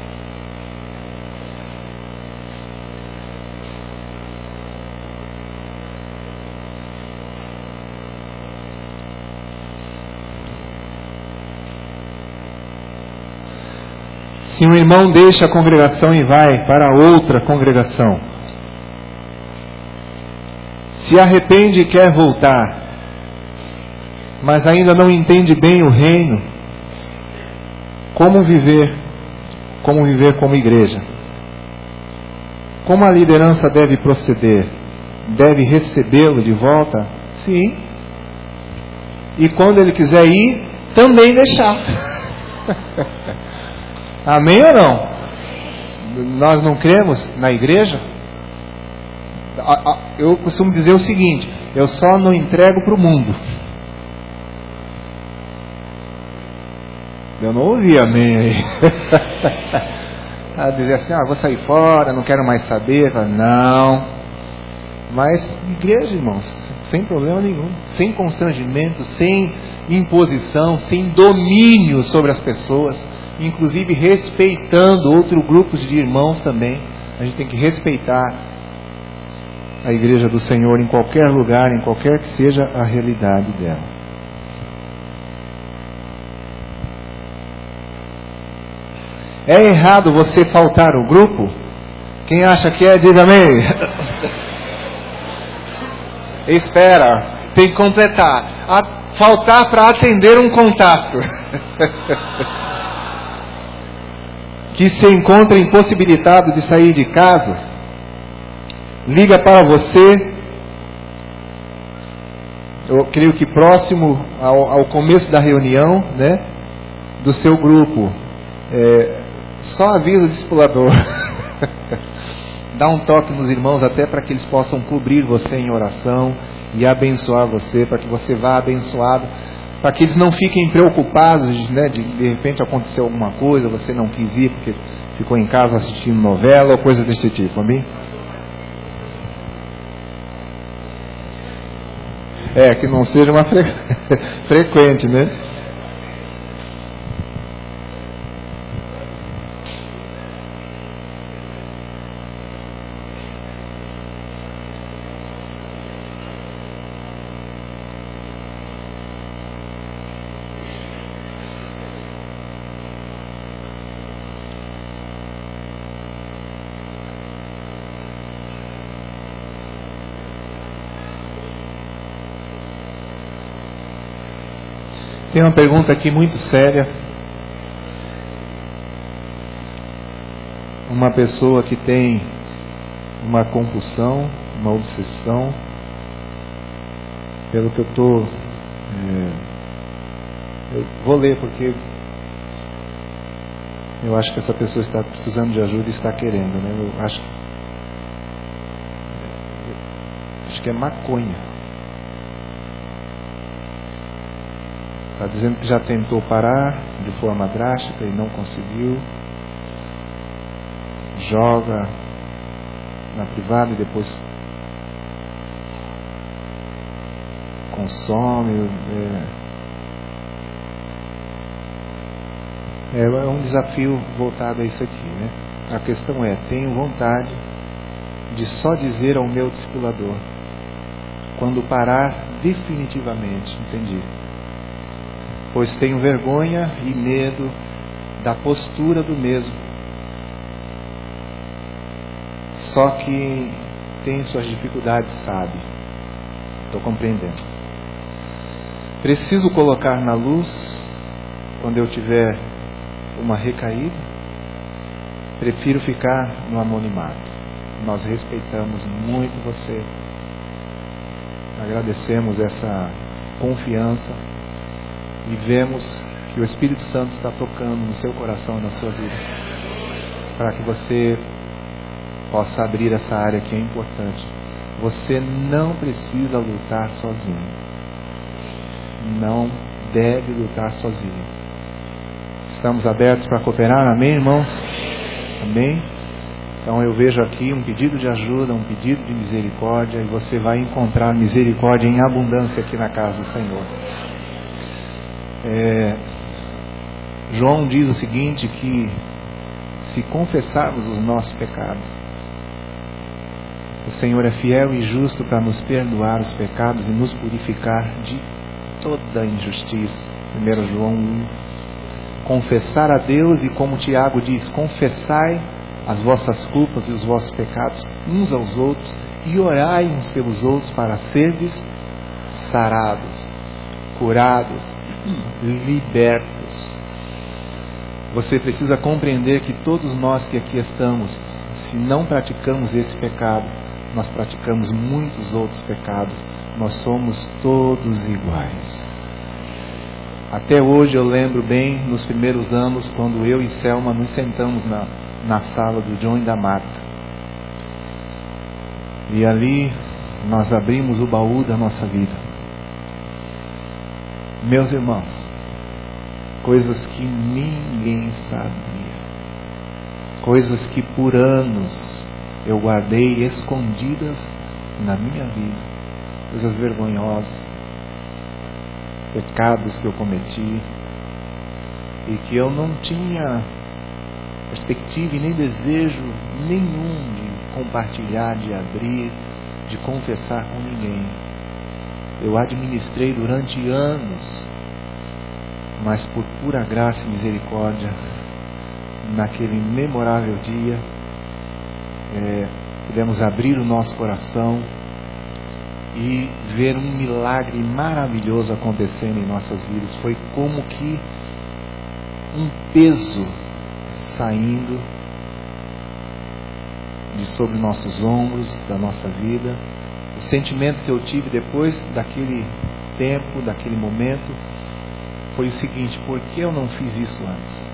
Se um irmão deixa a congregação e vai para outra congregação, se arrepende e quer voltar, mas ainda não entende bem o reino, como viver, como viver como igreja? Como a liderança deve proceder? Deve recebê-lo de volta? Sim. E quando ele quiser ir, também deixar. Amém ou não? Nós não cremos na igreja? Eu costumo dizer o seguinte: eu só não entrego para o mundo. Eu não ouvi amém aí. A dizer assim, ah, vou sair fora, não quero mais saber. Não. Mas igreja, irmãos, sem problema nenhum, sem constrangimento, sem imposição, sem domínio sobre as pessoas, inclusive respeitando outros grupos de irmãos também. A gente tem que respeitar a igreja do Senhor em qualquer lugar, em qualquer que seja a realidade dela. É errado você faltar o grupo? Quem acha que é, diz amém. Espera, tem que completar. A, faltar para atender um contato. Que se encontra impossibilitado de sair de casa, liga para você, eu creio que próximo ao, ao começo da reunião, né, do seu grupo, é, só avisa o discipulador. Dá um toque nos irmãos até para que eles possam cobrir você em oração e abençoar você, para que você vá abençoado, para que eles não fiquem preocupados, né, de de repente acontecer alguma coisa, você não quis ir porque ficou em casa assistindo novela ou coisa desse tipo, amém? É, que não seja uma fre... frequente, né? Tem uma pergunta aqui muito séria. Uma pessoa que tem uma compulsão, uma obsessão, pelo que eu estou... É, eu vou ler porque eu acho que essa pessoa está precisando de ajuda e está querendo, né? Eu acho, acho que é maconha. Está dizendo que já tentou parar de forma drástica e não conseguiu. Joga na privada e depois consome. É, é um desafio voltado a isso aqui, né? A questão é, tenho vontade de só dizer ao meu discipulador quando parar definitivamente, entendi. Pois tenho vergonha e medo da postura do mesmo. Só que tem suas dificuldades, sabe? Estou compreendendo. Preciso colocar na luz quando eu tiver uma recaída? Prefiro ficar no anonimato. Nós respeitamos muito você. Agradecemos essa confiança. E vemos que o Espírito Santo está tocando no seu coração e na sua vida, para que você possa abrir essa área que é importante. Você não precisa lutar sozinho. Não deve lutar sozinho. Estamos abertos para cooperar, amém, irmãos? Amém? Então eu vejo aqui um pedido de ajuda, um pedido de misericórdia, e você vai encontrar misericórdia em abundância aqui na casa do Senhor. É, João diz o seguinte, que se confessarmos os nossos pecados, o Senhor é fiel e justo para nos perdoar os pecados e nos purificar de toda injustiça. primeiro João um. Confessar a Deus, e como Tiago diz, confessai as vossas culpas e os vossos pecados uns aos outros, e orai uns pelos outros para serdes sarados, curados, libertos. Você precisa compreender que todos nós que aqui estamos, se não praticamos esse pecado, nós praticamos muitos outros pecados. Nós somos todos iguais. Até hoje eu lembro bem, nos primeiros anos, quando eu e Selma nos sentamos na, na sala do John e da Marta. E ali nós abrimos o baú da nossa vida. Meus irmãos, coisas que ninguém sabia, coisas que por anos eu guardei escondidas na minha vida, coisas vergonhosas, pecados que eu cometi e que eu não tinha perspectiva e nem desejo nenhum de compartilhar, de abrir, de confessar com ninguém. Eu administrei durante anos, mas por pura graça e misericórdia, naquele memorável dia, é, pudemos abrir o nosso coração e ver um milagre maravilhoso acontecendo em nossas vidas. Foi como que um peso saindo de sobre nossos ombros, da nossa vida. O sentimento que eu tive depois daquele tempo, daquele momento, foi o seguinte: por que eu não fiz isso antes?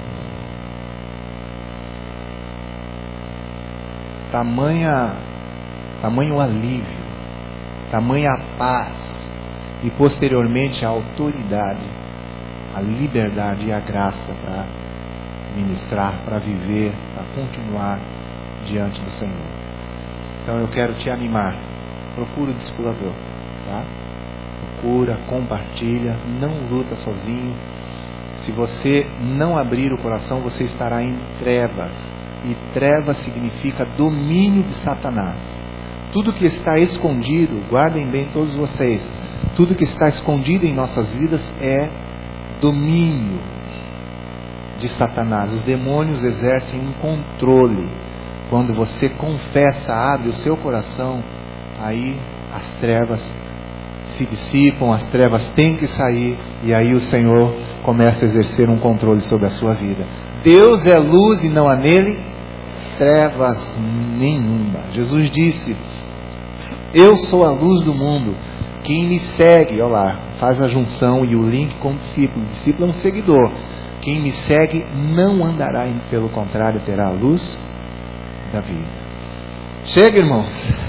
Tamanha, tamanho alívio, tamanha paz, e posteriormente a autoridade, a liberdade e a graça para ministrar, para viver, para continuar diante do Senhor. Então eu quero te animar. Procura o discipulador, tá? Procura, compartilha, não luta sozinho. Se você não abrir o coração, você estará em trevas. E trevas significa domínio de Satanás. Tudo que está escondido, guardem bem todos vocês, tudo que está escondido em nossas vidas é domínio de Satanás. Os demônios exercem um controle. Quando você confessa, abre o seu coração, aí as trevas se dissipam, as trevas têm que sair, e aí o Senhor começa a exercer um controle sobre a sua vida. Deus é luz e não há nele trevas nenhuma. Jesus disse: eu sou a luz do mundo, quem me segue, olha lá, faz a junção e o link com o discípulo. O discípulo é um seguidor. Quem me segue não andará, pelo contrário, terá a luz da vida. Chega, irmãos.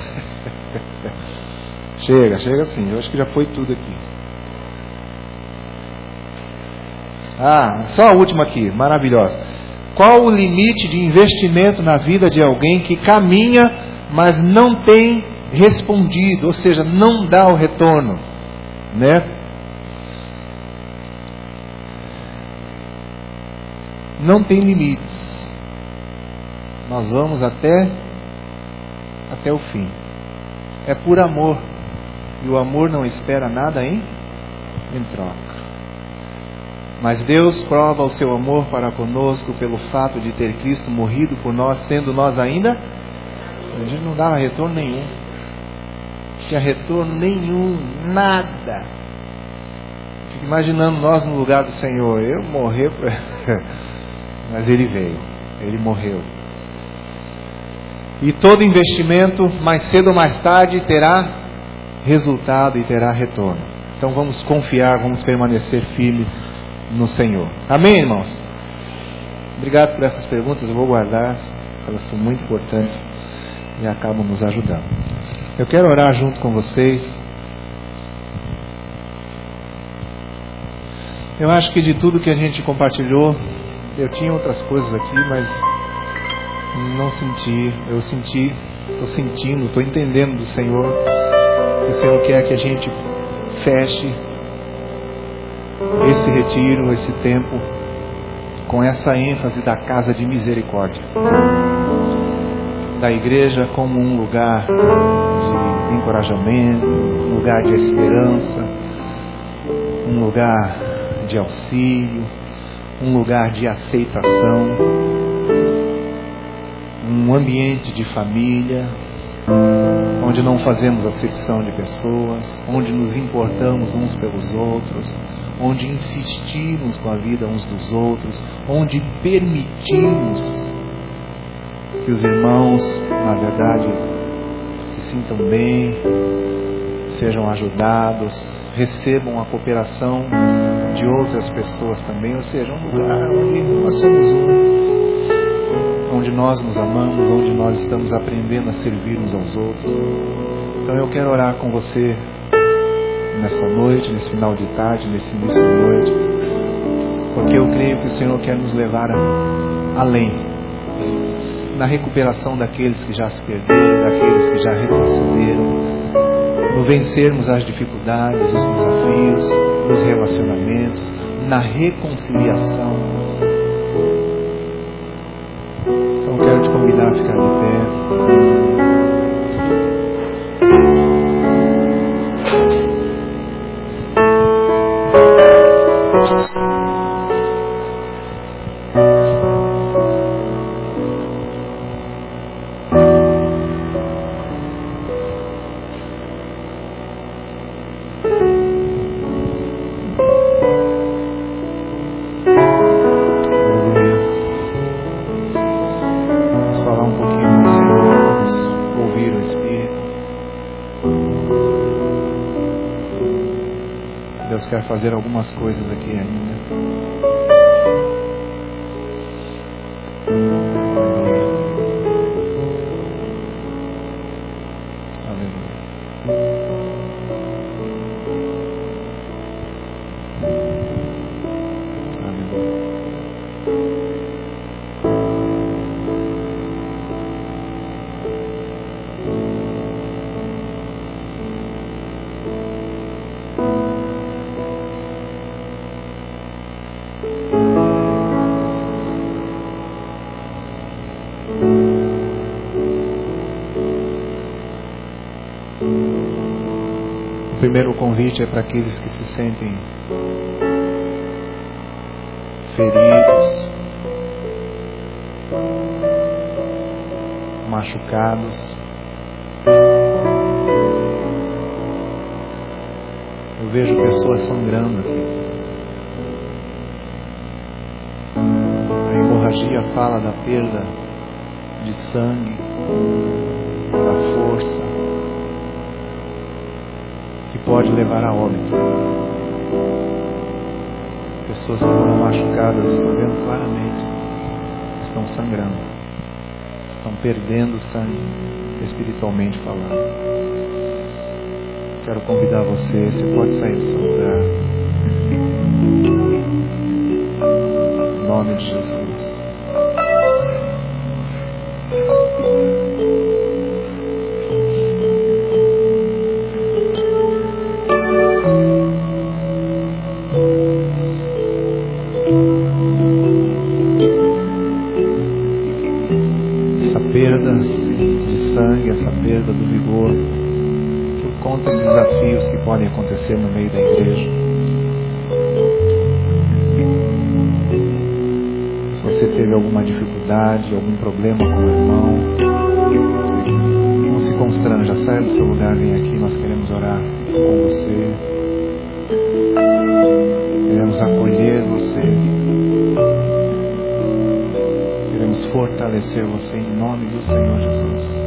Chega, chega sim. Eu acho que já foi tudo aqui. Ah, só a última aqui, maravilhosa. Qual o limite de investimento na vida de alguém que caminha, mas não tem respondido, ou seja, não dá o retorno, né? Não tem limites. Nós vamos até até o fim. É por amor. E o amor não espera nada em, em troca. Mas Deus prova o seu amor para conosco pelo fato de ter Cristo morrido por nós, sendo nós ainda, a gente não dava retorno nenhum. Não tinha retorno nenhum, nada. Fico imaginando nós no lugar do Senhor. Eu morrer, mas Ele veio, Ele morreu. E todo investimento, mais cedo ou mais tarde, terá resultado e terá retorno. Então vamos confiar, vamos permanecer firmes no Senhor. Amém, irmãos? Obrigado por essas perguntas, eu vou guardar, elas são muito importantes e acabam nos ajudando. Eu quero orar junto com vocês. Eu acho que de tudo que a gente compartilhou, eu tinha outras coisas aqui, mas Não senti, eu senti, estou sentindo, estou entendendo do Senhor, que o Senhor quer que a gente feche esse retiro, esse tempo, com essa ênfase da casa de misericórdia, da igreja como um lugar de encorajamento, um lugar de esperança, um lugar de auxílio, um lugar de aceitação, um ambiente de família, onde não fazemos acepção de pessoas, onde nos importamos uns pelos outros, onde insistimos com a vida uns dos outros, onde permitimos que os irmãos, na verdade, se sintam bem, sejam ajudados, recebam a cooperação de outras pessoas também, ou seja, um lugar onde nós somos um, onde nós nos amamos, onde nós estamos aprendendo a servir uns aos outros. Então eu quero orar com você nessa noite, nesse final de tarde, nesse início de noite, porque eu creio que o Senhor quer nos levar além, na recuperação daqueles que já se perderam, daqueles que já retrocederam, no vencermos as dificuldades, os desafios, nos relacionamentos, na reconciliação. Então eu quero te convidar a ficar de pé. Quer fazer algumas coisas aqui ainda. O primeiro convite é para aqueles que se sentem feridos, machucados. Eu vejo pessoas sangrando aqui. A hemorragia fala da perda de sangue, da força, que pode levar a óbito. Pessoas que foram machucadas, estão vendo claramente, estão sangrando, estão perdendo sangue, espiritualmente falando. Quero convidar você, você pode sair do seu lugar. Em nome de Jesus. Essa perda de sangue, essa perda do vigor, por conta de desafios que podem acontecer no meio da igreja. Se você teve alguma dificuldade, algum problema com o irmão, não se constranja, saia do seu lugar, vem aqui, nós queremos orar com você. Queremos acolher você. Queremos fortalecer você em nome do Senhor Jesus.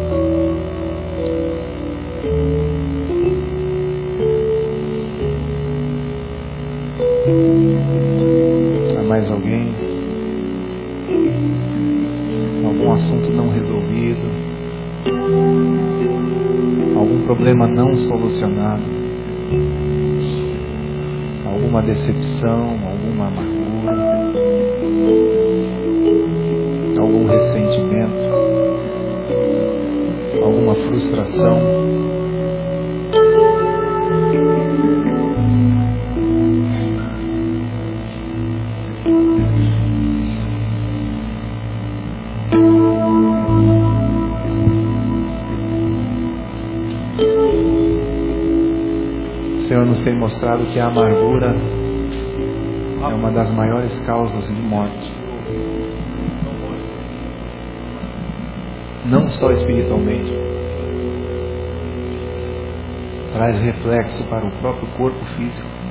Há mais alguém? Algum assunto não resolvido? Algum problema não solucionado? Alguma decepção? Alguma amargura? Algum ressentimento? ressentimento, alguma frustração. O Senhor nos tem mostrado que a amargura é uma das maiores causas de morte. Não só espiritualmente. Traz reflexo para o próprio corpo físico.